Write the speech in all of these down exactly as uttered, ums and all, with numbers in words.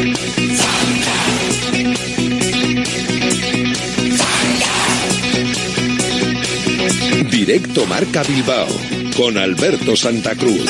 Directo Marca Bilbao con Alberto Santa Cruz.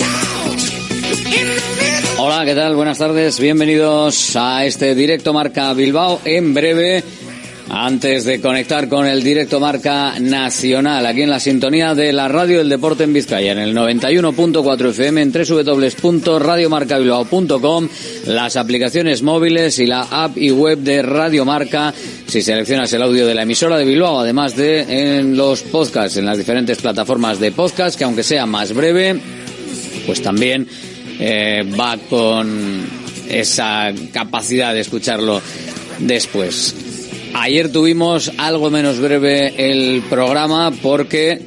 Hola, ¿qué tal? Buenas tardes, bienvenidos a este Directo Marca Bilbao. En breve, antes de conectar con el Directo Marca Nacional, aquí en la sintonía de la Radio del Deporte en Vizcaya, en el noventa y uno punto cuatro F M, en doble u doble u doble u punto radio marca bilbao punto com, las aplicaciones móviles y la app y web de Radio Marca, si seleccionas el audio de la emisora de Bilbao, además de en los podcasts, en las diferentes plataformas de podcast, que aunque sea más breve, pues también eh, va con esa capacidad de escucharlo después. Ayer tuvimos algo menos breve el programa porque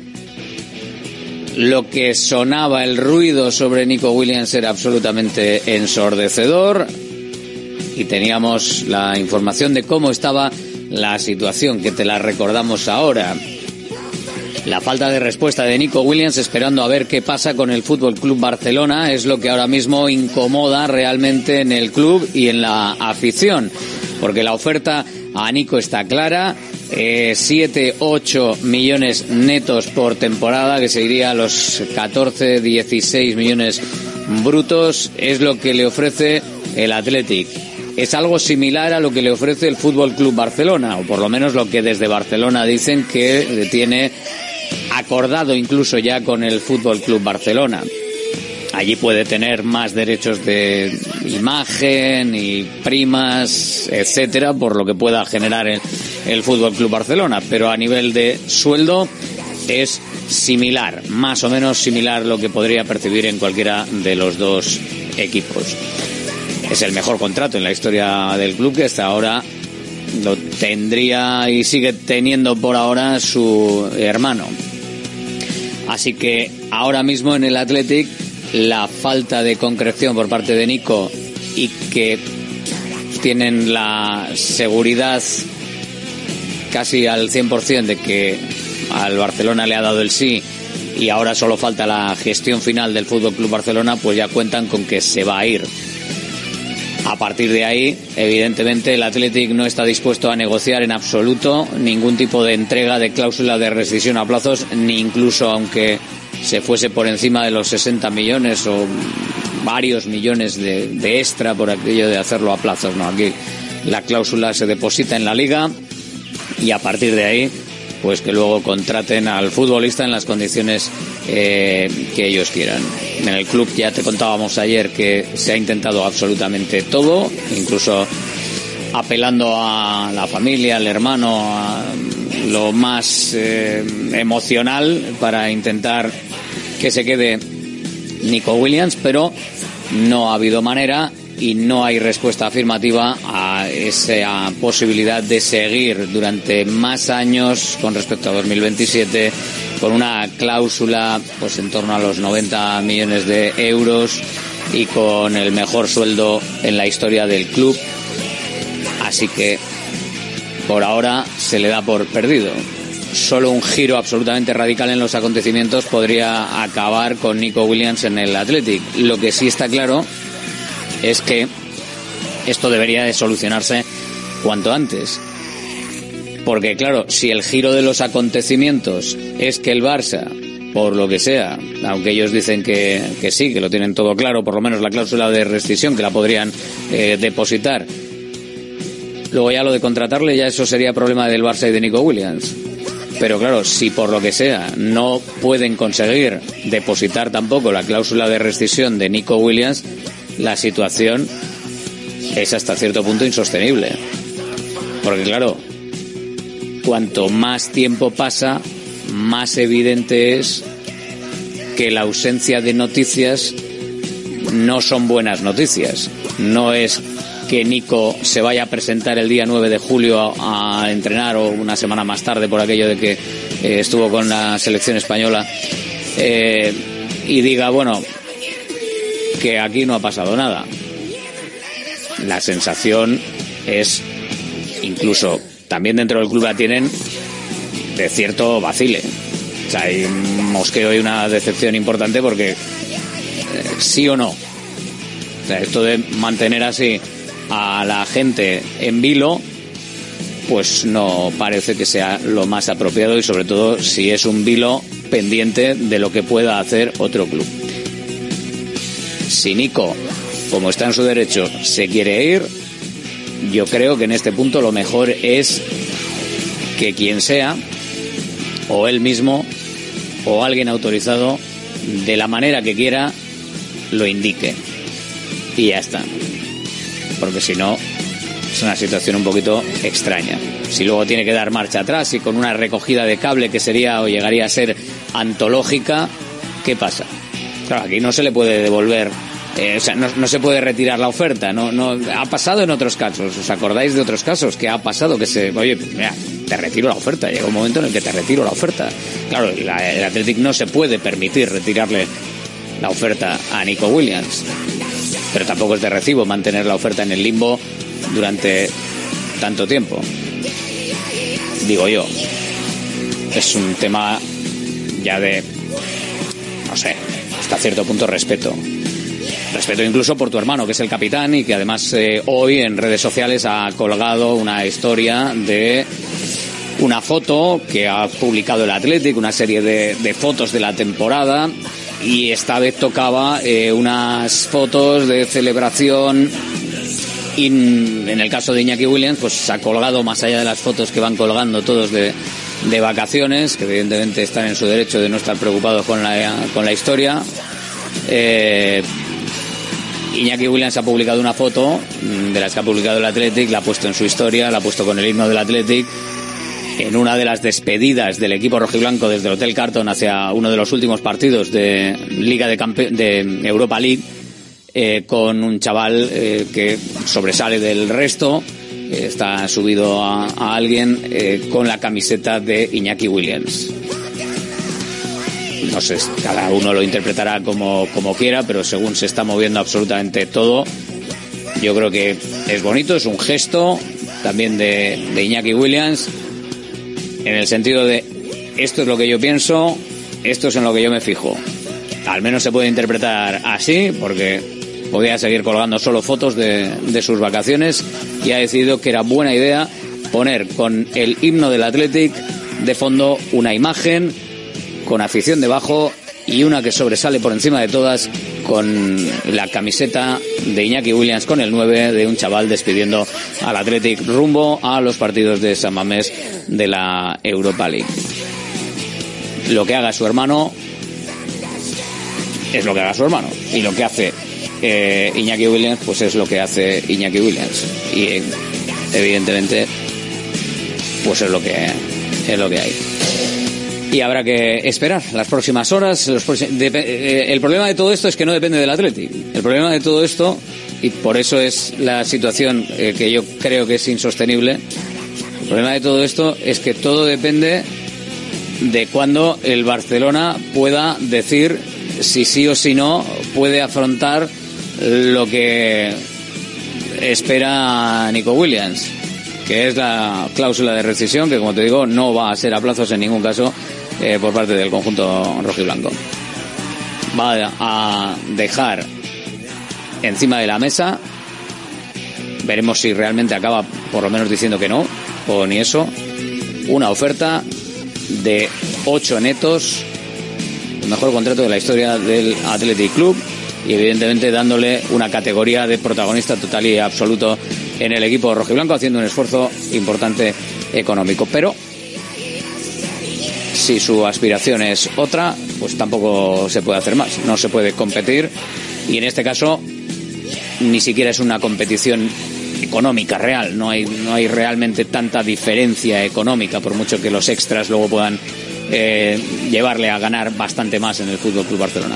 lo que sonaba, el ruido sobre Nico Williams, era absolutamente ensordecedor y teníamos la información de cómo estaba la situación, que te la recordamos ahora. La falta de respuesta de Nico Williams, esperando a ver qué pasa con el F C Barcelona, es lo que ahora mismo incomoda realmente en el club y en la afición, porque la oferta a Nico está clara, eh, siete ocho millones netos por temporada, que se iría a los catorce dieciséis millones brutos, es lo que le ofrece el Athletic. Es algo similar a lo que le ofrece el F C Barcelona, o por lo menos lo que desde Barcelona dicen que tiene acordado incluso ya con el F C Barcelona. Allí puede tener más derechos de imagen y primas, etcétera, por lo que pueda generar el, el F C Barcelona, pero a nivel de sueldo es similar, más o menos similar lo que podría percibir en cualquiera de los dos equipos. Es el mejor contrato en la historia del club, que hasta ahora lo tendría y sigue teniendo por ahora su hermano. Así que ahora mismo en el Athletic la falta de concreción por parte de Nico, y que tienen la seguridad casi al cien por ciento de que al Barcelona le ha dado el sí y ahora solo falta la gestión final del F C Barcelona, pues ya cuentan con que se va a ir. A partir de ahí, evidentemente, el Athletic no está dispuesto a negociar en absoluto ningún tipo de entrega de cláusula de rescisión a plazos, ni incluso aunque se fuese por encima de los sesenta millones o varios millones de, de extra por aquello de hacerlo a plazos. No, aquí la cláusula se deposita en la liga y a partir de ahí, pues que luego contraten al futbolista en las condiciones eh, que ellos quieran. En el club ya te contábamos ayer que se ha intentado absolutamente todo, incluso apelando a la familia, al hermano, a lo más eh, emocional para intentar que se quede Nico Williams, pero no ha habido manera y no hay respuesta afirmativa a esa posibilidad de seguir durante más años con respecto a dos mil veintisiete con una cláusula pues en torno a los noventa millones de euros y con el mejor sueldo en la historia del club. Así que por ahora se le da por perdido. Solo un giro absolutamente radical en los acontecimientos podría acabar con Nico Williams en el Athletic. Lo que sí está claro es que esto debería de solucionarse cuanto antes. Porque claro, si el giro de los acontecimientos es que el Barça, por lo que sea, aunque ellos dicen que, que sí, que lo tienen todo claro, por lo menos la cláusula de rescisión que la podrían eh, depositar, luego ya lo de contratarle, ya eso sería problema del Barça y de Nico Williams. Pero claro, si por lo que sea no pueden conseguir depositar tampoco la cláusula de rescisión de Nico Williams, la situación es hasta cierto punto insostenible. Porque claro, cuanto más tiempo pasa, más evidente es que la ausencia de noticias no son buenas noticias. No es que Nico se vaya a presentar el día nueve de julio a, a entrenar, o una semana más tarde por aquello de que eh, estuvo con la selección española, eh, y diga, bueno, que aquí no ha pasado nada. La sensación es, incluso también dentro del club la tienen, de cierto vacile. O sea, hay un mosqueo y una decepción importante porque eh, sí o no. O sea, esto de mantener así a la gente en vilo, pues no parece que sea lo más apropiado, y sobre todo si es un vilo pendiente de lo que pueda hacer otro club. Si Nico, como está en su derecho, se quiere ir, yo creo que en este punto lo mejor es que quien sea, o él mismo, o alguien autorizado, de la manera que quiera, lo indique. Y ya está. Porque si no, es una situación un poquito extraña. Si luego tiene que dar marcha atrás y con una recogida de cable que sería o llegaría a ser antológica, ¿qué pasa? Claro, aquí no se le puede devolver, eh, o sea, no, no se puede retirar la oferta. No, no ha pasado en otros casos. ¿Os acordáis de otros casos que ha pasado que se, oye, mira, te retiro la oferta? Llega un momento en el que te retiro la oferta. Claro, la, el Athletic no se puede permitir retirarle la oferta a Nico Williams, pero tampoco es de recibo mantener la oferta en el limbo durante tanto tiempo. Digo yo, es un tema ya de, no sé, hasta cierto punto respeto. Respeto incluso por tu hermano, que es el capitán, y que además eh, hoy en redes sociales ha colgado una historia de una foto que ha publicado el Athletic, una serie de, de fotos de la temporada, y esta vez tocaba eh, unas fotos de celebración. Y en el caso de Iñaki Williams, pues ha colgado, más allá de las fotos que van colgando todos de, de vacaciones, que evidentemente están en su derecho de no estar preocupados con la, con la historia, eh, Iñaki Williams ha publicado una foto de las que ha publicado el Athletic, la ha puesto en su historia, la ha puesto con el himno del Athletic, en una de las despedidas del equipo rojiblanco desde el Hotel Carlton hacia uno de los últimos partidos de Liga de, Campe- de Europa League, eh, con un chaval eh, que sobresale del resto, eh, está subido a, a alguien eh, con la camiseta de Iñaki Williams. No sé, cada uno lo interpretará como, como quiera, pero según se está moviendo absolutamente todo, yo creo que es bonito, es un gesto también de, de Iñaki Williams, en el sentido de esto es lo que yo pienso, esto es en lo que yo me fijo. Al menos se puede interpretar así, porque podía seguir colgando solo fotos de, de sus vacaciones, y ha decidido que era buena idea poner con el himno del Athletic de fondo una imagen con afición debajo y una que sobresale por encima de todas con la camiseta de Iñaki Williams con el nueve, de un chaval despidiendo al Athletic rumbo a los partidos de San Mamés de la Europa League. Lo que haga su hermano es lo que haga su hermano, y lo que hace eh, Iñaki Williams pues es lo que hace Iñaki Williams, y eh, evidentemente pues es lo que es lo que hay. Y habrá que esperar las próximas horas. Los próximos, de, eh, el problema de todo esto es que no depende del Athletic. El problema de todo esto, y por eso es la situación eh, que yo creo que es insostenible, el problema de todo esto es que todo depende de cuándo el Barcelona pueda decir si sí o si no puede afrontar lo que espera Nico Williams, que es la cláusula de rescisión, que como te digo no va a ser a plazos en ningún caso eh, por parte del conjunto rojiblanco. Va a dejar encima de la mesa, veremos si realmente acaba por lo menos diciendo que no, o ni eso, una oferta de ocho netos, el mejor contrato de la historia del Athletic Club, y evidentemente dándole una categoría de protagonista total y absoluto en el equipo rojiblanco, haciendo un esfuerzo importante económico. Pero si su aspiración es otra, pues tampoco se puede hacer más, no se puede competir, y en este caso ni siquiera es una competición económica real, no hay no hay realmente tanta diferencia económica, por mucho que los extras luego puedan eh, llevarle a ganar bastante más en el Fútbol Club Barcelona.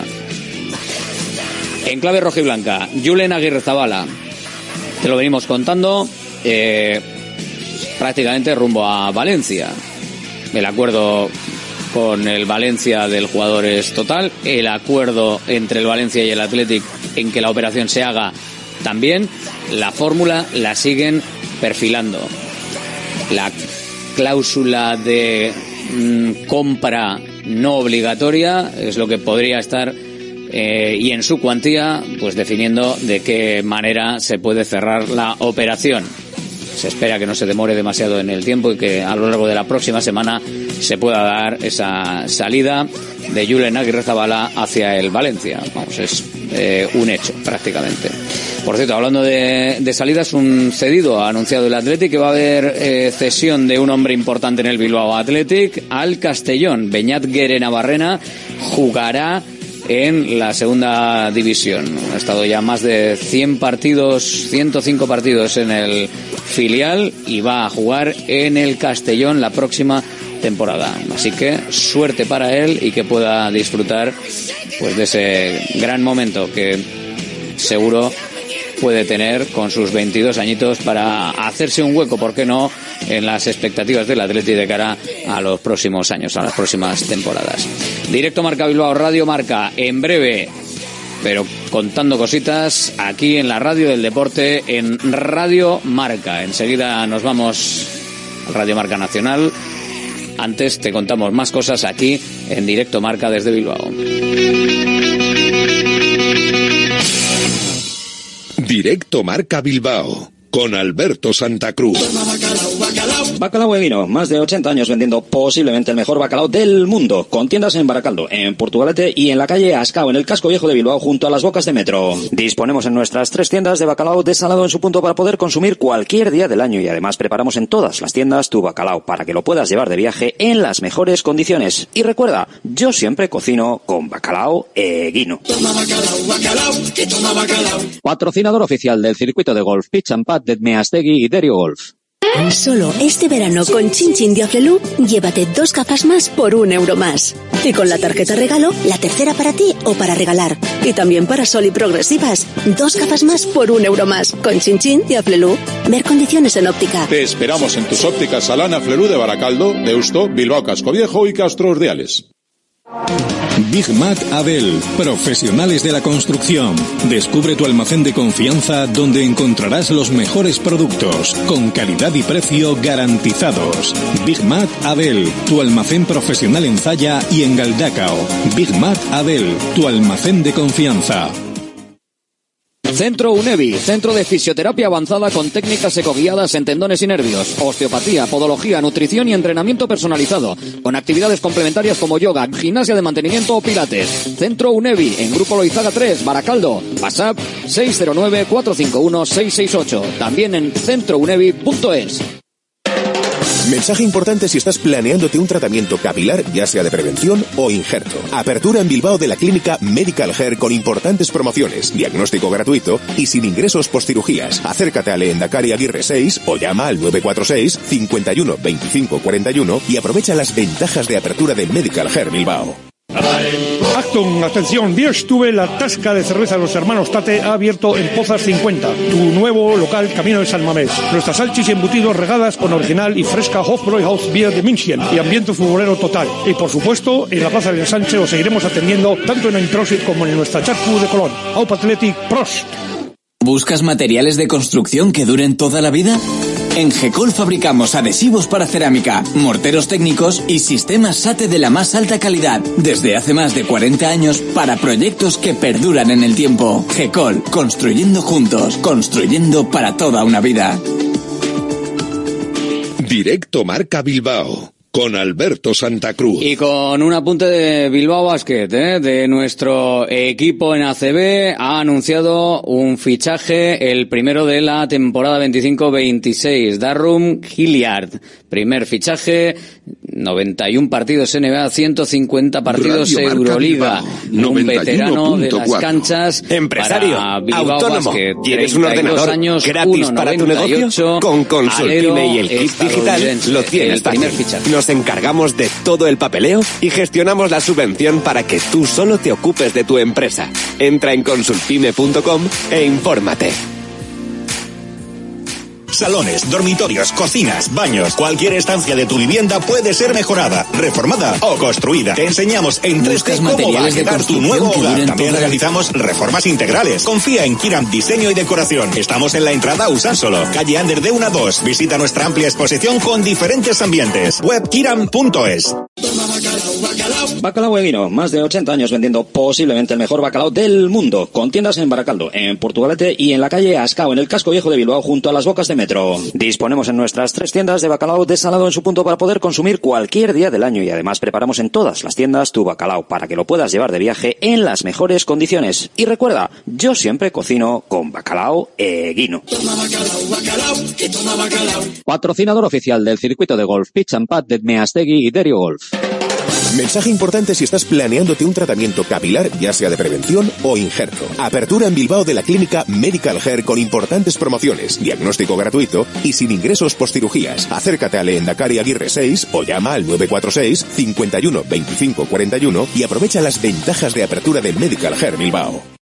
En clave rojiblanca, Julen Aguirrezabala, te lo venimos contando, eh, prácticamente rumbo a Valencia. El acuerdo con el Valencia del jugador es total, el acuerdo entre el Valencia y el Athletic en que la operación se haga también. La fórmula la siguen perfilando. La cláusula de mmm, compra no obligatoria es lo que podría estar eh, y en su cuantía, pues definiendo de qué manera se puede cerrar la operación. Se espera que no se demore demasiado en el tiempo y que a lo largo de la próxima semana se pueda dar esa salida de Julen Agirrezabala hacia el Valencia. Vamos, es eh, un hecho prácticamente. Por cierto, hablando de, de salidas, un cedido ha anunciado el Athletic que va a haber eh, cesión de un hombre importante en el Bilbao Athletic al Castellón. Beñat Guerenabarrena jugará en la segunda división. Ha estado ya más de cien partidos, ciento cinco partidos en el filial y va a jugar en el Castellón la próxima temporada. Así que suerte para él y que pueda disfrutar pues de ese gran momento que seguro puede tener con sus veintidós añitos para hacerse un hueco, ¿por qué no?, en las expectativas del Atleti de cara a los próximos años, a las próximas temporadas. Directo Marca Bilbao, Radio Marca, en breve, pero contando cositas aquí en la radio del deporte, en Radio Marca. Enseguida nos vamos al Radio Marca Nacional. Antes te contamos más cosas aquí en Directo Marca desde Bilbao. Directo Marca Bilbao, con Alberto Santa Cruz. Bacalao Eguino, más de ochenta años vendiendo posiblemente el mejor bacalao del mundo, con tiendas en Baracaldo, en Portugalete y en la calle Ascao, en el casco viejo de Bilbao, junto a las bocas de metro. Disponemos en nuestras tres tiendas de bacalao desalado en su punto para poder consumir cualquier día del año, y además preparamos en todas las tiendas tu bacalao para que lo puedas llevar de viaje en las mejores condiciones. Y recuerda, yo siempre cocino con Bacalao Eguino. Toma bacalao, bacalao, que toma bacalao. Patrocinador oficial del circuito de golf Pitch and Putt de Meastegui y Derio Golf. Solo este verano con Chin Chin de Aflelu, llévate dos gafas más por un euro más. Y con la tarjeta regalo, la tercera para ti o para regalar. Y también para Sol y Progresivas, dos gafas más por un euro más. Con Chin Chin de Aflelu. Ver condiciones en óptica. Te esperamos en tus ópticas Salana Aflelu de Baracaldo, Deusto, Bilbao Casco Viejo y Castro Urdiales. Big Mac Abel, profesionales de la construcción. Descubre tu almacén de confianza donde encontrarás los mejores productos, con calidad y precio garantizados. Big Mac Abel, tu almacén profesional en Zalla y en Galdacao. Big Mac Abel, tu almacén de confianza. Centro UNEVI, centro de fisioterapia avanzada con técnicas ecoguiadas en tendones y nervios, osteopatía, podología, nutrición y entrenamiento personalizado, con actividades complementarias como yoga, gimnasia de mantenimiento o pilates. Centro UNEVI, en Grupo Loizaga tres, Baracaldo. WhatsApp seis cero nueve, cuatro cinco uno, seis seis ocho. También en centro unevi punto es. Mensaje importante si estás planeándote un tratamiento capilar, ya sea de prevención o injerto. Apertura en Bilbao de la clínica Medical Hair con importantes promociones, diagnóstico gratuito y sin ingresos postcirugías. Acércate a Lehendakari Aguirre seis o llama al nueve cuatro seis, cinco uno, veinticinco cuarenta y uno y aprovecha las ventajas de apertura de Medical Hair Bilbao. Acton, atención, yo estuve, la tasca de cerveza de los hermanos Tate ha abierto en Pozas cincuenta, tu nuevo local camino de San Mamés. Nuestras salchis y embutidos regadas con original y fresca Hofbräuhaus Bier de München y ambiente futbolero total. Y por supuesto, en la Plaza del Sánchez os seguiremos atendiendo tanto en Introsit como en nuestra Charcu de Colón. Aup Athletic, Prost. ¿Buscas materiales de construcción que duren toda la vida? En Gecol fabricamos adhesivos para cerámica, morteros técnicos y sistemas SATE de la más alta calidad, desde hace más de cuarenta años para proyectos que perduran en el tiempo. Gecol, construyendo juntos, construyendo para toda una vida. Directo Marca Bilbao, con Alberto Santa Cruz. Y con un apunte de Bilbao Basket, ¿eh? de nuestro equipo en A C B, ha anunciado un fichaje, el primero de la temporada veinticinco veintiséis, Darrum Hilliard. Primer fichaje, noventa y uno partidos N B A, ciento cincuenta partidos Radio Euroliga. Bilbao, un veterano de las canchas. Empresario, para Bilbao autónomo. Basket. ¿Quieres un ordenador años, gratis para tu negocio? Con Consultime y el kit digital lo tienes fácil. Nos encargamos de todo el papeleo y gestionamos la subvención para que tú solo te ocupes de tu empresa. Entra en consultime punto com e infórmate. Salones, dormitorios, cocinas, baños, cualquier estancia de tu vivienda puede ser mejorada, reformada o construida. Te enseñamos en tres D cómo va a quedar tu nuevo hogar. También realizamos reformas integrales. Confía en Kiram Diseño y Decoración. Estamos en la entrada Usánsolo, calle Ander de uno a dos. Visita nuestra amplia exposición con diferentes ambientes. Web kiram punto es. Bacalao Eguino, más de ochenta años vendiendo posiblemente el mejor bacalao del mundo, con tiendas en Baracaldo, en Portugalete y en la calle Ascao, en el casco viejo de Bilbao, junto a las bocas de metro. Disponemos en nuestras tres tiendas de bacalao desalado en su punto para poder consumir cualquier día del año, y además preparamos en todas las tiendas tu bacalao para que lo puedas llevar de viaje en las mejores condiciones. Y recuerda, yo siempre cocino con Bacalao Eguino. Toma bacalao, bacalao, que toma bacalao. Patrocinador oficial del circuito de golf Pitch and Pad de Meastegui y Derio Golf. Mensaje importante si estás planeándote un tratamiento capilar, ya sea de prevención o injerto. Apertura en Bilbao de la clínica Medical Hair con importantes promociones, diagnóstico gratuito y sin ingresos postcirugías. Acércate al Endacari Aguirre seis o llama al nueve cuatro seis, cinco uno, veinticinco cuarenta y uno y aprovecha las ventajas de apertura de Medical Hair Bilbao.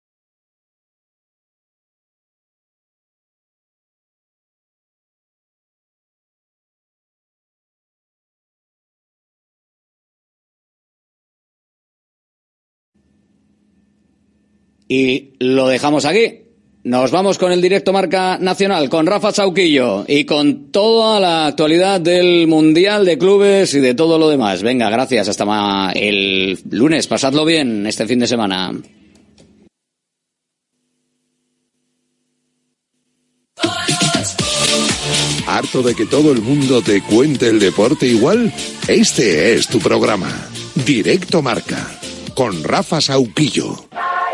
Y lo dejamos aquí. Nos vamos con el directo Marca Nacional, con Rafa Chauquillo y con toda la actualidad del Mundial de Clubes y de todo lo demás. Venga, gracias. Hasta ma- el lunes. Pasadlo bien este fin de semana. ¿Harto de que todo el mundo te cuente el deporte igual? Este es tu programa. Directo Marca, con Rafa Sauquillo.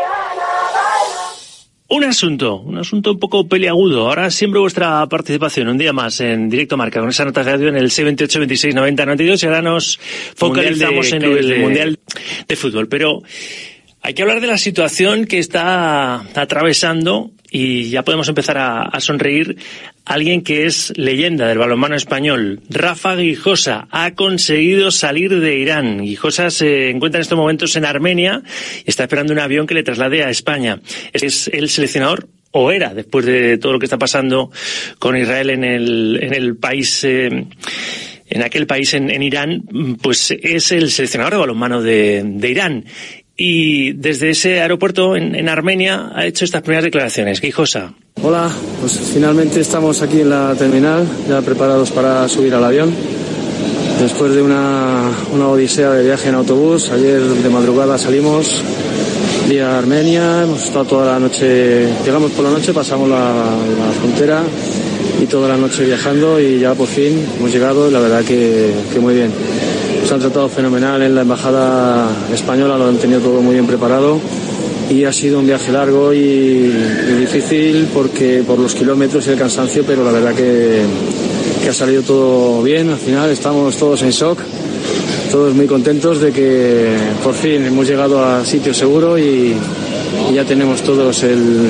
Un asunto, un asunto un poco peliagudo. Ahora siempre vuestra participación, un día más en Directo Marca, con esa nota de radio en el seis veintiocho, veintiséis, noventa, noventa y dos, y ahora nos focalizamos en el de... Mundial de Fútbol. Pero hay que hablar de la situación que está atravesando, y ya podemos empezar a, a sonreír, alguien que es leyenda del balonmano español. Rafa Guijosa ha conseguido salir de Irán. Guijosa se encuentra en estos momentos en Armenia y está esperando un avión que le traslade a España. Es el seleccionador, o era, después de todo lo que está pasando con Israel en el, en el país... Eh, en aquel país, en, en Irán, pues es el seleccionador de balonmano de, de Irán. Y desde ese aeropuerto en, en Armenia ha hecho estas primeras declaraciones. Guijosa. Hola, pues finalmente estamos aquí en la terminal, ya preparados para subir al avión. Después de una, una odisea de viaje en autobús, ayer de madrugada salimos vía Armenia, hemos estado toda la noche, llegamos por la noche, pasamos la, la frontera y toda la noche viajando, y ya por fin hemos llegado, y la verdad que, que muy bien. Nos han tratado fenomenal en la embajada española, lo han tenido todo muy bien preparado, y ha sido un viaje largo y, y difícil porque por los kilómetros y el cansancio, pero la verdad que, que ha salido todo bien. Al final estamos todos en shock, todos muy contentos de que por fin hemos llegado a sitio seguro y, y ya tenemos todos el,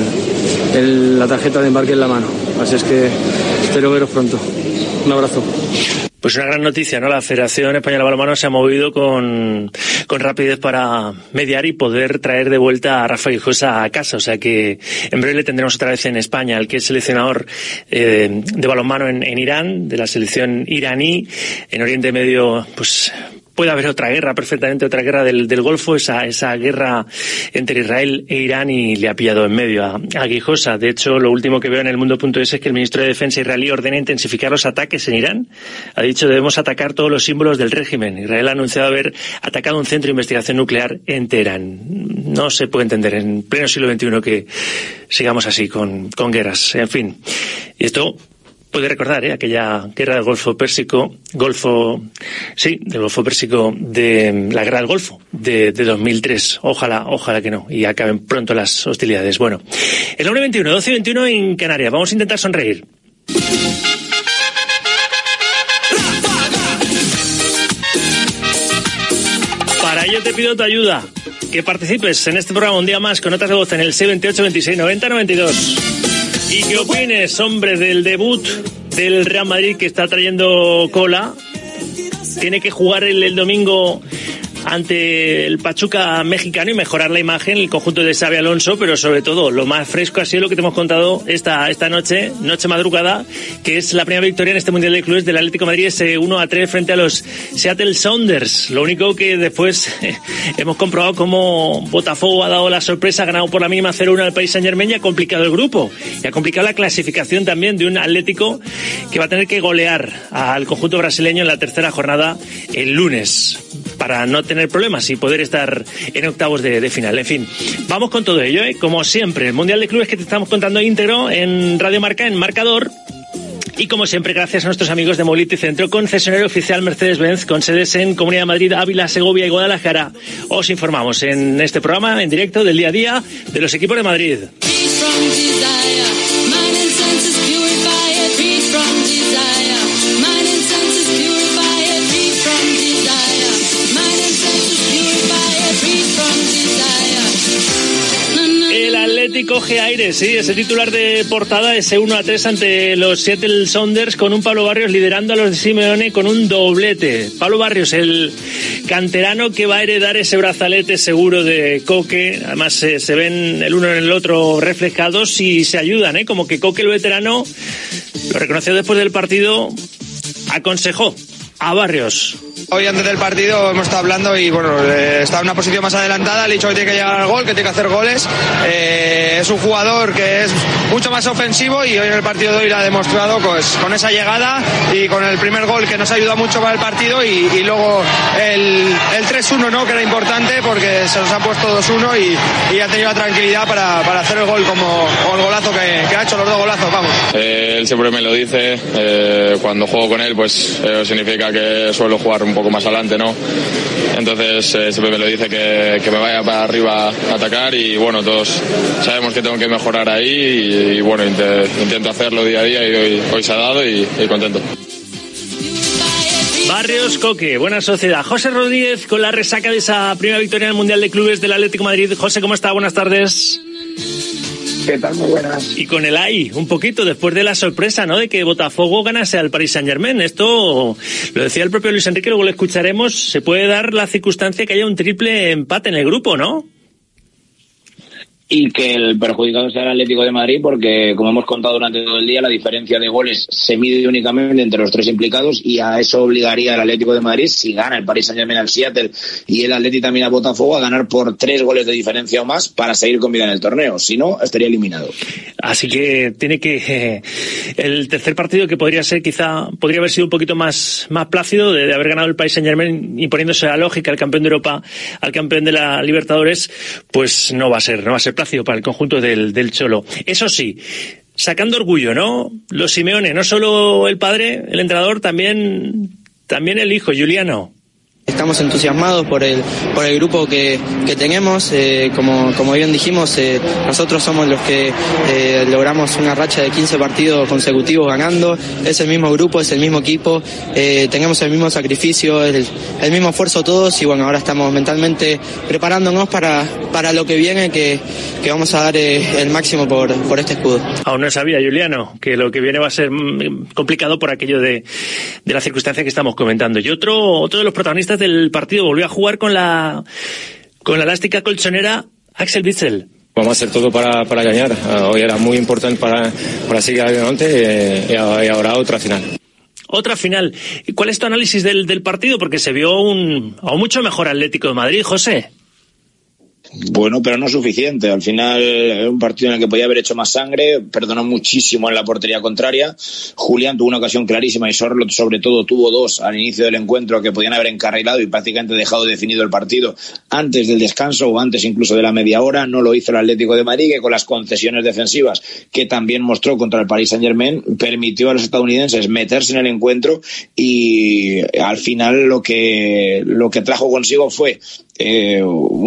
el, la tarjeta de embarque en la mano. Así es que espero veros pronto. Un abrazo. Pues una gran noticia, ¿no? La Federación Española de Balonmano se ha movido con, con rapidez para mediar y poder traer de vuelta a Rafa Guijosa a casa. O sea que en breve le tendremos otra vez en España, al que es seleccionador eh, de balonmano en, en Irán, de la selección iraní. En Oriente Medio, pues puede haber otra guerra, perfectamente otra guerra del, del Golfo, esa, esa guerra entre Israel e Irán, y le ha pillado en medio a, a Guijosa. De hecho, lo último que veo en el mundo punto es es que el ministro de Defensa israelí ordena intensificar los ataques en Irán. Ha dicho, debemos atacar todos los símbolos del régimen. Israel ha anunciado haber atacado un centro de investigación nuclear en Teherán. No se puede entender en pleno siglo veintiuno que sigamos así con, con guerras. En fin, y esto puede recordar, ¿eh? Aquella guerra del Golfo Pérsico, Golfo, sí, del Golfo Pérsico, de la guerra del Golfo de, de dos mil tres. Ojalá, ojalá que no, y acaben pronto las hostilidades. Bueno, el nueve veintiuno, doce y veintiuno en Canarias. Vamos a intentar sonreír. Para ello te pido tu ayuda, que participes en este programa un día más con notas de voz en el seis veintiocho, veintiséis, noventa, noventa y dos. ¿Y qué opines, hombre, del debut del Real Madrid, que está trayendo cola? Tiene que jugar el, el domingo ante el Pachuca mexicano y mejorar la imagen, el conjunto de Xabi Alonso, pero sobre todo lo más fresco ha sido lo que te hemos contado esta esta noche, noche madrugada, que es la primera victoria en este Mundial de Clubes del Atlético de Madrid, ese uno a tres frente a los Seattle Sounders. Lo único que después eh, hemos comprobado cómo Botafogo ha dado la sorpresa, ha ganado por la mínima cero uno al Paris Saint-Germain y ha complicado el grupo, y ha complicado la clasificación también de un Atlético que va a tener que golear al conjunto brasileño en la tercera jornada el lunes. para no tener problemas y poder estar en octavos de, de final. En fin, vamos con todo ello, ¿eh? Como siempre, el Mundial de Clubes que te estamos contando íntegro en Radio Marca, en Marcador. Y como siempre, gracias a nuestros amigos de Mobility Centro, concesionario oficial Mercedes-Benz, con sedes en Comunidad de Madrid, Ávila, Segovia y Guadalajara. Os informamos en este programa, en directo, del día a día de los equipos de Madrid. El Atlético coge aire, sí, ese titular de portada, ese uno a tres ante los Seattle Sounders, con un Pablo Barrios liderando a los de Simeone con un doblete. Pablo Barrios, el canterano que va a heredar ese brazalete seguro de Coque. Además eh, se ven el uno en el otro reflejados y se ayudan, ¿eh? Como que Coque, el veterano, lo reconoció después del partido, aconsejó a Barrios. Hoy antes del partido hemos estado hablando y bueno, eh, está en una posición más adelantada, le he dicho que tiene que llegar al gol, que tiene que hacer goles. Eh, es un jugador que es mucho más ofensivo y hoy en el partido de hoy lo ha demostrado pues, con esa llegada y con el primer gol que nos ayuda mucho para el partido y, y luego el, el tres uno, ¿no? Que era importante porque se nos ha puesto dos uno y, y ha tenido la tranquilidad para, para hacer el gol como o el golazo que, que ha hecho, los dos golazos, vamos. Eh, él siempre me lo dice, eh, cuando juego con él pues eh, significa que suelo jugar un poco más adelante, ¿no? Entonces eh, siempre me lo dice que, que me vaya para arriba a atacar y bueno, todos sabemos que tengo que mejorar ahí y, y bueno, int- intento hacerlo día a día y hoy, hoy se ha dado y, y contento. Barrios, Coque, buena sociedad. José Rodríguez con la resaca de esa primera victoria en el Mundial de Clubes del Atlético de Madrid. José, ¿cómo está? Buenas tardes. ¿Qué tal? Muy buenas. Y con el ahí, un poquito, después de la sorpresa, ¿no?, de que Botafogo ganase al Paris Saint-Germain. Esto, lo decía el propio Luis Enrique, luego lo escucharemos, se puede dar la circunstancia que haya un triple empate en el grupo, ¿no? Y que el perjudicado sea el Atlético de Madrid porque, como hemos contado durante todo el día, la diferencia de goles se mide únicamente entre los tres implicados y a eso obligaría al Atlético de Madrid, si gana el Paris Saint-Germain al Seattle y el Atlético también a Botafogo, a ganar por tres goles de diferencia o más para seguir con vida en el torneo. Si no, estaría eliminado. Así que tiene que... Eh, el tercer partido, que podría ser quizá, podría haber sido un poquito más, más plácido, de, de haber ganado el Paris Saint-Germain imponiéndose la lógica al campeón de Europa, al campeón de la Libertadores, pues no va a ser, no va a ser plácido para el conjunto del, del Cholo. Eso sí, sacando orgullo, ¿no? Los Simeone, no solo el padre, el entrenador, también, también el hijo, Juliano. Estamos entusiasmados por el por el grupo que, que tenemos, eh, como, como bien dijimos, eh, nosotros somos los que eh, logramos una racha de quince partidos consecutivos ganando, es el mismo grupo, es el mismo equipo, eh, tenemos el mismo sacrificio, el, el mismo esfuerzo todos y bueno, ahora estamos mentalmente preparándonos para, para lo que viene, que, que vamos a dar eh, el máximo por, por este escudo. Aún no sabía, Juliano, que lo que viene va a ser complicado por aquello de, de la circunstancia que estamos comentando. Y otro, otro de los protagonistas del partido volvió a jugar con la con la elástica colchonera Axel Witsel. Vamos a hacer todo para, para ganar. Uh, hoy era muy importante para, para seguir adelante eh, y ahora otra final. Otra final. ¿Cuál es tu análisis del, del partido? Porque se vio un, a un mucho mejor Atlético de Madrid, José. Bueno, pero no suficiente. Al final, es un partido en el que podía haber hecho más sangre, perdonó muchísimo en la portería contraria. Julián tuvo una ocasión clarísima y Sorlot, sobre todo, tuvo dos al inicio del encuentro que podían haber encarrilado y prácticamente dejado definido el partido antes del descanso o antes incluso de la media hora. No lo hizo el Atlético de Madrid, que con las concesiones defensivas que también mostró contra el Paris Saint-Germain, permitió a los estadounidenses meterse en el encuentro y al final lo que, lo que trajo consigo fue Eh,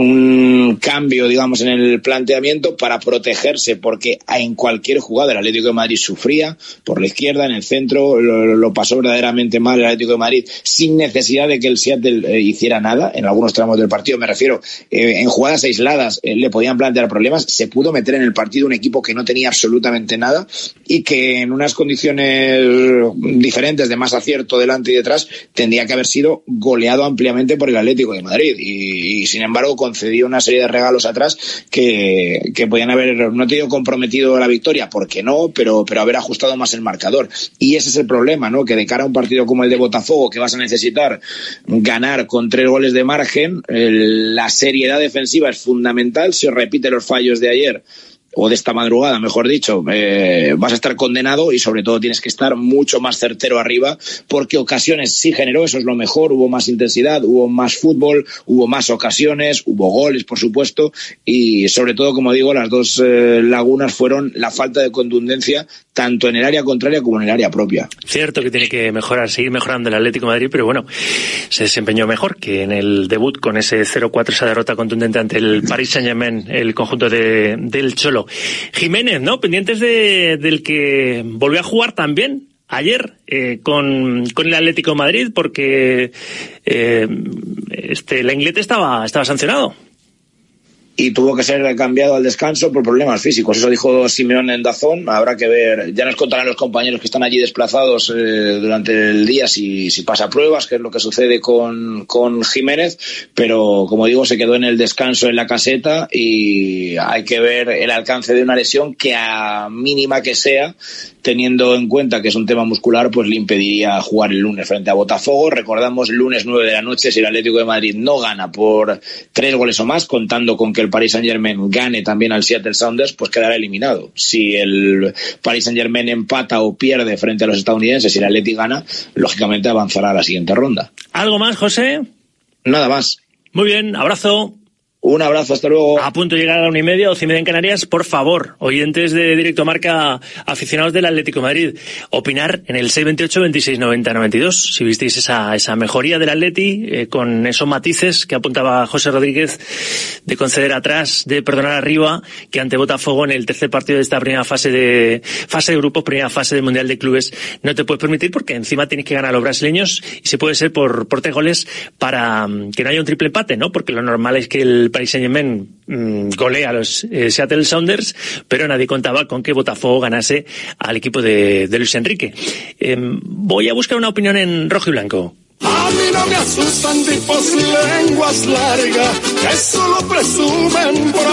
un cambio, digamos, en el planteamiento para protegerse, porque en cualquier jugada el Atlético de Madrid sufría por la izquierda, en el centro, lo, lo pasó verdaderamente mal el Atlético de Madrid sin necesidad de que el Seattle eh, hiciera nada. En algunos tramos del partido, me refiero, eh, en jugadas aisladas eh, le podían plantear problemas. Se pudo meter en el partido un equipo que no tenía absolutamente nada y que en unas condiciones diferentes de más acierto delante y detrás tendría que haber sido goleado ampliamente por el Atlético de Madrid y y sin embargo concedió una serie de regalos atrás que, que podían haber, no te digo comprometido la victoria, porque no, pero, pero haber ajustado más el marcador. Y ese es el problema, ¿no? Que de cara a un partido como el de Botafogo, que vas a necesitar ganar con tres goles de margen, el, la seriedad defensiva es fundamental. Si os repite los fallos de ayer, o de esta madrugada, mejor dicho, eh, vas a estar condenado y sobre todo tienes que estar mucho más certero arriba, porque ocasiones sí generó, eso es lo mejor, hubo más intensidad, hubo más fútbol, hubo más ocasiones, hubo goles, por supuesto, y sobre todo, como digo, las dos eh, lagunas fueron la falta de contundencia tanto en el área contraria como en el área propia. Cierto que tiene que mejorar, seguir mejorando el Atlético de Madrid, pero bueno, se desempeñó mejor que en el debut con ese cero cuatro, esa derrota contundente ante el Paris Saint-Germain, el conjunto de, del Cholo. Jiménez, ¿no? Pendientes de, del que volvió a jugar también ayer eh, con, con el Atlético de Madrid, porque eh, este Lenglet estaba, estaba sancionado. Y tuvo que ser cambiado al descanso por problemas físicos. Eso dijo Simeone en Dazón. Habrá que ver, ya nos contarán los compañeros que están allí desplazados eh, durante el día si, si pasa pruebas, que es lo que sucede con, con Jiménez, pero como digo, se quedó en el descanso en la caseta y hay que ver el alcance de una lesión que, a mínima que sea, teniendo en cuenta que es un tema muscular, pues le impediría jugar el lunes frente a Botafogo. Recordamos, lunes nueve de la noche, si el Atlético de Madrid no gana por tres goles o más, contando con que el Paris Saint-Germain gane también al Seattle Sounders, pues quedará eliminado. Si el Paris Saint-Germain empata o pierde frente a los estadounidenses y el Atlético gana, lógicamente avanzará a la siguiente ronda. ¿Algo más, José? Nada más. Muy bien, abrazo. Un abrazo, hasta luego. A punto de llegar a la una y media, doce y media en Canarias. Por favor, oyentes de Directo Marca, aficionados del Atlético de Madrid, opinar en el seis veintiocho, veintiséis noventa, noventa y dos. Si visteis esa, esa mejoría del Atleti, eh, con esos matices que apuntaba José Rodríguez, de conceder atrás, de perdonar arriba, que ante Botafogo en el tercer partido de esta primera fase de, fase de grupos, primera fase del Mundial de Clubes, no te puedes permitir, porque encima tienes que ganar a los brasileños, y si puede ser por, por tres goles, para um, que no haya un triple empate, ¿no? Porque lo normal es que el Paris Saint-Germain mmm, golea a los eh, Seattle Sounders, pero nadie contaba con que Botafogo ganase al equipo de, de Luis Enrique. Eh, voy a buscar una opinión en rojo y blanco. A mí no me asustan tipos lenguas largas que solo presumen por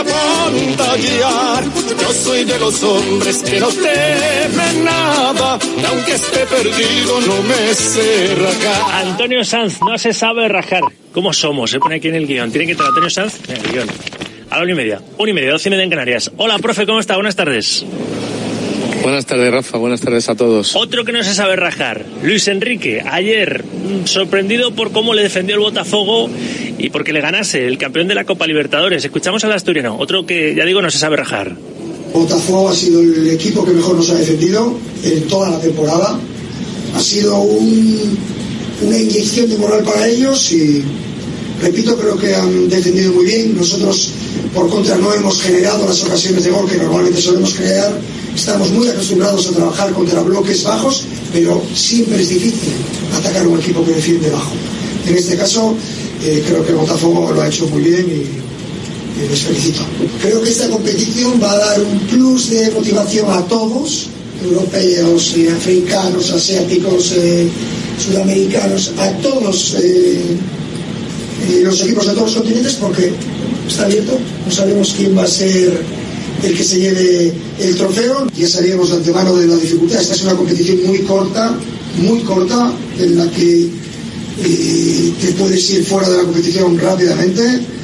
apantallar. Yo soy de los hombres que no temen nada, y aunque esté perdido no me sé rajar. Antonio Sanz no se sabe rajar. ¿Cómo somos? Se pone aquí en el guión. Tiene que entrar Antonio Sanz en el guión. A la una y media. Una y media, doce y media en Canarias. Hola, profe, ¿cómo está? Buenas tardes. Buenas tardes, Rafa. Buenas tardes a todos. Otro que no se sabe rajar, Luis Enrique. Ayer, sorprendido por cómo le defendió el Botafogo y porque le ganase el campeón de la Copa Libertadores. Escuchamos al asturiano. Otro que, ya digo, no se sabe rajar. Botafogo ha sido el equipo que mejor nos ha defendido en toda la temporada. Ha sido un, una inyección de moral para ellos y, repito, creo que han defendido muy bien. Nosotros, por contra, no hemos generado las ocasiones de gol que normalmente solemos crear. Estamos muy acostumbrados a trabajar contra bloques bajos, pero siempre es difícil atacar un equipo que defiende bajo. En este caso, eh, creo que Botafogo lo ha hecho muy bien y, y les felicito. Creo que esta competición va a dar un plus de motivación a todos, europeos, eh, africanos, asiáticos, eh, sudamericanos, a todos eh, eh, los equipos de todos los continentes, porque está abierto, no sabemos quién va a ser el que se lleve el trofeo. Ya sabíamos de antemano de la dificultad. Esta es una competición muy corta, muy corta, en la que eh, te puedes ir fuera de la competición rápidamente.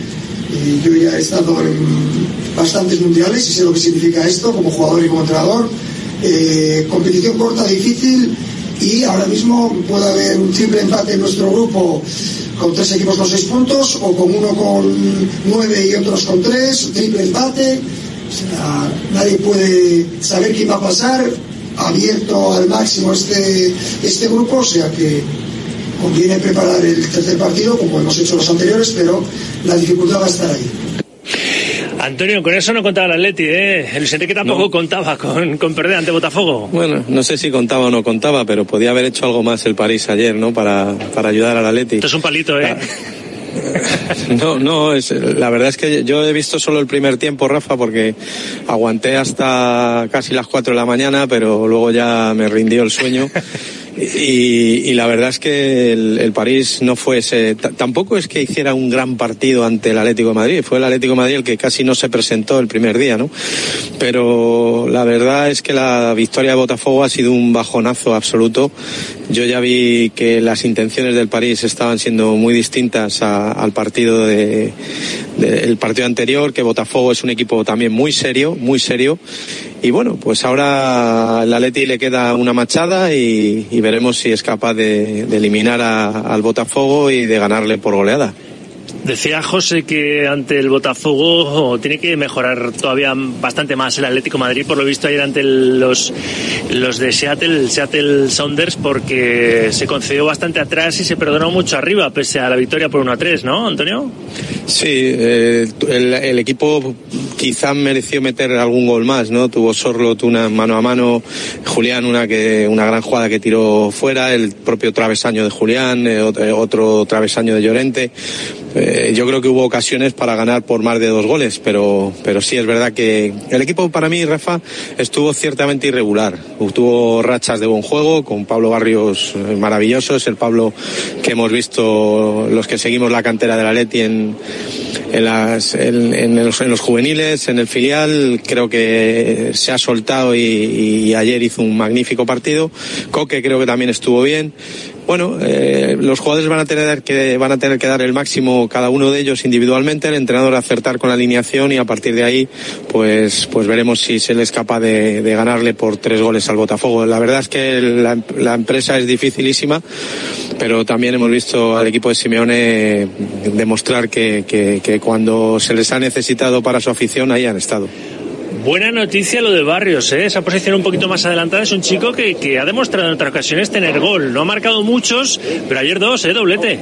Eh, yo ya he estado en bastantes mundiales y sé lo que significa esto como jugador y como entrenador. Eh, competición corta, difícil, y ahora mismo puede haber un triple empate en nuestro grupo con tres equipos con seis puntos, o con uno con nueve y otros con tres, triple empate. O sea, nadie puede saber quién va a pasar. Abierto al máximo este, este grupo, o sea que conviene preparar el tercer partido como hemos hecho los anteriores, pero la dificultad va a estar ahí. Antonio, con eso no contaba el Atleti, ¿eh? Luis Enrique tampoco no contaba con, con perder ante Botafogo. Bueno, no sé si contaba o no contaba, pero podía haber hecho algo más el París ayer, ¿no? Para, para ayudar al Atleti. Esto es un palito, ¿eh? No, no, es, la verdad es que yo he visto solo el primer tiempo, Rafa, porque aguanté hasta casi las cuatro de la mañana, pero luego ya me rindió el sueño Y, y la verdad es que el, el París no fue ese, t- tampoco es que hiciera un gran partido ante el Atlético de Madrid, fue el Atlético de Madrid el que casi no se presentó el primer día, ¿no? Pero la verdad es que la victoria de Botafogo ha sido un bajonazo absoluto. Yo ya vi que las intenciones del París estaban siendo muy distintas a, al partido de, de, el partido anterior, que Botafogo es un equipo también muy serio, muy serio. Y bueno, pues ahora al Atleti le queda una machada y, y veremos si es capaz de, de eliminar a, al Botafogo y de ganarle por goleada. Decía José que ante el Botafogo tiene que mejorar todavía bastante más el Atlético de Madrid, por lo visto ayer ante los, los de Seattle, el Seattle Sounders, porque se concedió bastante atrás y se perdonó mucho arriba, pese a la victoria por uno a tres, ¿no, Antonio? Sí, eh, el, el equipo quizá mereció meter algún gol más, ¿no? Tuvo Sorlot una mano a mano, Julián una que una gran jugada que tiró fuera, el propio travesaño de Julián, eh, otro travesaño de Llorente. Eh, yo creo que hubo ocasiones para ganar por más de dos goles, pero, pero sí es verdad que el equipo para mí, Rafa, estuvo ciertamente irregular. Tuvo rachas de buen juego, con Pablo Barrios eh, maravilloso, es el Pablo que hemos visto los que seguimos la cantera del Atleti en, en, las, en, en, los, en los juveniles, en el filial, creo que se ha soltado y, y ayer hizo un magnífico partido. Coque creo que también estuvo bien. Bueno, eh, los jugadores van a tener que van a tener que dar el máximo cada uno de ellos individualmente, el entrenador acertar con la alineación y a partir de ahí pues pues veremos si se les es capaz de, de ganarle por tres goles al Botafogo. La verdad es que la, la empresa es dificilísima, pero también hemos visto al equipo de Simeone demostrar que, que, que cuando se les ha necesitado para su afición ahí han estado. Buena noticia lo de Barrios, ¿eh? Esa posición un poquito más adelantada. Es un chico que, que ha demostrado en otras ocasiones tener gol. No ha marcado muchos, pero ayer dos, ¿eh? Doblete.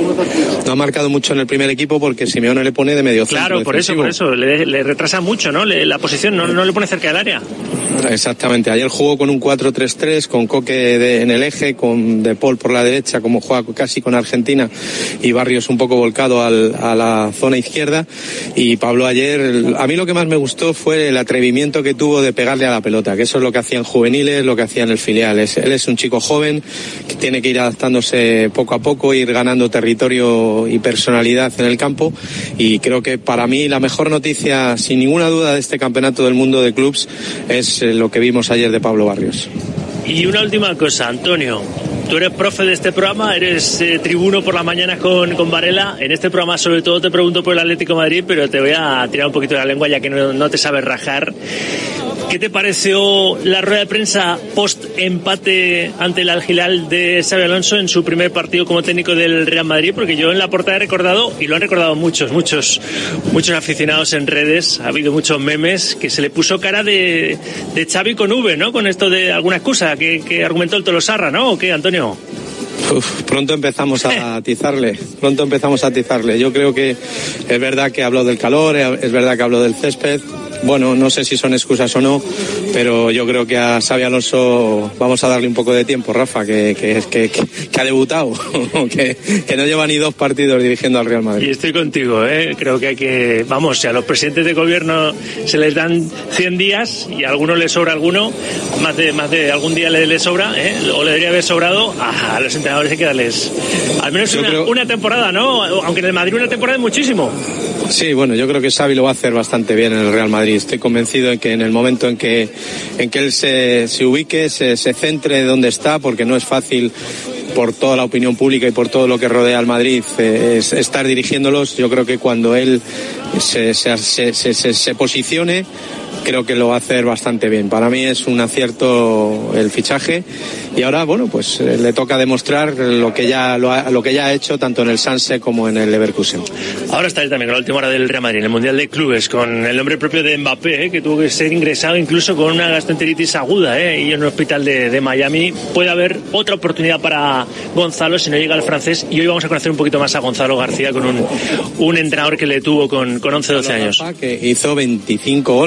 No ha marcado mucho en el primer equipo porque Simeone le pone de medio centro. Claro, por eso, por eso. Le, le retrasa mucho, ¿no? Le, la posición no, no le pone cerca del área. Exactamente. Ayer jugó con un cuatro tres tres, con Coque de, en el eje, con De Paul por la derecha, como juega casi con Argentina, y Barrios un poco volcado al, a la zona izquierda. Y Pablo ayer, a mí lo que más me gustó fue el atrevimiento que tuvo de pegarle a la pelota, que eso es lo que hacían juveniles, lo que hacía en el filial. Es, él es un chico joven que tiene que ir adaptándose poco a poco, ir ganando territorio y personalidad en el campo, y creo que para mí la mejor noticia, sin ninguna duda, de este campeonato del mundo de clubs es lo que vimos ayer de Pablo Barrios. Y una última cosa, Antonio. Tú eres profe de este programa, eres eh, tribuno por las mañanas con, con Varela. En este programa sobre todo te pregunto por el Atlético de Madrid, pero te voy a tirar un poquito de la lengua ya que no, no te sabes rajar. ¿Qué te pareció la rueda de prensa post-empate ante el Al Hilal de Xabi Alonso en su primer partido como técnico del Real Madrid? Porque yo en la portada he recordado, y lo han recordado muchos, muchos, muchos aficionados en redes, ha habido muchos memes, que se le puso cara de, de Xavi con V, ¿no? Con esto de alguna excusa que, que argumentó el Tolosarra, ¿no? ¿O qué, Antonio? Uf, pronto empezamos a atizarle, pronto empezamos a atizarle. Yo creo que es verdad que habló del calor, es verdad que habló del césped. Bueno, no sé si son excusas o no, pero yo creo que a Xabi Alonso vamos a darle un poco de tiempo, Rafa, que, que, que, que ha debutado, que, que no lleva ni dos partidos dirigiendo al Real Madrid. Y estoy contigo, ¿eh? Creo que hay que, vamos, si a los presidentes de gobierno se les dan cien días y a algunos les sobra alguno, más de más de algún día les, les sobra, ¿eh? O le debería haber sobrado, a, a los entrenadores hay que darles al menos una, creo... una temporada, ¿no? Aunque en el Madrid una temporada es muchísimo. Sí, bueno, yo creo que Xavi lo va a hacer bastante bien en el Real Madrid. Estoy convencido de que en el momento en que en que él se, se ubique, se, se centre donde está, porque no es fácil por toda la opinión pública y por todo lo que rodea al Madrid eh, es, estar dirigiéndolos. Yo creo que cuando él se, se, se, se, se, se posicione, creo que lo va a hacer bastante bien. Para mí es un acierto el fichaje y ahora, bueno, pues eh, le toca demostrar lo que ya lo, ha, lo que ya ha hecho tanto en el Sanse como en el Leverkusen. Ahora está también con la última hora del Real Madrid en el Mundial de Clubes, con el nombre propio de Mbappé, eh, que tuvo que ser ingresado incluso con una gastroenteritis aguda, eh, y en un hospital de, de Miami. Puede haber otra oportunidad para Gonzalo si no llega el francés, y hoy vamos a conocer un poquito más a Gonzalo García con un, un entrenador que le tuvo con, con once doce años. Que hizo veinticinco goles, creo. Correcto,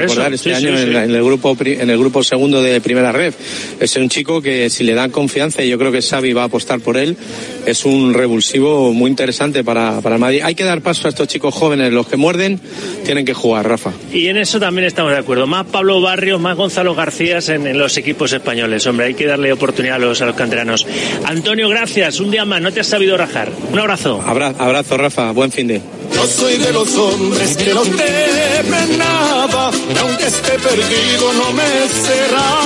recordar, eso. este sí, año sí, en, sí. en el grupo en el grupo segundo de Primera Red. Es un chico que si le dan confianza, y yo creo que Xavi va a apostar por él, es un revulsivo muy interesante para, para el Madrid. Hay que dar paso a estos chicos jóvenes, los que muerden tienen que jugar, Rafa. Y en eso también estamos de acuerdo. Más Pablo Barrios, más Gonzalo García en, en los equipos españoles. Hombre, hay que darle oportunidad a los, a los canteranos. Antonio, gracias. Un día más, no te has sabido rajar. Un abrazo. Abra, abrazo, Rafa. Buen fin de. Yo soy de los hombres que no temen nada, y aunque esté perdido no me será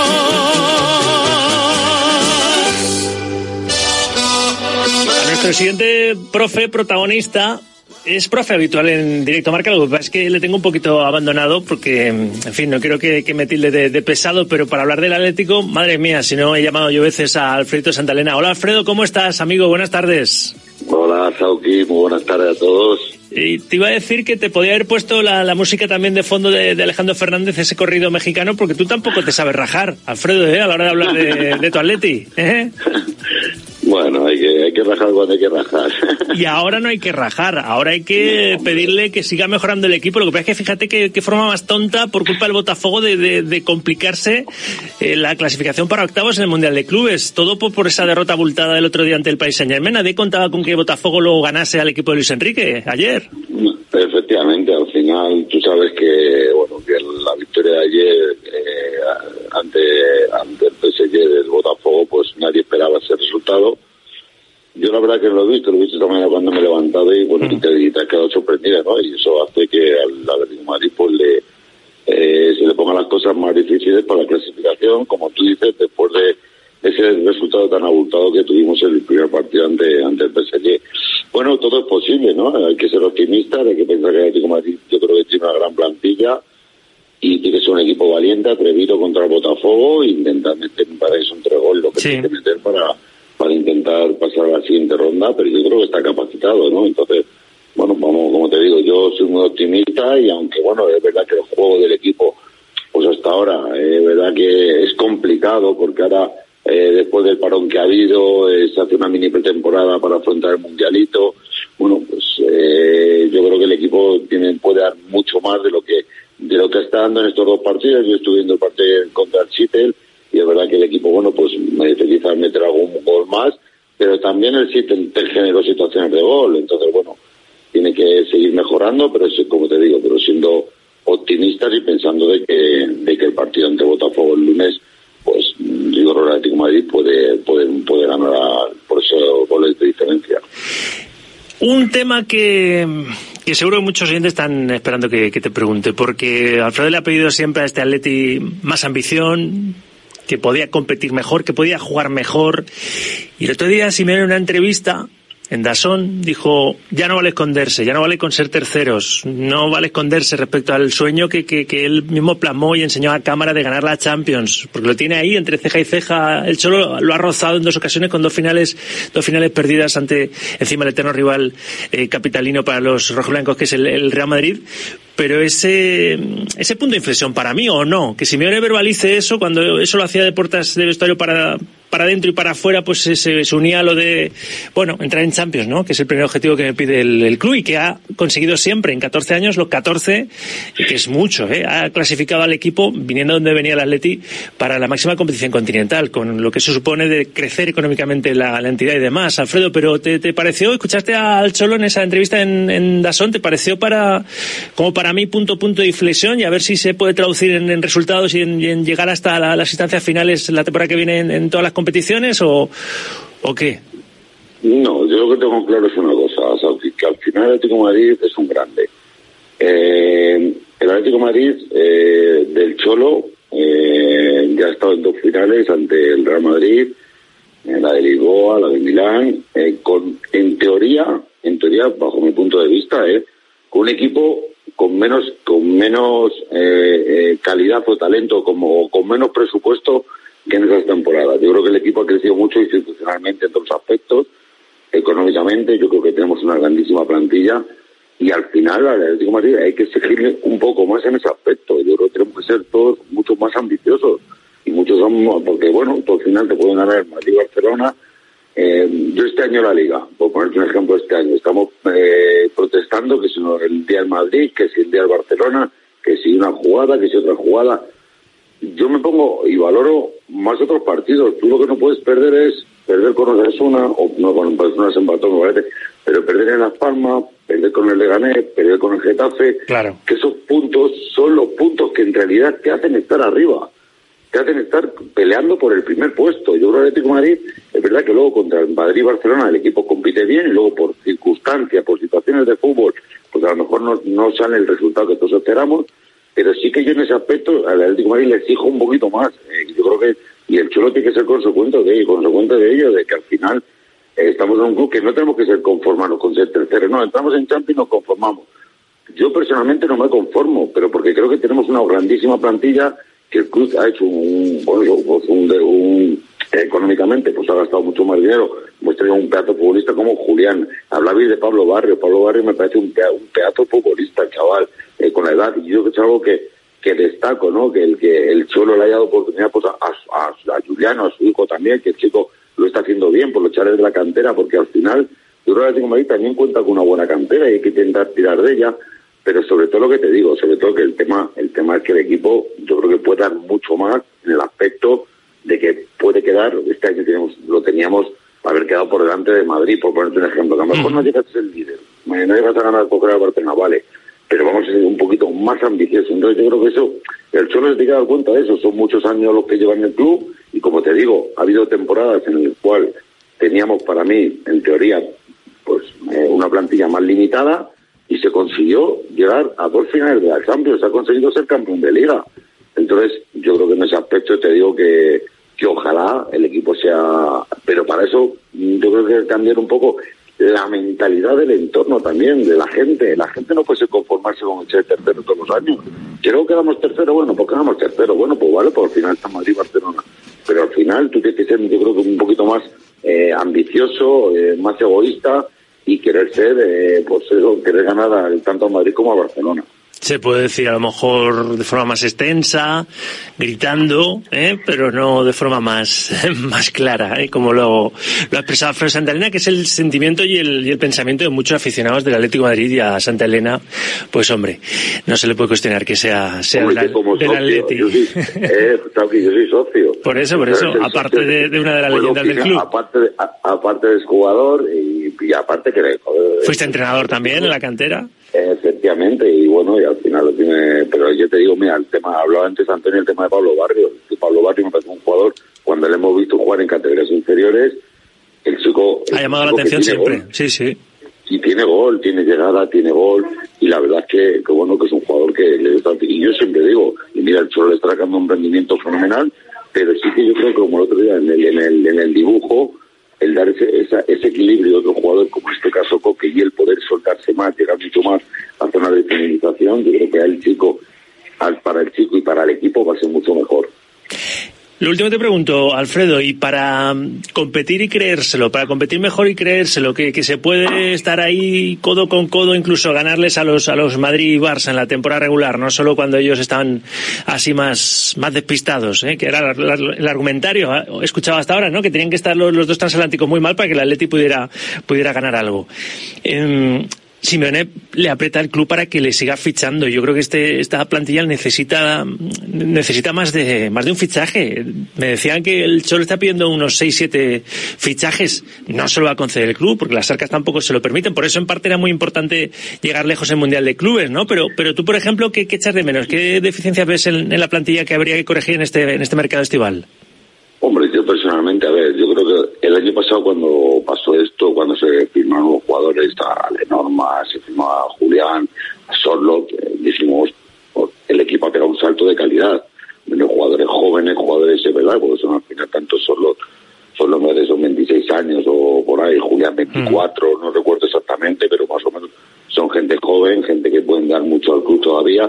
A nuestro siguiente profe protagonista es profe habitual en Directo Marca. Lo que pasa es que le tengo un poquito abandonado porque, en fin, no quiero que, que me tilde de, de pesado, pero para hablar del Atlético, madre mía, si no he llamado yo veces a Alfredo Santalena. Hola Alfredo, ¿cómo estás, amigo? Buenas tardes. Hola, Sauki, muy buenas tardes a todos. Y te iba a decir que te podía haber puesto la, la música también de fondo de, de Alejandro Fernández, ese corrido mexicano, porque tú tampoco te sabes rajar, Alfredo, ¿eh? A la hora de hablar de, de tu Atleti, ¿eh? Bueno, hay que, hay que rajar cuando hay que rajar. Y ahora no hay que rajar, ahora hay que pedirle que siga mejorando el equipo. Lo que pasa es que fíjate que, que forma más tonta por culpa del Botafogo de, de, de complicarse eh, la clasificación para octavos en el Mundial de Clubes. Todo por, por esa derrota abultada del otro día ante el Paris Saint-Germain. Nadie contaba con que Botafogo luego ganase al equipo de Luis Enrique ayer. Efectivamente, al final tú sabes que, bueno, que la victoria de ayer eh, ante, ante el P S G del Botafogo, pues nadie esperaba ese resultado. Yo la verdad que lo he visto, lo he visto esta mañana cuando me he levantado y bueno, y te, y te has quedado sorprendida, ¿no? Y eso hace que al Atlético de Madrid pues le, eh, se le pongan las cosas más difíciles para la clasificación, como tú dices, después de ese resultado tan abultado que tuvimos en el primer partido ante, ante el P S G. Bueno, todo es posible, ¿no? Hay que ser optimista, hay que pensar que el Atlético de Madrid yo creo que tiene una gran plantilla y tiene que ser un equipo valiente, atrevido contra el Botafogo e intentar meter, para eso un tres gol, lo que sí. tiene que meter para... para intentar pasar a la siguiente ronda, pero yo creo que está capacitado, ¿no? Entonces, bueno, vamos, como te digo, yo soy muy optimista y aunque, bueno, es verdad que el juego del equipo, pues hasta ahora, es verdad que es complicado porque ahora, eh, después del parón que ha habido, eh, se hace una mini pretemporada para afrontar el Mundialito. Bueno, pues eh, yo creo que el equipo tiene, puede dar mucho más de lo que de lo que está dando en estos dos partidos. Yo estuve viendo el partido contra el Seattle, y es verdad que el equipo, bueno, pues merece quizás meter algún gol más, pero también el Seattle generó situaciones de gol, entonces, bueno, tiene que seguir mejorando, pero es como te digo, pero siendo optimistas y pensando de que, de que el partido ante Botafogo el lunes, pues yo creo que el Atlético de Madrid puede, puede, puede ganar a, por esos goles de diferencia. Un tema que, que seguro que muchos oyentes están esperando que, que te pregunte, porque Alfredo le ha pedido siempre a este Atleti más ambición, que podía competir mejor, que podía jugar mejor. Y el otro día Simeone en una entrevista en DAZN dijo, ya no vale esconderse, ya no vale con ser terceros, no vale esconderse respecto al sueño que, que, que él mismo plasmó y enseñó a cámara de ganar la Champions, porque lo tiene ahí entre ceja y ceja. Él solo lo ha rozado en dos ocasiones con dos finales dos finales perdidas ante encima el eterno rival eh, capitalino para los rojiblancos, que es el, el Real Madrid. Pero ese ese punto de inflexión para mí, o no, que Simeone verbalice eso, cuando eso lo hacía de puertas de vestuario para para adentro y para afuera, pues se, se unía a lo de, bueno, entrar en Champions, ¿no? Que es el primer objetivo que me pide el, el club y que ha conseguido siempre en catorce años, los catorce, que es mucho, ¿eh? Ha clasificado al equipo, viniendo donde venía el Atleti, para la máxima competición continental, con lo que se supone de crecer económicamente la, la entidad y demás. Alfredo, pero ¿te, te pareció, escuchaste al Cholo en esa entrevista en, en DAZN, te pareció para, como para mí, punto, punto de inflexión, y a ver si se puede traducir en, en resultados y en, y en llegar hasta la, las instancias finales la temporada que viene en, en todas las competiciones, o, o qué? No, yo lo que tengo claro es una cosa, o sea, que al final el Atlético de Madrid es un grande. Eh, el Atlético de Madrid eh, del Cholo eh, ya ha estado en dos finales ante el Real Madrid, eh, la de Lisboa, la de Milán, eh, con, en teoría, en teoría, bajo mi punto de vista, eh, con un equipo con menos con menos eh, eh, calidad o talento, como con menos presupuesto que en esas temporadas. Yo creo que el equipo ha crecido mucho institucionalmente en todos los aspectos, económicamente. Yo creo que tenemos una grandísima plantilla y al final al Atlético de Madrid hay que exigirle un poco más en ese aspecto. Yo creo que tenemos que ser todos mucho más ambiciosos y muchos somos, porque bueno, tú al final te pueden ganar el Madrid y Barcelona. Eh, yo este año la Liga, por ponerte un ejemplo, este año estamos eh, protestando que si no el día del Madrid, que si el día del Barcelona, que si una jugada, que si otra jugada. Yo me pongo y valoro más otros partidos. Tú lo que no puedes perder es perder con Osasuna, o no, con Osasuna se empató, me parece, pero perder en Las Palmas, perder con el Leganés, perder con el Getafe, claro, que esos puntos son los puntos que en realidad te hacen estar arriba, te hacen estar peleando por el primer puesto. Yo creo que el Atlético de Madrid, es verdad que luego contra el Madrid y Barcelona el equipo compite bien, y luego por circunstancias, por situaciones de fútbol, pues a lo mejor no, no sale el resultado que todos esperamos, pero sí que yo en ese aspecto al Atlético de Madrid le exijo un poquito más. Eh, yo creo que, y el Cholo tiene que ser consecuente de ello, consecuente de ello, de que al final eh, estamos en un club que no tenemos que ser conformarnos con ser tercero, no, entramos en Champions y nos conformamos. Yo personalmente no me conformo, pero porque creo que tenemos una grandísima plantilla, que el club ha hecho un, bueno, un, un, un económicamente pues ha gastado mucho más dinero. Hemos tenido un pedazo futbolista como Julián. Hablabais de Pablo Barrio. Pablo Barrio me parece un, pea, un pedazo futbolista, chaval, eh, con la edad. Y yo que es algo que, que destaco, ¿no? Que el que el Cholo le haya dado oportunidad pues, a, a, a Juliano, a su hijo también, que el chico lo está haciendo bien por los chavales de la cantera, porque al final, yo creo que el Madrid también cuenta con una buena cantera y hay que intentar tirar de ella. Pero sobre todo lo que te digo, sobre todo que el tema, el tema es que el equipo, yo creo que puede dar mucho más en el aspecto de que puede quedar, este año tenemos, lo teníamos haber quedado por delante de Madrid, por ponerte un ejemplo, que a lo mejor no llegas a ser el líder, no llegas a ganar coger a Barcelona, vale, pero vamos a ser un poquito más ambiciosos. Entonces yo creo que eso, el Cholo se tiene que dar cuenta de eso, son muchos años los que llevan el club, y como te digo, ha habido temporadas en las cuales teníamos para mí, en teoría, pues eh, una plantilla más limitada, y se consiguió llegar a dos finales de la Champions, se ha conseguido ser campeón de Liga. Entonces, yo creo que en ese aspecto te digo que, que ojalá el equipo sea... Pero para eso yo creo que hay que cambiar un poco la mentalidad del entorno también, de la gente. La gente no puede conformarse con ser tercero todos los años. Creo que quedamos tercero, bueno, pues quedamos tercero, bueno, pues vale, pues al final está Madrid y Barcelona. Pero al final tú tienes que ser, yo creo que un poquito más eh, ambicioso, eh, más egoísta, y querer ser, eh, pues eso, querer ganar a, tanto a Madrid como a Barcelona. Se puede decir a lo mejor de forma más extensa, gritando, ¿eh? pero no de forma más más clara, ¿eh? como lo, lo ha expresado Alfredo Santa Elena, que es el sentimiento y el, y el pensamiento de muchos aficionados del Atlético de Madrid. Y a Santa Elena, pues hombre, no se le puede cuestionar que sea, sea hombre, del, del Atlético. Yo, eh, yo soy socio. Por eso, por eso, aparte de, de una de las bueno, leyendas del club. Aparte de, a, aparte de jugador y, y aparte que... Joder, ¿fuiste eh, entrenador también en la cantera? Efectivamente, y bueno, y al final lo tiene, pero yo te digo, mira, el tema, hablaba antes Antonio, el tema de Pablo Barrio, que Pablo Barrio me parece un jugador, cuando le hemos visto jugar en categorías inferiores, el chico... Ha llamado la atención siempre, gol, sí, sí. Y tiene gol, tiene llegada, tiene gol, y la verdad es que, que bueno, que es un jugador que le está, y yo siempre digo, y mira, el Cholo le está sacando un rendimiento fenomenal, pero sí que yo creo que como el otro día en el, en el, en el dibujo, el dar ese, esa, ese equilibrio de otro jugador, como en este caso Coque, y el poder soltarse más, llegar mucho más a zonas de finalización, yo creo que el chico, al, para el chico y para el equipo va a ser mucho mejor. Lo último te pregunto, Alfredo, y para competir y creérselo, para competir mejor y creérselo, que, que se puede estar ahí codo con codo, incluso ganarles a los a los Madrid y Barça en la temporada regular, no solo cuando ellos estaban así más más despistados, ¿eh? que era la, la, el argumentario, ¿eh? He escuchado hasta ahora, ¿no? Que tenían que estar los, los dos transatlánticos muy mal para que el Atleti pudiera pudiera ganar algo. Eh, Simeone le aprieta el club para que le siga fichando. Yo creo que este esta plantilla necesita necesita más de más de un fichaje. Me decían que el Cholo está pidiendo unos seis siete fichajes. No se lo va a conceder el club porque las arcas tampoco se lo permiten. Por eso en parte era muy importante llegar lejos en Mundial de Clubes, ¿no? Pero pero tú, por ejemplo, ¿qué, qué echas de menos? ¿Qué deficiencias ves en, en la plantilla que habría que corregir en este en este mercado estival? Hombre, yo personalmente, a ver, yo creo que el año pasado cuando pasó esto, cuando se firmaron los jugadores, a Lenormand, se firmó a Julián, a Sorloth, eh, dijimos, el equipo ha pegado un salto de calidad. Los jugadores jóvenes, jugadores de verdad, porque son al final tanto Sorloth, Sorloth no de son veintiséis años o por ahí, Julián veinticuatro, mm. no recuerdo exactamente, pero más o menos son gente joven, gente que pueden dar mucho al club todavía.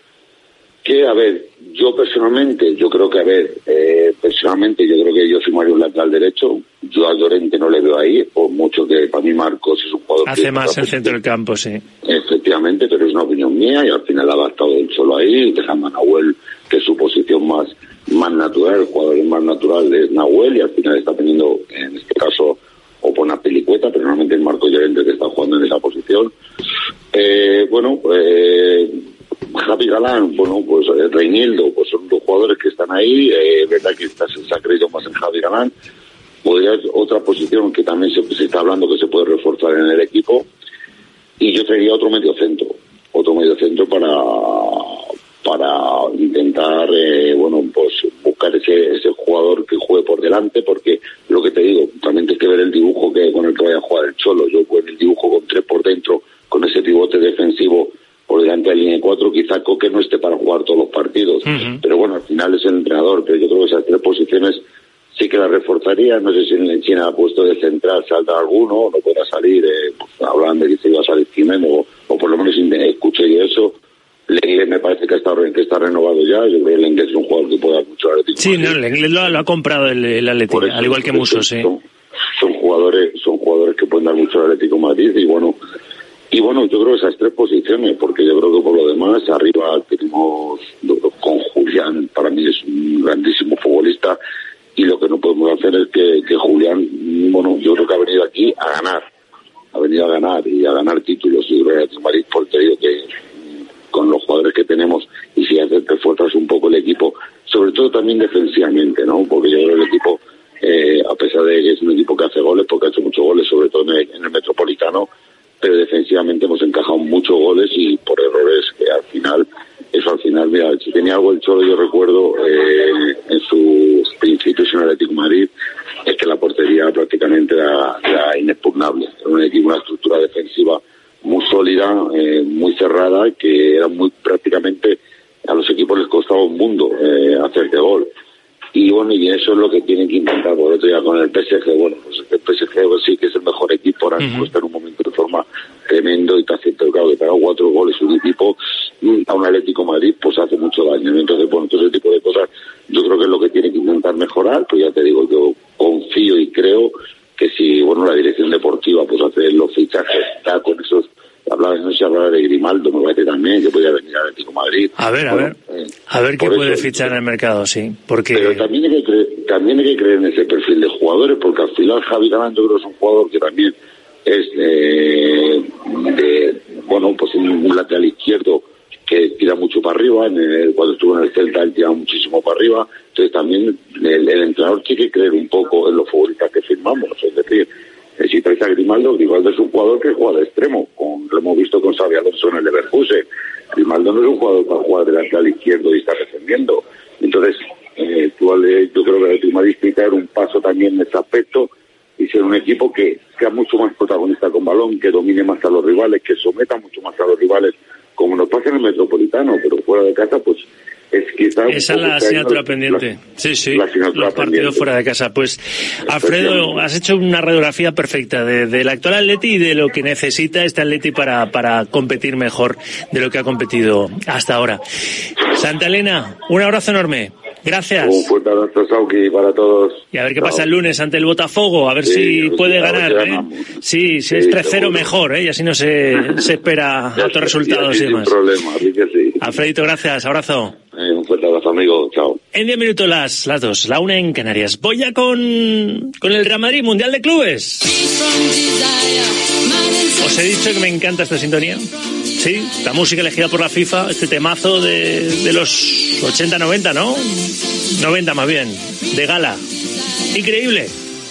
Que, a ver, yo personalmente, yo creo que, a ver, eh, personalmente yo creo que yo firmaría un lateral derecho. Yo a Llorente no le veo ahí, por mucho que para mí Marcos es un jugador... Hace más el centro del campo, sí. Efectivamente, pero es una opinión mía y al final ha adaptado el Cholo ahí, dejando a Nahuel, que es su posición más más natural, el jugador más natural es Nahuel y al final está teniendo, en este caso, o por una pelicueta, pero normalmente es Marcos Llorente que está jugando en esa posición. Eh, bueno, eh... rápidamente Galán, bueno, pues eh, Reinildo, pues son dos jugadores que están ahí, eh, verdad que está, se ha creído más en Javi Galán. Podría ser otra posición que también se, se está hablando que se puede reforzar en el equipo, y yo traería otro medio centro, otro medio centro para para intentar, eh, bueno, pues buscar ese, ese jugador que juegue por delante, porque lo que te digo, también tienes que ver el dibujo que con el que vaya a jugar el Cholo. Yo con el dibujo con tres por dentro, con ese pivote defensivo por delante de la línea de cuatro, quizá Coque no esté para jugar todos los partidos, uh-huh. pero bueno, al final es el entrenador, pero yo creo que esas tres posiciones sí que las reforzaría. No sé si en China ha puesto de central salta alguno, no pueda salir, eh, pues, hablan de que se iba a salir Jiménez, o, o por lo menos escuché yo eso. Lenglet me parece que está, que está renovado ya. Yo creo que Lenglet es un jugador que puede dar mucho Atlético. Sí, no, Lenglet lo, lo ha comprado el, el Atlético, al igual que Musso, sí. Son, son jugadores, son jugadores que pueden dar mucho al Atlético de Madrid, y bueno, y bueno, yo creo esas tres posiciones, porque yo creo que por lo demás arriba tenemos con Julián, para mí es un grandísimo futbolista, y lo que no podemos hacer es que, que Julián, bueno, yo creo que ha venido aquí a ganar, ha venido a ganar y a ganar títulos, y yo creo que el Atlético de Madrid, por te digo que con los jugadores que tenemos, y si haces te esfuerzas un poco el equipo, sobre todo también defensivamente, ¿no? Porque yo creo que el equipo, eh, a pesar de que es un equipo que hace goles, porque ha hecho muchos goles, sobre todo en el, en el Metropolitano, pero defensivamente hemos encajado muchos goles, y por errores que al final, eso al final, mira, si tenía algo el Cholo, yo recuerdo eh, en sus principios en el Atlético de Madrid, es que la portería prácticamente era, era inexpugnable, era un equipo, una estructura defensiva muy sólida, eh, muy cerrada, que era muy prácticamente, a los equipos les costaba un mundo eh, hacer de gol. Y bueno, y eso es lo que tienen que intentar. Por otro día con el P S G, bueno, pues el P S G pues, sí que es el mejor equipo, ahora mismo uh-huh. está en un momento de forma tremendo, y está haciendo, claro, que te haga cuatro goles un equipo a un Atlético Madrid, pues hace mucho daño. Entonces, bueno, todo ese tipo de cosas yo creo que es lo que tienen que intentar mejorar, pues ya te digo, yo confío y creo que si, bueno, la dirección deportiva pues hace los fichajes, está con esos, hablaba, no sé si hablaba de Grimaldo, me parece también, que podría venir al Atlético de Madrid. A ver, a bueno, ver, eh, a ver qué puede eso, fichar en el mercado, sí, porque... Pero también hay que creer, también hay que creer en ese perfil de jugadores, porque al final Javi Galán yo creo que es un jugador que también es eh, de, bueno, pues un lateral izquierdo que tira mucho para arriba, en el, cuando estuvo en el Celta él tiraba muchísimo para arriba, entonces también el, el entrenador tiene que creer un poco en los futbolistas que firmamos, es decir, si traes a Grimaldo, Grimaldo es un jugador que juega de extremo, con, lo hemos visto con Xabi Alonso en el Leverkusen. Grimaldo no es un jugador para jugar de lateral izquierdo y estar defendiendo, entonces eh, tú, yo creo que el Madrid tiene que dar un paso también en ese aspecto y ser un equipo que sea mucho más protagonista con balón, que domine más a los rivales, que someta mucho más a los rivales, como nos pasa en el Metropolitano, pero fuera de casa, pues es quizá... Esa es la asignatura pendiente. La, sí, sí, los partidos pendiente. Fuera de casa. Pues, Alfredo, has hecho una radiografía perfecta de, del actual Atleti y de lo que necesita este Atleti para, para competir mejor de lo que ha competido hasta ahora. Santa Elena, un abrazo enorme. Gracias. Un fuerte abrazo, Sauki, para todos. Y a ver qué Chao. Pasa el lunes ante el Botafogo, a ver sí, si puede ganar. ¿eh? Sí, si sí, es tres cero mejor, ¿eh? Y así no se, se espera otros resultados y, y demás. Sin problema, así que sí. Alfredito, gracias, abrazo. Eh, un fuerte abrazo, amigo, chao. En diez minutos las, las dos, la una en Canarias. Voy ya con, con el Real Madrid, Mundial de Clubes. Os he dicho que me encanta esta sintonía. Sí, la música elegida por la FIFA, este temazo de, de los ochenta noventa, ¿no? noventa más bien, de gala. Increíble.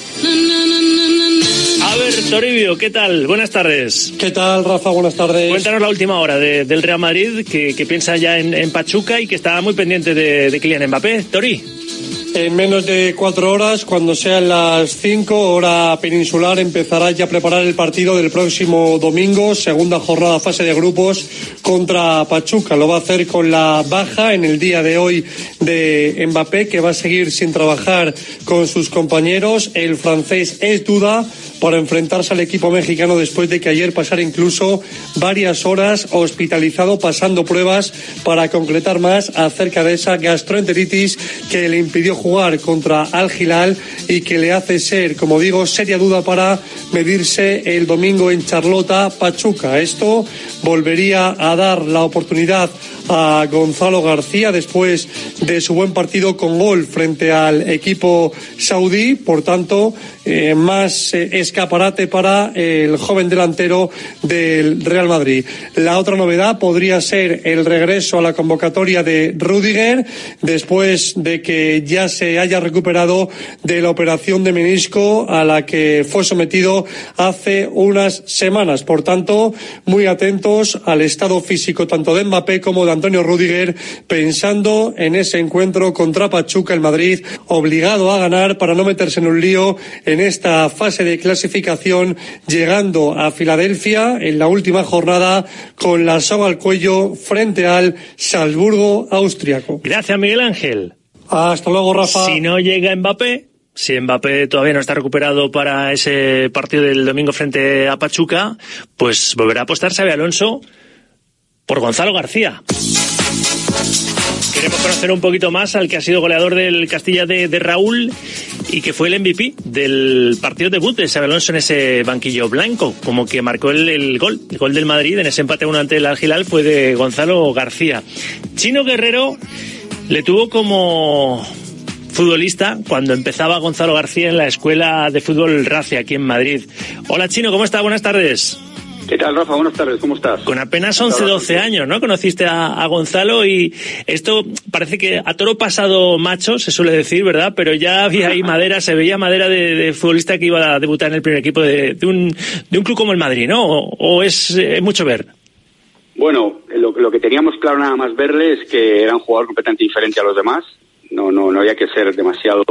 A ver, Toribio, ¿qué tal? Buenas tardes. ¿Qué tal, Rafa? Buenas tardes. Cuéntanos la última hora de, del Real Madrid, que, que piensa ya en, en Pachuca y que está muy pendiente de, de Kylian Mbappé. Tori. En menos de cuatro horas, cuando sean las cinco, hora peninsular, empezará ya a preparar el partido del próximo domingo, segunda jornada fase de grupos contra Pachuca. Lo va a hacer con la baja en el día de hoy de Mbappé, que va a seguir sin trabajar con sus compañeros. El francés es duda para enfrentarse al equipo mexicano después de que ayer pasara incluso varias horas hospitalizado, pasando pruebas para concretar más acerca de esa gastroenteritis que le impidió jugar contra Al Hilal y que le hace ser, como digo, seria duda para medirse el domingo en Charlotta, Pachuca. Esto volvería a dar la oportunidad a Gonzalo García después de su buen partido con gol frente al equipo saudí. Por tanto, eh, más eh, escaparate para el joven delantero del Real Madrid. La otra novedad podría ser el regreso a la convocatoria de Rüdiger después de que ya se haya recuperado de la operación de menisco a la que fue sometido hace unas semanas. Por tanto, muy atentos al estado físico tanto de Mbappé como de Antonio Rüdiger, pensando en ese encuentro contra Pachuca. El Madrid obligado a ganar para no meterse en un lío en esta fase de clasificación, llegando a Filadelfia en la última jornada con la soga al cuello frente al Salzburgo austriaco. Gracias, Miguel Ángel. Hasta luego, Rafa. Si no llega Mbappé, si Mbappé todavía no está recuperado para ese partido del domingo frente a Pachuca, pues volverá a apostar Xabi Alonso por Gonzalo García. Queremos conocer un poquito más al que ha sido goleador del Castilla de, de Raúl y que fue el M V P del partido debut de Xabi Alonso en ese banquillo blanco, como que marcó el, el gol, el gol del Madrid en ese empate uno ante el Al Hilal fue de Gonzalo García. Chino Guerrero le tuvo como futbolista cuando empezaba Gonzalo García en la escuela de fútbol Racia aquí en Madrid. Hola Chino, ¿cómo está? Buenas tardes. ¿Qué tal, Rafa? Buenas tardes, ¿cómo estás? Con apenas once, doce años, ¿no? Conociste a, a Gonzalo y esto parece que a toro pasado macho, se suele decir, ¿verdad? Pero ya había ahí madera, se veía madera de, de futbolista que iba a debutar en el primer equipo de, de, un, de un club como el Madrid, ¿no? ¿O, o es, es mucho ver? Bueno, lo, lo que teníamos claro nada más verle es que era un jugador completamente diferente a los demás. No, no, no había que ser demasiado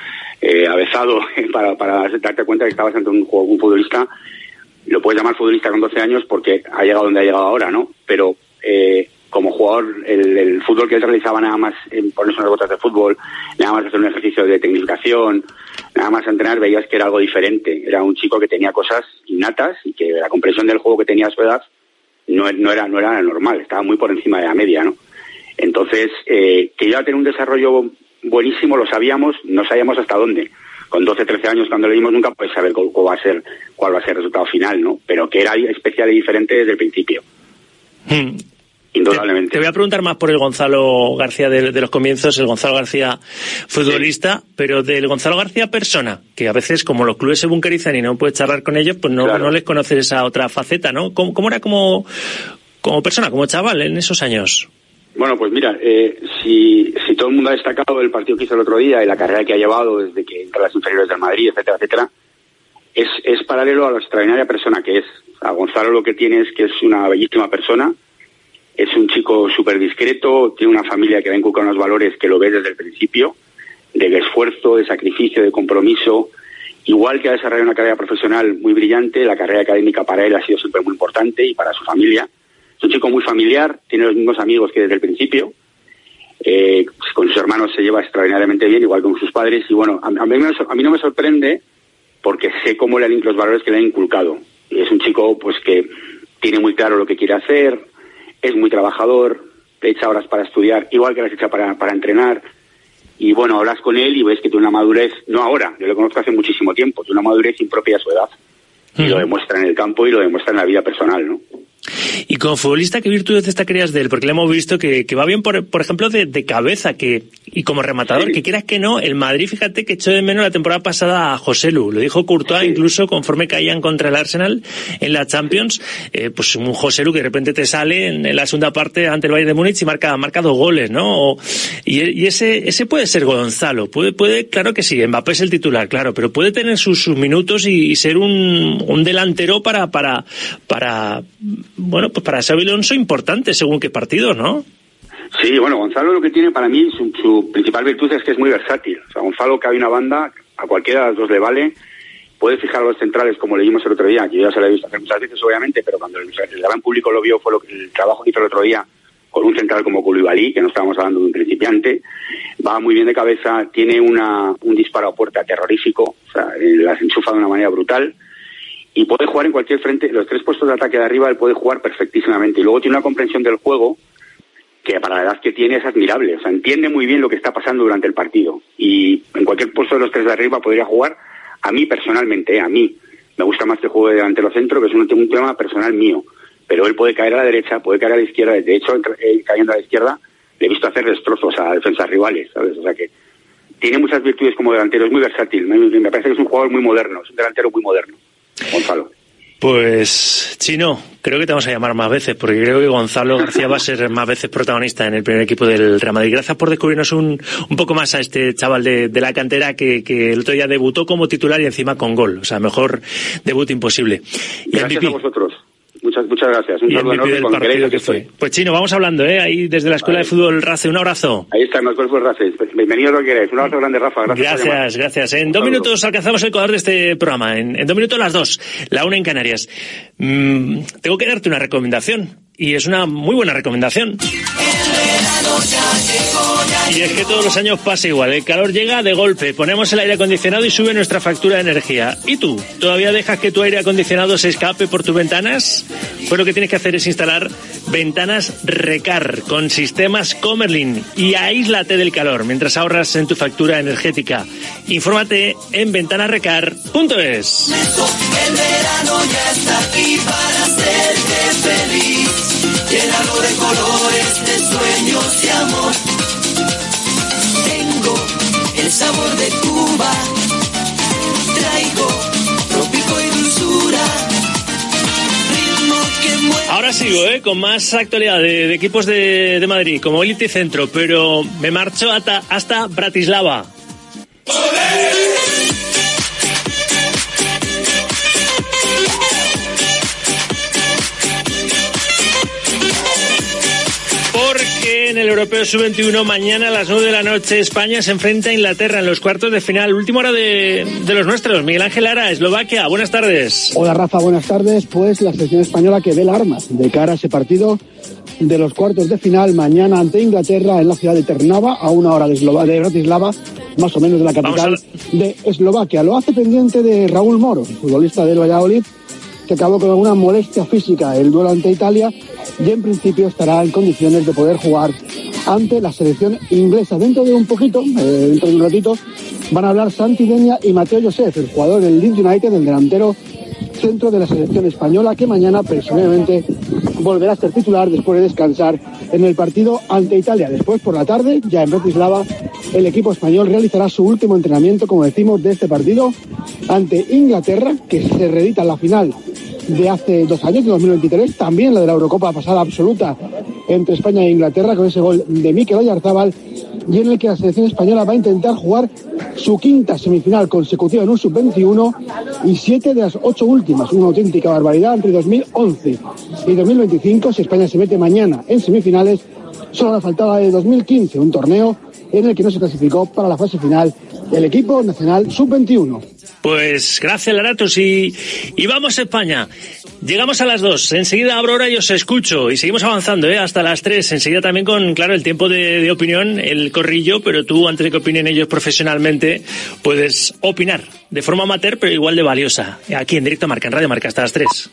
eh, avezado para, para darte cuenta que estabas ante un, un futbolista. Lo puedes llamar futbolista con doce años porque ha llegado donde ha llegado ahora, ¿no? Pero eh, como jugador, el, el fútbol que él realizaba nada más en ponerse unas botas de fútbol, nada más hacer un ejercicio de tecnificación, nada más entrenar, veías que era algo diferente. Era un chico que tenía cosas innatas y que la comprensión del juego que tenía a su edad no, no, era, no era normal, estaba muy por encima de la media, ¿no? Entonces, eh, que iba a tener un desarrollo buenísimo, lo sabíamos, no sabíamos hasta dónde. Con doce, trece años, cuando lo vimos, nunca puedes saber cuál, cuál va a ser cuál va a ser el resultado final, ¿no? Pero que era especial y diferente desde el principio. Hmm. Indudablemente. Te, te voy a preguntar más por el Gonzalo García de, de los comienzos, el Gonzalo García futbolista, sí. Pero del Gonzalo García persona, que a veces, como los clubes se bunkerizan y no puedes charlar con ellos, pues no, claro. no les conoces esa otra faceta, ¿no? ¿Cómo, cómo era como, como persona, como chaval en esos años? Bueno, pues mira, eh, si, si todo el mundo ha destacado el partido que hizo el otro día y la carrera que ha llevado desde que entra a las inferiores del Madrid, etcétera, etcétera, es, es paralelo a la extraordinaria persona que es. A Gonzalo lo que tiene es que es una bellísima persona, es un chico súper discreto, tiene una familia que va a inculcar unos valores que lo ves desde el principio, de esfuerzo, de sacrificio, de compromiso. Igual que ha desarrollado una carrera profesional muy brillante, la carrera académica para él ha sido siempre muy importante y para su familia. Es un chico muy familiar, tiene los mismos amigos que desde el principio, eh, con sus hermanos se lleva extraordinariamente bien, igual que con sus padres, y bueno, a, a, mí, a mí no me sorprende porque sé cómo le han, los valores que le han inculcado. Y es un chico pues que tiene muy claro lo que quiere hacer, es muy trabajador, le echa horas para estudiar, igual que las echa para, para entrenar, y bueno, hablas con él y ves que tiene una madurez, no ahora, yo lo conozco hace muchísimo tiempo, tiene una madurez impropia a su edad, y lo demuestra en el campo y lo demuestra en la vida personal, ¿no? Y como futbolista, ¿qué virtudes destacarías de él? Porque le hemos visto que, que va bien, por, por ejemplo, de, de cabeza, que y como rematador, sí. Que quieras que no, el Madrid, fíjate que echó de menos la temporada pasada a Joselu. Lo dijo Courtois, sí. Incluso conforme caían contra el Arsenal en la Champions, eh, pues un Joselu que de repente te sale en, en la segunda parte ante el Bayern de Múnich y marca, marca dos goles, ¿no? O, y y ese, ese puede ser Gonzalo. Puede, puede, claro que sí, Mbappé es el titular, claro, pero puede tener sus, sus minutos y, y ser un, un delantero para, para, para, bueno, pues para Xabi Alonso importante según qué partido, ¿no? Sí, bueno, Gonzalo lo que tiene para mí, su, su principal virtud es que es muy versátil. O sea, Gonzalo cabe una banda, a cualquiera de las dos le vale, puede fijar a los centrales como le vimos el otro día, que yo ya se lo he visto hacer muchas veces obviamente, pero cuando el, el gran público lo vio fue lo que, el trabajo que hizo el otro día con un central como Koulibaly, que no estábamos hablando de un principiante, va muy bien de cabeza, tiene una un disparo a puerta terrorífico, o sea, las enchufa de una manera brutal, y puede jugar en cualquier frente, los tres puestos de ataque de arriba él puede jugar perfectísimamente, y luego tiene una comprensión del juego que para la edad que tiene es admirable, o sea, entiende muy bien lo que está pasando durante el partido, y en cualquier puesto de los tres de arriba podría jugar. A mí personalmente, eh, a mí me gusta más que juegue delantero centro, que es un, un tema personal mío, pero él puede caer a la derecha, puede caer a la izquierda. De hecho, él, cayendo a la izquierda, le he visto hacer destrozos a defensas rivales, ¿sabes? O sea que tiene muchas virtudes como delantero, es muy versátil. Me, me parece que es un jugador muy moderno, es un delantero muy moderno, Gonzalo. Pues, Chino, creo que te vamos a llamar más veces, porque creo que Gonzalo García va a ser más veces protagonista en el primer equipo del Real Madrid. Gracias por descubrirnos un, un poco más a este chaval de, de la cantera que, que el otro día debutó como titular y encima con gol. O sea, mejor debut imposible. Y gracias M V P. A vosotros. Muchas, muchas gracias. Un saludo enorme del partido que fue. Pues Chino, vamos hablando, ¿eh? Ahí desde la Escuela vale. de Fútbol RACE, un abrazo. Ahí está, en la Escuela de Fútbol RACE. Bienvenido lo que queréis. Un abrazo grande, Rafa. Gracias, gracias. gracias. En un dos saludo. minutos alcanzamos el color de este programa. En, en dos minutos las dos, la una en Canarias. Mm, tengo que darte una recomendación. Y es una muy buena recomendación. Y es que todos los años pasa igual, el calor llega de golpe, ponemos el aire acondicionado y sube nuestra factura de energía. ¿Y tú? ¿Todavía dejas que tu aire acondicionado se escape por tus ventanas? Pues lo que tienes que hacer es instalar ventanas Recar con sistemas Comerlin y aíslate del calor mientras ahorras en tu factura energética. Infórmate en ventanas recar punto es. El verano ya está aquí para hacerte feliz, llenado de colores, de sueños y amor. Tengo el sabor de Cuba, traigo trópico y dulzura, ritmo que mueve. Ahora sigo, ¿eh? Con más actualidad de, de equipos de, de Madrid, como Elite y Centro, pero me marcho hasta, hasta Bratislava. Porque en el Europeo sub veintiuno mañana a las nueve de la noche España se enfrenta a Inglaterra en los cuartos de final. Última hora de, de los nuestros. Miguel Ángel Lara, Eslovaquia, buenas tardes. Hola Rafa, buenas tardes. Pues la selección española que ve las armas de cara a ese partido de los cuartos de final mañana ante Inglaterra en la ciudad de Trnava, a una hora de, Eslova, de Bratislava, más o menos de la capital a... de Eslovaquia. Lo hace pendiente de Raúl Moro, futbolista del Valladolid, que acabó con alguna molestia física el duelo ante Italia y en principio estará en condiciones de poder jugar ante la selección inglesa. Dentro de un poquito, eh, dentro de un ratito, van a hablar Santi Deña y Mateo Josef, el jugador del Leeds United, el delantero centro de la selección española, que mañana personalmente volverá a ser titular después de descansar en el partido ante Italia. Después, por la tarde, ya en Bratislava, el equipo español realizará su último entrenamiento, como decimos, de este partido ante Inglaterra, que se reedita en la final de hace dos años, de dos mil veintitrés, también la de la Eurocopa pasada absoluta entre España e Inglaterra, con ese gol de Mikel Oyarzabal, y en el que la selección española va a intentar jugar su quinta semifinal consecutiva en un sub veintiuno y siete de las ocho últimas, una auténtica barbaridad entre dos mil once y dos mil veinticinco. Si España se mete mañana en semifinales, solo la faltaba de dos mil quince, un torneo en el que no se clasificó para la fase final el equipo nacional sub veintiuno. Pues gracias, Laratos, y, y vamos a España. Llegamos a las dos, enseguida abro hora y os escucho, y seguimos avanzando, ¿eh? Hasta las tres, enseguida también con, claro, el tiempo de, de opinión, el corrillo, pero tú, antes de que opinen ellos profesionalmente, puedes opinar de forma amateur, pero igual de valiosa, aquí en Directo Marca, en Radio Marca, hasta las tres.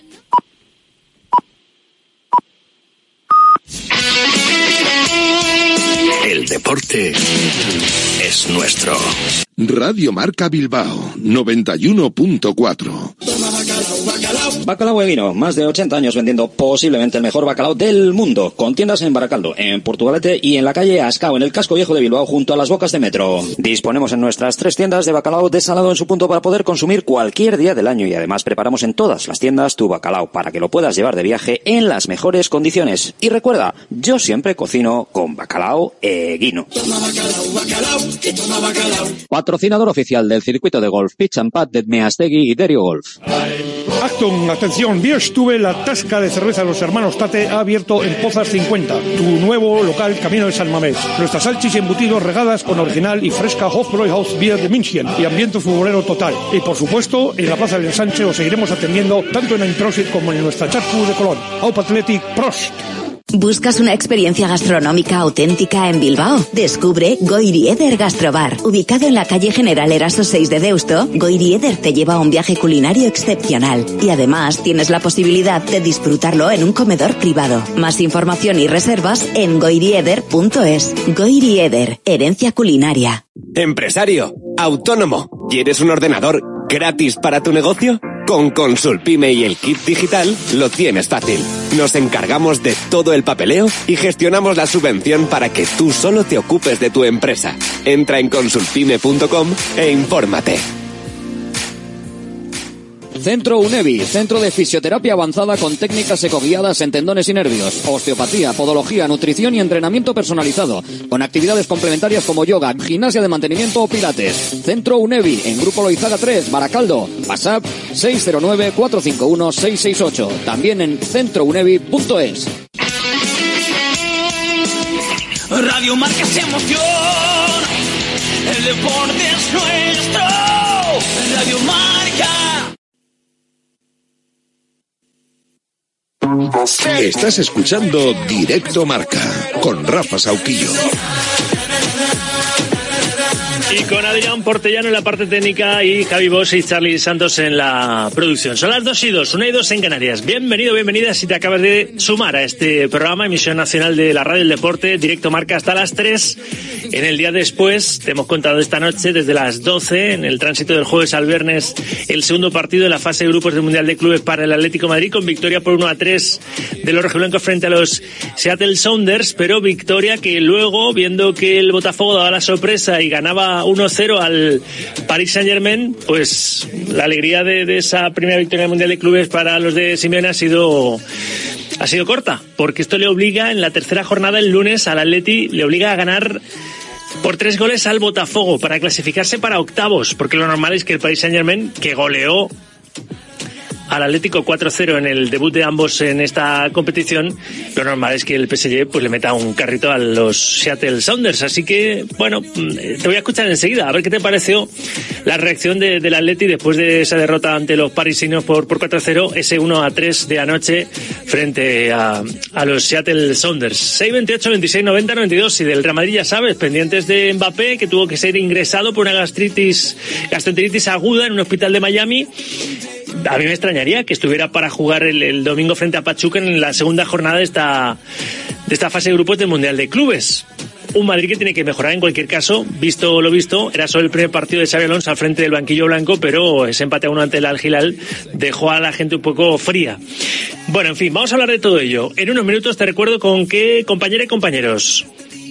El deporte es nuestro. Radio Marca Bilbao, noventa y uno punto cuatro. Bacalao Huevino, más de ochenta años vendiendo posiblemente el mejor bacalao del mundo, con tiendas en Baracaldo, en Portugalete y en la calle Ascao, en el casco viejo de Bilbao, junto a las bocas de metro. Disponemos en nuestras tres tiendas de bacalao desalado en su punto para poder consumir cualquier día del año, y además preparamos en todas las tiendas tu bacalao para que lo puedas llevar de viaje en las mejores condiciones. Y recuerda, yo siempre cocino con bacalao Eguino. Patrocinador oficial del circuito de golf Pitch and Pad de Meastegui y Derio Golf. Acton, atención, Bierstube, la tasca de cerveza de los hermanos Tate, ha abierto en Pozas cincuenta, tu nuevo local camino de San Mamés. Nuestras salchis y embutidos regadas con original y fresca Hofbräuhaus Bier de München y ambiente futbolero total. Y por supuesto, en la Plaza del Ensanche os seguiremos atendiendo tanto en Einprosit como en nuestra Charcu de Colón. Aup Athletic, Prost. ¿Buscas una experiencia gastronómica auténtica en Bilbao? Descubre Goirieder Gastrobar. Ubicado en la calle General Eraso seis de Deusto, Goirieder te lleva a un viaje culinario excepcional. Y además tienes la posibilidad de disfrutarlo en un comedor privado. Más información y reservas en goirieder punto es. Goirieder, herencia culinaria. Empresario, autónomo, ¿quieres un ordenador gratis para tu negocio? Con Consulpime y el kit digital lo tienes fácil. Nos encargamos de todo el papeleo y gestionamos la subvención para que tú solo te ocupes de tu empresa. Entra en consulpime punto com e infórmate. Centro UNEVI, centro de fisioterapia avanzada con técnicas ecoguiadas en tendones y nervios, osteopatía, podología, nutrición y entrenamiento personalizado, con actividades complementarias como yoga, gimnasia de mantenimiento o pilates. Centro UNEVI, en Grupo Loizaga tres, Baracaldo. WhatsApp seis cero nueve, cuatro cinco uno, seis seis ocho. También en centro unevi punto es. Radio Marca es emoción, el deporte es nuestro. Radio Marca. Estás escuchando Directo Marca con Rafa Sauquillo. Y con Adrián Portellano en la parte técnica y Javi Bosch y Charlie Santos en la producción. Son las dos y dos, una y dos en Canarias. Bienvenido, bienvenida si te acabas de sumar a este programa, emisión nacional de la Radio del Deporte, Directo Marca hasta las tres. En el día después, te hemos contado esta noche, desde las doce, en el tránsito del jueves al viernes, el segundo partido de la fase de grupos del Mundial de Clubes para el Atlético de Madrid, con victoria por uno a tres de los rojiblancos frente a los Seattle Sounders, pero victoria que luego, viendo que el Botafogo daba la sorpresa y ganaba uno cero al Paris Saint-Germain, pues la alegría de, de esa primera victoria del Mundial de Clubes para los de Simeone ha sido ha sido corta, porque esto le obliga en la tercera jornada el lunes al Atleti, le obliga a ganar por tres goles al Botafogo para clasificarse para octavos, porque lo normal es que el Paris Saint-Germain, que goleó al Atlético cuatro cero en el debut de ambos en esta competición, lo normal es que el P S G pues le meta un carrito a los Seattle Sounders. Así que, bueno, te voy a escuchar enseguida, a ver qué te pareció la reacción de, del Atleti después de esa derrota ante los parisinos por, por cuatro cero, ese uno a tres de anoche frente a, a los Seattle Sounders. seis veintiocho, veintiséis noventa, noventa y dos. Y del Real Madrid, ya sabes, pendientes de Mbappé, que tuvo que ser ingresado por una gastritis, gastroenteritis aguda en un hospital de Miami. A mí me extrañaría que estuviera para jugar el, el domingo frente a Pachuca en la segunda jornada de esta, de esta fase de grupos del Mundial de Clubes. Un Madrid que tiene que mejorar en cualquier caso, visto lo visto. Era solo el primer partido de Xabi Alonso al frente del banquillo blanco, pero ese empate a uno ante el Al Hilal dejó a la gente un poco fría. Bueno, en fin, vamos a hablar de todo ello. En unos minutos te recuerdo con qué, compañeras y compañeros.